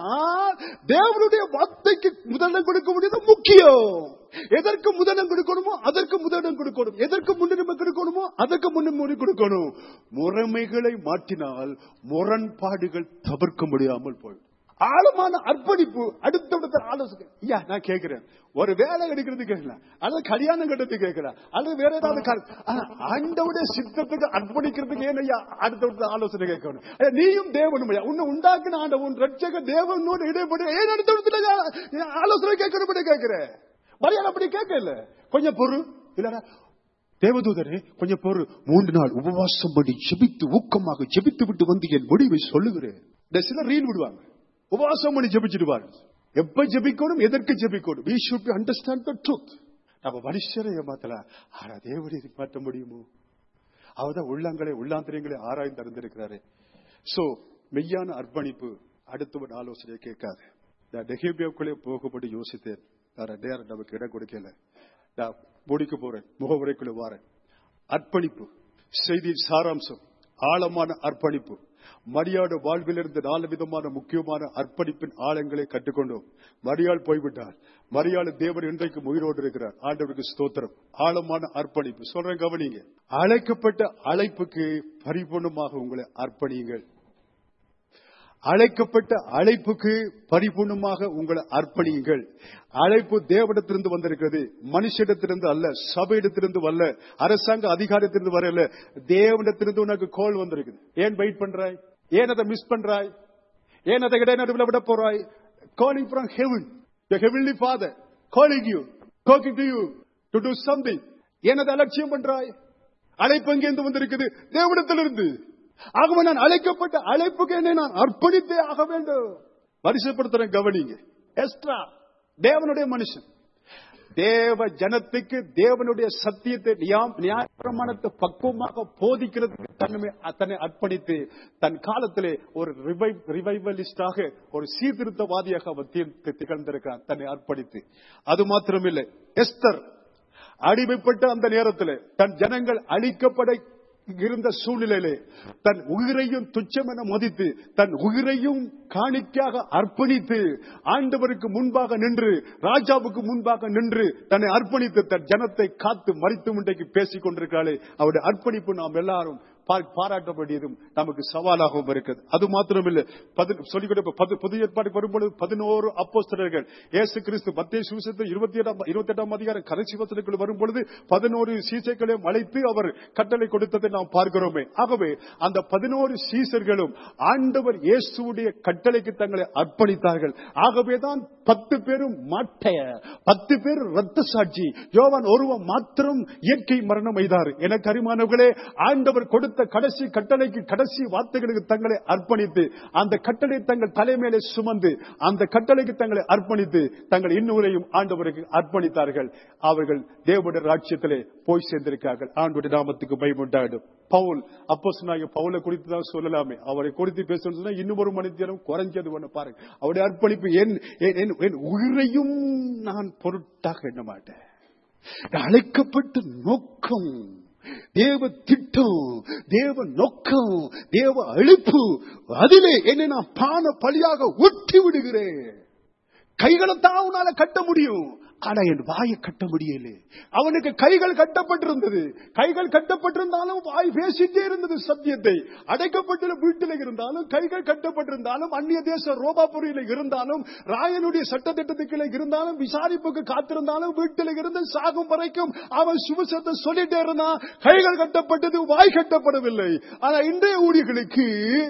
தேவனுடைய வார்த்தைக்கு முதலிடம் கொடுக்க வேண்டியது முக்கியம். எதற்கு முதலிடம் கொடுக்கணுமோ அதற்கு முதலிடம் கொடுக்கணும், எதற்கு முன்னுரிமை கொடுக்கணுமோ அதற்கு முன்னுரிமை கொடுக்கணும். முறைமைகளை மாற்றினால் முரண்பாடுகள் தவிர்க்க முடியாமல் போயிடும். ஆழமான அர்ப்பணிப்பு அடுத்த ஆலோசனை. ஐயா நான் கேட்கிறேன், ஒரு வேலை எடுக்கிறது கேட்கலாம், அல்லது கல்யாணம் கட்டுறது கேட்கலாம், அல்லது வேற ஏதாவது ஆண்டவுடைய சித்தத்துக்கு அர்ப்பணிக்கிறதுக்கு ஏன் ஐயா அடுத்த ஆலோசனை கேட்கணும்? நீயும் தேவனும் உன்னை உண்டாக்குன ஆண்ட உன் ரட்சக தேவனோடு இடைப்பட ஏன் அடுத்த ஆலோசனை கேட்கணும் கேட்கிறேன். மரியாதை அப்படி கேட்கல. கொஞ்சம் பொறு இல்ல தேவதூதரே, கொஞ்சம் பொறு, மூன்று நாள் உபவாசம் பண்ணி ஜெபித்து ஊக்கமாக ஜெபித்து விட்டு வந்து என் முடிவை சொல்லுகிறேன். சில ரீல் விடுவாங்க, உபவாசம் பண்ணி ஜெபிச்சிடுவார். எப்ப ஜெபிக்கணும், எதற்கு ஜெபிக்கணும்? we should understand the truth. நம்ம மனுஷரை ஏமாத்தலாம், ஆனா தேவனை மாற்ற முடியுமோ? அவர்தான் உள்ளங்களை உள்ளாந்திரங்களை ஆராய்ந்து அறிந்திருக்கிறாரு. சோ மெய்யான அர்ப்பணிப்பு அடுத்தவன் ஆலோசனையை கேட்காது. நான் நெகேமியாவுக்குள்ளே போகும்படி யோசித்தேன், நேரம் நமக்கு இடம் கொடுக்கல. நான் முடிக்க போறேன், முகவுரைக்குள்ள வாரேன். அர்ப்பணிப்பு செய்தியின் சாராம்சம் ஆழமான அர்ப்பணிப்பு. மரியாள் வாழ்விலிருந்து நாலு விதமான முக்கியமான அர்ப்பணிப்பின் ஆழங்களை கற்றுக்கொண்டோம். மரியாள் போய்விட்டார், மரியாள் தேவன் இன்றைக்கு உயிரோடு இருக்கிறார். ஆண்டவருக்கு ஸ்தோத்திரம். ஆழமான அர்ப்பணிப்பு சொல்றேன் கவனிங்க. அழைக்கப்பட்ட அழைப்புக்கு பரிபூர்ணமாக உங்களை அர்ப்பணியுங்கள். அழைக்கப்பட்ட அழைப்புக்கு பரிபூர்ணமாக உங்களை அர்ப்பணியுங்கள். அழைப்பு தேவனிடத்திலிருந்து வந்திருக்கிறது, மனுஷிடத்திலிருந்து அல்ல, சபையிடத்திலிருந்து அல்ல, அரசாங்க அதிகாரத்திலிருந்து வரல, தேவனிடத்திலிருந்து உனக்கு கோல் வந்திருக்குது. ஏன் வெயிட் பண்றாய்? ஏன் அதை மிஸ் பண்றாய்? ஏன் அதை இடைநடுவில் விட போறாய்? Calling from heaven, the heavenly Father calling you, talking to you to do something. ஏன் அதை அலட்சியம் பண்றாய்? அழைப்பு எங்கிருந்து வந்திருக்குது? தேவனிடத்திலிருந்து. ஆகவே நான் அழைக்கப்பட்ட அழைப்புக்கு என்னை நான் அர்ப்பணித்தே ஆக வேண்டும். பரிசுப்படுத்துறேன் கவனிங்க. எஸ்ட்ரா தேவனுடைய மனுஷன், தேவ ஜனத்துக்கு தேவனுடைய சத்தியத்தை நியாயப்பிரமாணத்தை பக்குவமாக போதிக்கிறதுக்கு தன்னை தன்னை அர்ப்பணித்து தன் காலத்திலே ஒரு ரிவைவலிஸ்டாக ஒரு சீர்திருத்தவாதியாக அவர் திகழ்ந்திருக்கிறார், தன்னை அர்ப்பணித்து. அது மாத்திரமில்லை, எஸ்தர் அடிமைப்பட்ட அந்த நேரத்தில் தன் ஜனங்கள் அழிக்கப்பட இருந்த சூழ்நிலையிலே தன் உயிரையும் துச்சமென மதித்து தன் உயிரையும் காணிக்கையாக அர்ப்பணித்து ஆண்டவருக்கு முன்பாக நின்று ராஜாவுக்கு முன்பாக நின்று தன்னை அர்ப்பணித்து தன் ஜனத்தை காத்து மறித்து இன்றைக்கு பேசிக் கொண்டிருக்கிறாளே, அவருடைய அர்ப்பணிப்பு நாம் எல்லாரும் பாராட்ட வேண்டியதும் நமக்கு சவாலாகவும் இருக்கிறது. அது மாத்திரமில்லை, சொல்லிக் புதிய ஏற்பாடு வரும்பொழுது பதினோரு அப்போஸ்தலர்கள் இயேசு கிறிஸ்து மத்தேயு சுவிசேஷத்தில் இருபத்தி எட்டாம் இருபத்தி எட்டாம் அதிகாரம் கடைசி வசனங்கள் வரும்பொழுது பதினோரு சீசர்களையும் அழைத்து அவர் கட்டளை கொடுத்ததை நாம் பார்க்கிறோமே. ஆகவே அந்த பதினோரு சீசர்களும் ஆண்டவர் இயேசுடைய கட்டளைக்கு தங்களை அர்ப்பணித்தார்கள். ஆகவேதான் பத்து பேரும் மாட்டைய பத்து பேர் ரத்த சாட்சி, யோவான் ஒருவன் மாத்திரம் இயற்கை மரணம் எய்தார். என கரிமானவர்களே, ஆண்டவர் கொடுத்த கடைசி கட்டளைக்கு கடைசி வார்த்தைகளுக்கு தங்களை அர்ப்பணித்து அந்த கட்டளை தங்கள் தலைமையிலே சுமந்து அந்த கட்டளைக்கு தங்களை அர்ப்பணித்து தங்கள் இன்னுரையும் ஆண்டவருக்கு அர்ப்பணித்தார்கள். அவர்கள் தேவனுடைய ராஜ்யத்திலே போய் சேர்ந்திருக்கார்கள். ஆண்டவருடைய நாமத்துக்கு மகிமை உண்டாயிடும். பவுல் அப்போஸ்தலனாகிய பவுலை குறித்து தான் சொல்லலாமே, அவரை குறித்து பேசணும் இன்னும் ஒரு மனிதனும் குறைஞ்சது ஒண்ணு பாருங்க. அவருடைய அர்ப்பணிப்பு என் உயிரையும் நான் பொருட்டாக எண்ண மாட்டேன். அழைக்கப்பட்ட நோக்கம், தேவ திட்டம், தேவ நோக்கம், தேவ அழைப்பு, அதிலே என்னை நான் பான பலியாக ஒட்டி விடுகிறேன். கைகளை தான் உன்னால கட்ட முடியும், ஆனா என் வாயை கட்ட முடியல. அவனுக்கு கைகள் கட்டப்பட்டிருந்தது. கைகள் கட்டப்பட்டிருந்தாலும் வாய் பேசிட்டே இருந்தது சத்தியத்தை. அடைக்கப்பட்ட வீட்டில் இருந்தாலும், கைகள் கட்டப்பட்டிருந்தாலும், அந்நிய தேச ரோபாபுரியில இருந்தாலும், ராயனுடைய சட்டத்திட்டத்துக்குள்ள இருந்தாலும், விசாரிப்புக்கு காத்திருந்தாலும், வீட்டில் இருந்து சாகும் வரைக்கும் அவன் சுவிசேஷத்தை சொல்லிட்டே இருந்தான். கைகள் கட்டப்பட்டது, வாய் கட்டப்படவில்லை. ஆனா இன்றைய ஊழியர்களுக்கு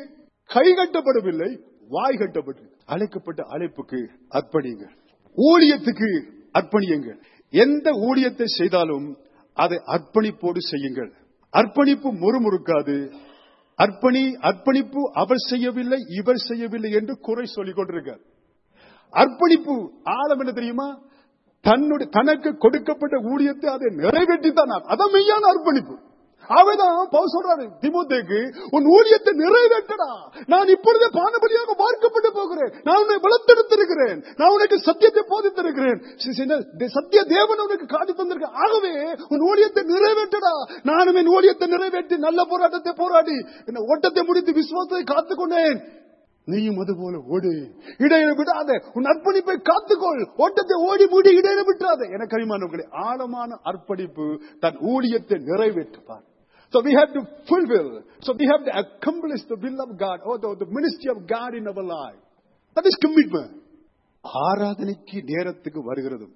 கை கட்டப்படவில்லை, வாய் கட்டப்பட்டது. அழைக்கப்பட்ட அழைப்புக்கு அர்ப்பணியுங்கள், ஊழியத்துக்கு அர்ப்பணியுங்கள். எந்த ஊழியத்தை செய்தாலும் அதை அர்ப்பணிப்போடு செய்யுங்கள். அர்ப்பணிப்பு முறுமுறுக்காது. அர்ப்பணி அர்ப்பணிப்பு அவர் செய்யவில்லை, இவர் செய்யவில்லை என்று குறை சொல்லிக் கொண்டிருக்கார். அர்ப்பணிப்பு ஆழம் என்ன தெரியுமா? தன்னுடைய தனக்கு கொடுக்கப்பட்ட ஊழியத்தை அதை நிறைவேற்றித்தான். அதான் மெய்யான அர்ப்பணிப்பு. அவதான் பவுல் சொல்றாரு தீமோத்தேயுக்கு, உன் ஊழியத்தை நிறைவேற்றடா. நான் இப்பொழுதே பானபலியாக பார்க்கப்பட்டு போகிறேன். நான் உன்னை வளர்த்தெடுத்திருக்கிறேன். நான் உனக்கு சத்தியத்தை போதித்திருக்கிறேன். சத்திய தேவன் உனக்கு காட்டி தந்திருக்க. ஆகவே உன் ஊழியத்தை நிறைவேற்றடா. நானும் என் ஊழியத்தை நிறைவேற்றி நல்ல போராட்டத்தை போராடி என்ன ஓட்டத்தை முடித்து விசுவாசத்தை காத்துக்கொண்டேன். நீயும் அது போல ஓடு, இடையில விடாத. உன் அர்ப்பணிப்பை காத்துக்கொள், ஓட்டத்தை ஓடி மூடி இடையில விட்டாத. என கரிமானவர்களே, ஆழமான அர்ப்பணிப்பு தன் ஊழியத்தை நிறைவேற்றுப்பார். So we have to fulfill, so we have to accomplish the will of God or the, the ministry of God in our life. That is commitment. ஆராதனைக்கு நேரத்துக்கு வருகிறதும்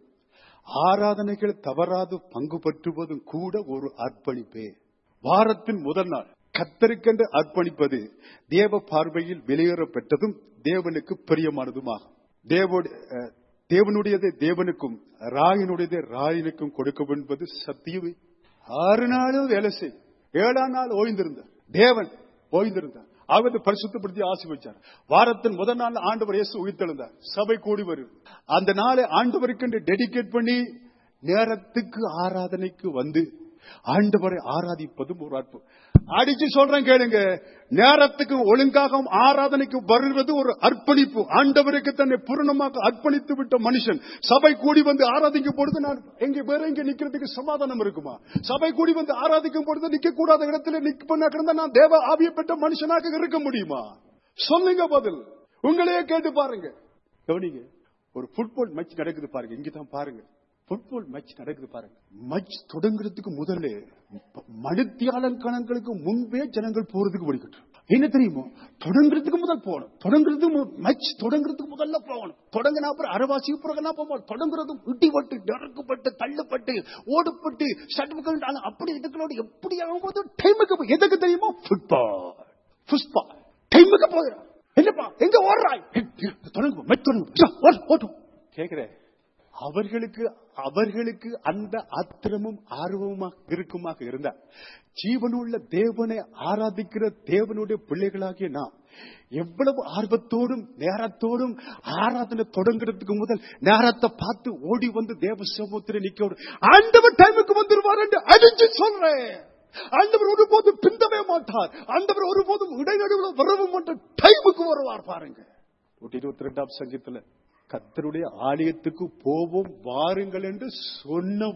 ஆராதனைகள் தவறாது பங்கு பற்றுவதும் கூட ஒரு அர்ப்பணிப்பே. வாரத்தின் முதல் நாள் கர்த்தருக்கென்று அர்ப்பணிப்பது தேவ பார்வையில் வெளியேற பெற்றதும் தேவனுக்கு பிரியமானதுமாகும். தேவனுடையதை தேவனுக்கும் ராயனுடையதை ராயனுக்கும் கொடுக்க என்பது சத்தியமே. ஆறு நாளும் வேலை செய், ஏழாம் நாள் ஓய்ந்திருந்தார். தேவன் ஓய்ந்திருந்தார். அவர் பரிசுத்தப்படுத்தி ஆசீர்வதிச்சார். வாரத்தின் முதல் நாள் ஆண்டவர் இயேசு உயிர்த்தெழுந்தார். சபை கூடி வரும் அந்த நாளை ஆண்டவருக்கு டெடிகேட் பண்ணி நேரத்துக்கு ஆராதனைக்கு வந்து ஆண்டவரை ஆராதிப்பதும் ஒரு அற்புதம். அடிச்சு சொல்றேன் கேளுங்க, நேரத்துக்கு ஒழுங்காக ஆராதனைக்கு வருவது ஒரு அர்ப்பணிப்பு. ஆண்டவருக்கு தன்னை பூரணமாக அர்ப்பணித்து விட்ட மனுஷன் சபை கூடி வந்து ஆராதிக்கும் பொழுது நான் எங்க வேற எங்க நிக்கிறதுக்கு சமாதானம் இருக்குமா? சபை கூடி வந்து ஆராதிக்கும் பொழுது நிக்க கூடாத இடத்துல நிக்க நான் தேவ ஆவியை பெற்ற மனுஷனாக இருக்க முடியுமா? சொல்லுங்க பதில். உங்களையே கேட்டு பாருங்க. கவனிங்க, ஒரு ஃபுட்பால் மேட்ச் நடக்குது பாருங்க. இங்கதான் பாருங்க, ஃபுட்பால் மேட்ச் நடக்குது பாருங்க. மேட்ச் தொடங்குறதுக்கு முதல்ல மணித்தியாளன் கணங்களுக்கு முன்பே ஜனங்கள் போறதுக்கு வடிக்கட்டும். என்ன தெரியுமோ, தொடங்குறதுக்கு முதல் போகணும். தொடங்குறதுக்கு மேட்ச் தொடங்குறதுக்கு முதல்ல போகணும். தொடங்கினா அப்புறம் அரவாசி பிறகுனா போவோம். தொடங்குறதும் இடிபட்டு நெருக்கப்பட்டு தள்ளுப்பட்டு ஓடுப்பட்டு சட்டுக்கள் அப்படி இதுகளோடு எப்படி ஆகும்போது டைமுக்கு எதுக்கு தெரியுமோ, ஃபுட்பால் புஷ்பா டைமுக்கு போயிடும். என்னப்பா எங்க ஓடுறாய்? தொடங்கு மேட்ச் தொடங்கு ஓட்டும் கேக்குறேன். அவர்களுக்கு அவர்களுக்கு அந்த ஆத்திரமும் ஆர்வமாக இருக்குமாக இருந்தார். ஜீவனுள்ள தேவனை ஆராதிக்கிற தேவனுடைய பிள்ளைகளாகிய நாம் எவ்வளவு ஆர்வத்தோடும் நேரத்தோடும் ஆராதனை தொடங்குறதுக்கு முதல் நேரத்தை பார்த்து ஓடி வந்து தேவ சமூகத்தில் நிக்க ஆண்டவர் டைமுக்கு வந்துருவார் என்று அடிச்சு சொல்றேன். ஆண்டவர் ஒருபோதும் பிந்தவே மாட்டார். ஆண்டவர் ஒருபோதும் இடைநடுவில் வரவும் மாட்டார். டைமுக்கு வருவார். பாருங்க, இருபத்தி ரெண்டாம் சங்கீதத்துல கர்த்தருடைய ஆலயத்துக்கு போவோம் வாருங்கள் என்று சொன்ன போது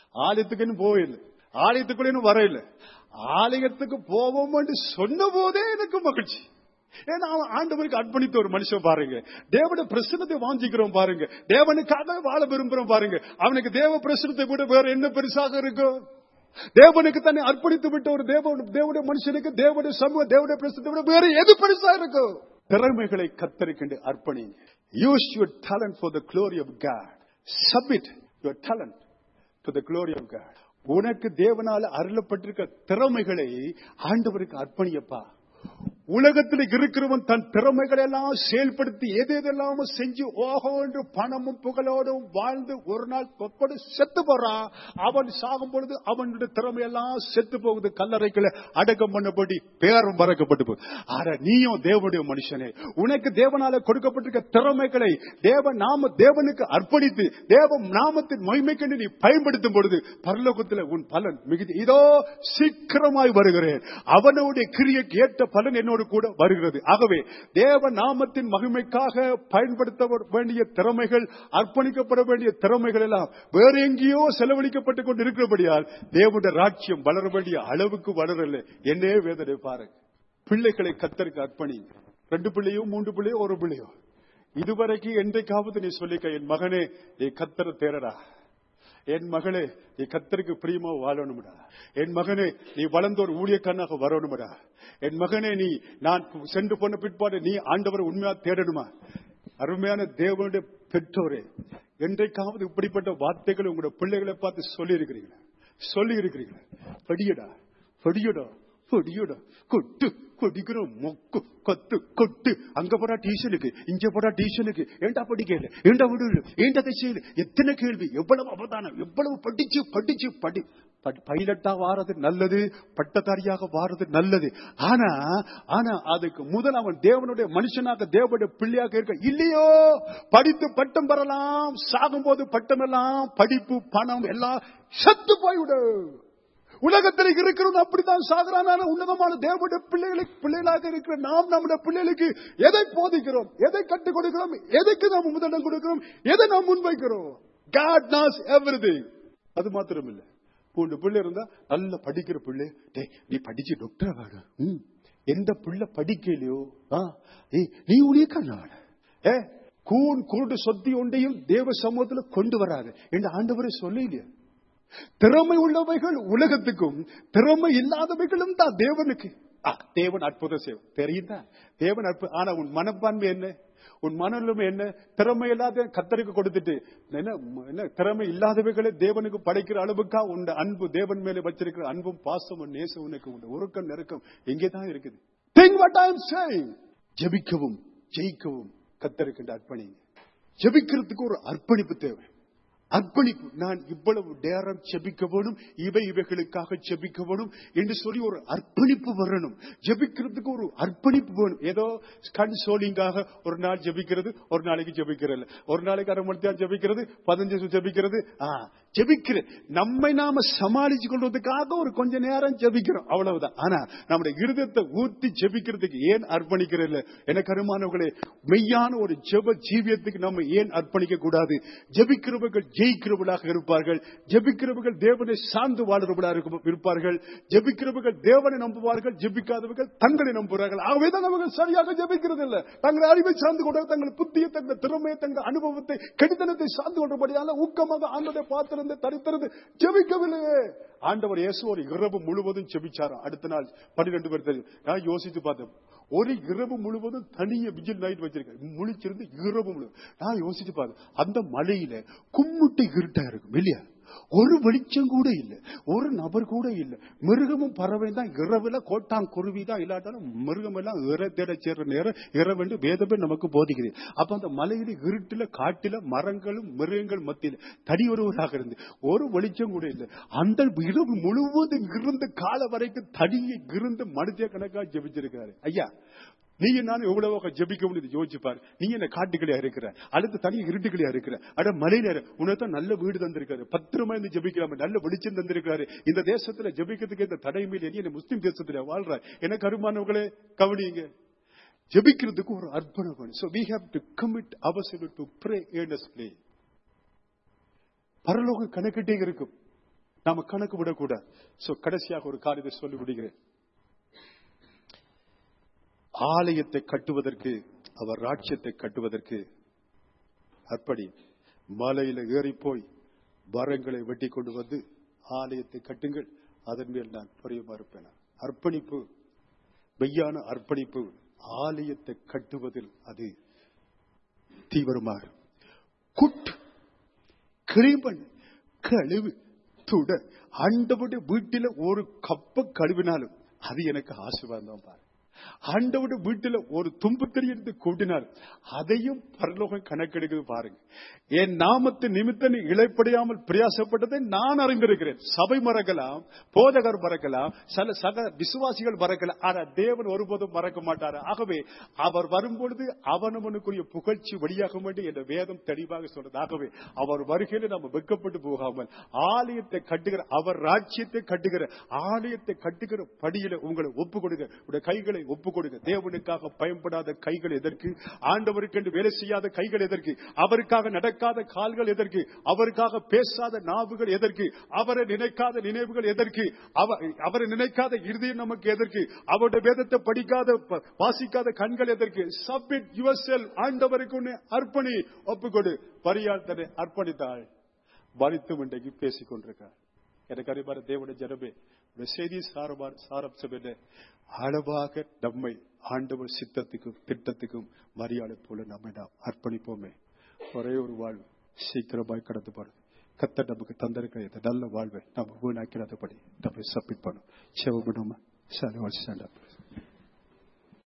ஆலயத்துக்கு போயில்ல, ஆலயத்துக்குள்ள வரையில, ஆலயத்துக்கு போவோம் என்று சொன்ன போதே எனக்கு மகிழ்ச்சி. ஏன்னா அவன் ஆண்டவருக்கு அர்ப்பணித்த ஒரு மனுஷன் பாருங்க. தேவனுடைய பிரசன்னத்தை வாஞ்சிக்கிறோம் பாருங்க. தேவனுக்காக வாழ விரும்புறோம் பாருங்க. அவனுக்கு தேவ பிரசன்னத்தை விட வேற என்ன பெருசாக இருக்கும்? தேவனுக்கு தன்னை அர்ப்பணித்து விட்ட ஒரு தேவ தேவனுடைய மனுஷனுக்கு தேவனுடைய சமூக தேவனுடைய பிரசன்னத்தை விட வேற எது பெருசா இருக்கும்? திறமைகளை கத்தரிக்கின்ற அர்ப்பணி. Use your talent for the glory of God. Submit your talent to the glory of God. உனக்கு தேவனால அருளப்பட்டிருக்க திறமைகளை ஆண்டவருக்கு அர்ப்பணியப்பா. உலகத்தில் இருக்கிறவன் தன் திறமைகளை எல்லாம் செயல்படுத்தி எது எதெல்லாம் செஞ்சு ஓஹோ என்று பணமும் புகழோடும் வாழ்ந்து ஒரு நாள் தொப்படு செத்து போறான். அவன் சாகும் பொழுது அவனுடைய திறமையெல்லாம் செத்து போகுது, கல்லறைகளை அடக்கம் பண்ணபடி பேரும் மறக்கப்பட்டு போகுது. ஆனா நீயும் தேவனுடைய மனுஷனே, உனக்கு தேவனால கொடுக்கப்பட்டிருக்க திறமைகளை தேவ நாம தேவனுக்கு அர்ப்பணித்து தேவ நாமத்தின் மகிமைக்கு நீ பயன்படுத்தும் பொழுது பரலோகத்தில் உன் பலன் மிகுதி. இதோ சீக்கிரமாய் வருகிறேன், அவனுடைய கிரியைக்கு ஏற்ற பலன் என்னோட கூட வருகிறது. ஆகவே தேவ நாமத்தின் மகிமைக்காக பயன்படுத்த வேண்டிய திறமைகள், அர்ப்பணிக்கப்பட வேண்டிய திறமைகள் எல்லாம் வேற எங்கேயோ செலவழிக்கப்பட்டுக் கொண்டு இருக்கிறபடியால் தேவனுடைய ராஜ்யம் வளர வேண்டிய அளவுக்கு வளரல. என்னே வேதனை பாருங்க. பிள்ளைகளை கர்த்தருக்கு அர்ப்பணி. ரெண்டு பிள்ளையோ மூன்று பிள்ளையோ ஒரு பிள்ளையோ இதுவரைக்கும் என்றைக்காவது நீ சொல்லிக்க, என் மகனே நீ கர்த்தரை தேரடா, என் மகளே நீ கர்த்தருக்கு பிரியமா வாழணும்டா, என் மகனே நீ வளர்ந்த ஒரு ஊழியக்காரனாக வரணும்டா, என் மகனே நீ நான் சென்று போன பிற்பாடு நீ ஆண்டவரை உண்மையா தேடணுமா? அருமையான தேவனுடைய பெற்றோரே, என்றைக்காவது இப்படிப்பட்ட வார்த்தைகளை உங்களுடைய பிள்ளைகளை பார்த்து சொல்லி இருக்கிறீங்களா? சொல்லி இருக்கிறீங்களா? படியடா படியடா படியடா கொட்டு கொடிக்கிறோம் மொக்கு கொத்து கொட்டு, அங்க போடா டியூஷனுக்கு, இங்க போடா டியூஷனுக்கு, ஏண்டா படிக்கல, ஏண்டா விடு, ஏண்டா செய்யல, எத்தனை கேள்வி, எவ்வளவு அவதானம், எவ்வளவு படிச்சு படிச்சு படி. பைலட்டா வாரது நல்லது, பட்டதாரியாக வாரது நல்லது. ஆனா ஆனா அதுக்கு முதல் அவன் தேவனுடைய மனுஷனாக தேவனுடைய பிள்ளையாக இருக்க இல்லையோ. படித்து பட்டம் பெறலாம், சாகும் போது பட்டம் எல்லாம் படிப்பு பணம் எல்லாம் சத்து போய்விடு. உலகத்தில் இருக்கிறவங்க அப்படித்தான் சாகுறான. உன்னதமான தேவனுடைய பிள்ளைகளுக்கு பிள்ளைகளாக இருக்கிற நாம் நம்முடைய பிள்ளைகளுக்கு எதை போதிக்கிறோம், எதை கற்றுக் கொடுக்கிறோம், எதைக்கு நாம் முதலிடம் கொடுக்கிறோம், எதை நாம் முன்வைக்கிறோம்? God knows everything. அது மாத்திரம் இல்ல, உன் பிள்ளை இருந்தா நல்ல படிக்கிற பிள்ளை, நீ படிச்சு டாக்டர் வாடு. எந்த பிள்ளை படிக்கலையோ நீ ஊழியக்காரன். ஏ கூன் குருடு சொத்தி ஒன்றையும் தேவ சமூகத்தில் கொண்டு வராது என்று ஆண்டவரை சொல்லலையே. திறமை உள்ளவைகள் உலகத்துக்கும், திறமை இல்லாதவைகளும் தான் தேவனுக்கு. தேவன் அற்புதம் செய்யும் தெரியுதா? தேவன் அற்புதம். ஆனா உன் மனப்பான்மை என்ன, உன் மனநிலைமை என்ன? திறமை இல்லாத கர்த்தருக்கு கொடுத்துட்டு என்ன திறமை இல்லாதவைகளை தேவனுக்கு படைக்கிற அளவுக்கா உன் அன்பு தேவன் மேலே வச்சிருக்கிற அன்பும் பாசமும் நேசம் உனக்கு உண்டு. ஒருக்கம் நெருக்கம் எங்கேதான் இருக்குது. Think what I am saying. ஜெபிக்கவும் ஜெயிக்கவும் கர்த்தருக்கு அர்ப்பணி. ஜெபிக்கிறதுக்கு ஒரு அர்ப்பணிப்பு தேவை. அர்ப்பணிப்பு. நான் இவ்வளவு நேரம் ஜெபிக்க வேணும், இவை இவைகளுக்காக ஜெபிக்க வேணும் என்று சொல்லி ஒரு அர்ப்பணிப்பு வரணும். ஜெபிக்கிறதுக்கு ஒரு அர்ப்பணிப்பு வேணும். ஏதோ கண் சோலிங்காக ஒரு நாள் ஜெபிக்கிறது, ஒரு நாளைக்கு ஜெபிக்கிறது, ஒரு நாளைக்கு அரை மணி நேரம் ஜெபிக்கிறது, பதினஞ்சு ஜெபிக்கிறது. ஜெபிக்கிற நம்மை நாம சமாளிச்சு கொள்வதற்காக ஒரு கொஞ்ச நேரம் ஜெபிக்கிறோம், அவ்வளவுதான். ஆனா நம்முடைய இருதயத்தை ஊற்றி ஜெபிக்கிறதுக்கு ஏன் அர்ப்பணிக்கிறதில்ல? எனக்கு அருமானவர்களே, மெய்யான ஒரு ஜெப ஜீவியத்துக்கு நம்ம ஏன் அர்ப்பணிக்க கூடாது? ஜெபிக்கிறவர்கள் ஜெயிக்கிறவர்களாக இருப்பார்கள். ஜெபிக்கிறவர்கள் தேவனை சார்ந்து வாழ்றவர்களாக இருப்பார்கள். ஜெபிக்கிறவர்கள் தேவனை நம்புவார்கள், ஜெபிக்காதவர்கள் தங்களை நம்புவார்கள். ஆகவேதான் அவர்கள் சரியாக ஜெபிக்கிறது இல்லை. தங்கள் அறிவை சார்ந்து கொண்டு, தங்கள் புத்தியை, தங்கள் திறமையை, தங்கள் அனுபவத்தை, கடிதனத்தை சார்ந்து கொண்டபடியால ஊக்கமாக ஆண்டவரை பார்த்திருந்து தரித்திருந்து ஜெபிக்கவில்லையே. ஆண்டவர் இயேசு ஒரு இரவு முழுவதும் ஜெபிச்சாராம். அடுத்த நாள் பன்னிரண்டு பேர் தெரியும். நான் யோசித்து பார்த்தேன், ஒரு இரவு முழுவதும் தனிய விஜில் நைட் வச்சிருக்கேன், முழிச்சிருந்து இரவு முழு. நான் யோசிச்சு பார்த்தேன், அந்த மலையில கும்முட்டை இருட்டா இருக்கும் இல்லையா, ஒரு வெளிச்சம் கூட இல்ல, ஒரு நபர் கூட இல்ல. மிருகமும் பறவை தான் இரவுல, கோட்டாங் குருவி தான் இல்லாட்டாலும் மிருகம் எல்லாம் இற தேட சேர்ற நேரம் இரவென்று வேதமே நமக்கு போதிக்கிறது. அப்ப அந்த மலையில இருட்டுல காட்டில மரங்களும் மிருகங்கள் மத்தியில தனி ஒருவராக இருந்து ஒரு வெளிச்சம் கூட இல்லை. அந்த இரவு முழுவதும் இருந்த கால வரைக்கும் தனியை இருந்து மனித கணக்கா ஜெபிச்சிருக்காரு. ஐயா, நீங்க நான் எவ்வளவு ஜெபிக்க முடியுது யோசிச்சு பாரு. நீ என்ன காட்டுக்களையா இருக்கிற, அடுத்து தனி இருட்டுக்களையா இருக்கிற, அட மலையில உனதான் நல்ல வீடு தந்திருக்காரு, பத்திரமா இருந்து ஜெபிக்கலாம, நல்ல வெளிச்சம் தந்திருக்காரு. இந்த தேசத்துல ஜெபிக்கிறதுக்கு இந்த தடைமையில் நீ முஸ்லிம் தேசத்துல வாழ்ற. எனக்கு அருமானவர்களே கவனிங்க, ஜெபிக்கிறதுக்கு ஒரு அர்ப்பணம். So we have to commit ourselves to pray earnestly. பரலோக கணக்கிட்டே இருக்கும். நாம கணக்கு விடக்கூடாது. சோ கடைசியாக ஒரு காரியத்தை சொல்லி விடுகிறேன். ஆலயத்தை கட்டுவதற்கு, அவர் ராஜ்யத்தை கட்டுவதற்கு அப்படி மலையில ஏறி போய் மரங்களை வெட்டி கொண்டு வந்து ஆலயத்தை கட்டுங்கள், அதன் மேல் நான் பிரியமா இருப்பேன். அர்ப்பணிப்பு, மெய்யான அர்ப்பணிப்பு ஆலயத்தை கட்டுவதில் அது தீவிரமாக குட் கிரீமன் கழுவு துட ஆண்டவருடைய வீட்டில ஒரு கப்ப கழுவினாலும் அது எனக்கு ஆசீர்வாதம் பாரு. ஆண்டவருடைய வீட்டில ஒரு தும்பு தெரிந்து கூட்டினார், அதையும் பரலோகம் கணக்கெடுக்குது பாருங்க. என் நாமத்து நிமித்தம் இழைப்படையாமல் பிரயாசப்பட்டதை நான் அறிந்திருக்கிறேன். சபை மறக்கலாம், போதகர் மறக்கலாம், சில சக விசுவாசிகள் மறக்கலாம், ஆனா தேவன் ஒருபோதும் மறக்க மாட்டார். ஆகவே அவர் வரும்பொழுது அவனவனுக்குரிய புகழ்ச்சி வெளியாக வேண்டும் என்ற வேதம் தெளிவாக சொல்றது. ஆகவே அவர் வருகையில நம்ம வெட்கப்பட்டு போகாமல் ஆலயத்தை கட்டுகிற, அவர் ராஜ்யத்தை கட்டுகிற, ஆலயத்தை கட்டுகிற படியில உங்களை ஒப்பு கொடுங்க. உடைய கைகளை ஒப்பு கொடுங்க. தேவனுக்காக பயன்படாத கைகள் எதற்கு? ஆண்டவருக்கு என்று வேலை செய்யாத கைகள் எதற்கு? அவருக்காக நடக்காத கால்கள் எதற்கு? அவருக்காக பேசாத நாவுகள் எதற்கு? அவரை நினைக்காத நினைவுகள் எதற்கு? அவரை நினைக்காத இருதயம் நமக்கு எதற்கு? அவருடைய வேதத்தை படிக்காத வாசிக்காத கண்கள் எதற்கு? சப்மிட் யுவர்செல்ஃப், ஆண்டவருக்கு அர்ப்பணி, ஒப்புக்கொடு. பரியால் தன்னை அர்ப்பணித்தாள், மறித்தும் இன்றைக்கு பேசிக் கொண்டிருக்கார். எனக்கு அறிவார தேவனுடைய ஜனமே, செய்தி சாரமான சாரம்சம் என்ன? அளவாக நம்மை ஆண்டவர் சித்தத்துக்கும் திட்டத்துக்கும் மரியாதை போல நம்மை நாம் அர்ப்பணிப்போமே. ஒரே ஒரு வாழ்வு சீக்கிரமாய் கடந்து போறது. கர்த்தர் நமக்கு தந்திருக்கிற இந்த நல்ல வாழ்வை நம்ம வீணாக்கிறாதபடி நம்மை சப்மிட் பண்ணும். செவ பண்ணுமா?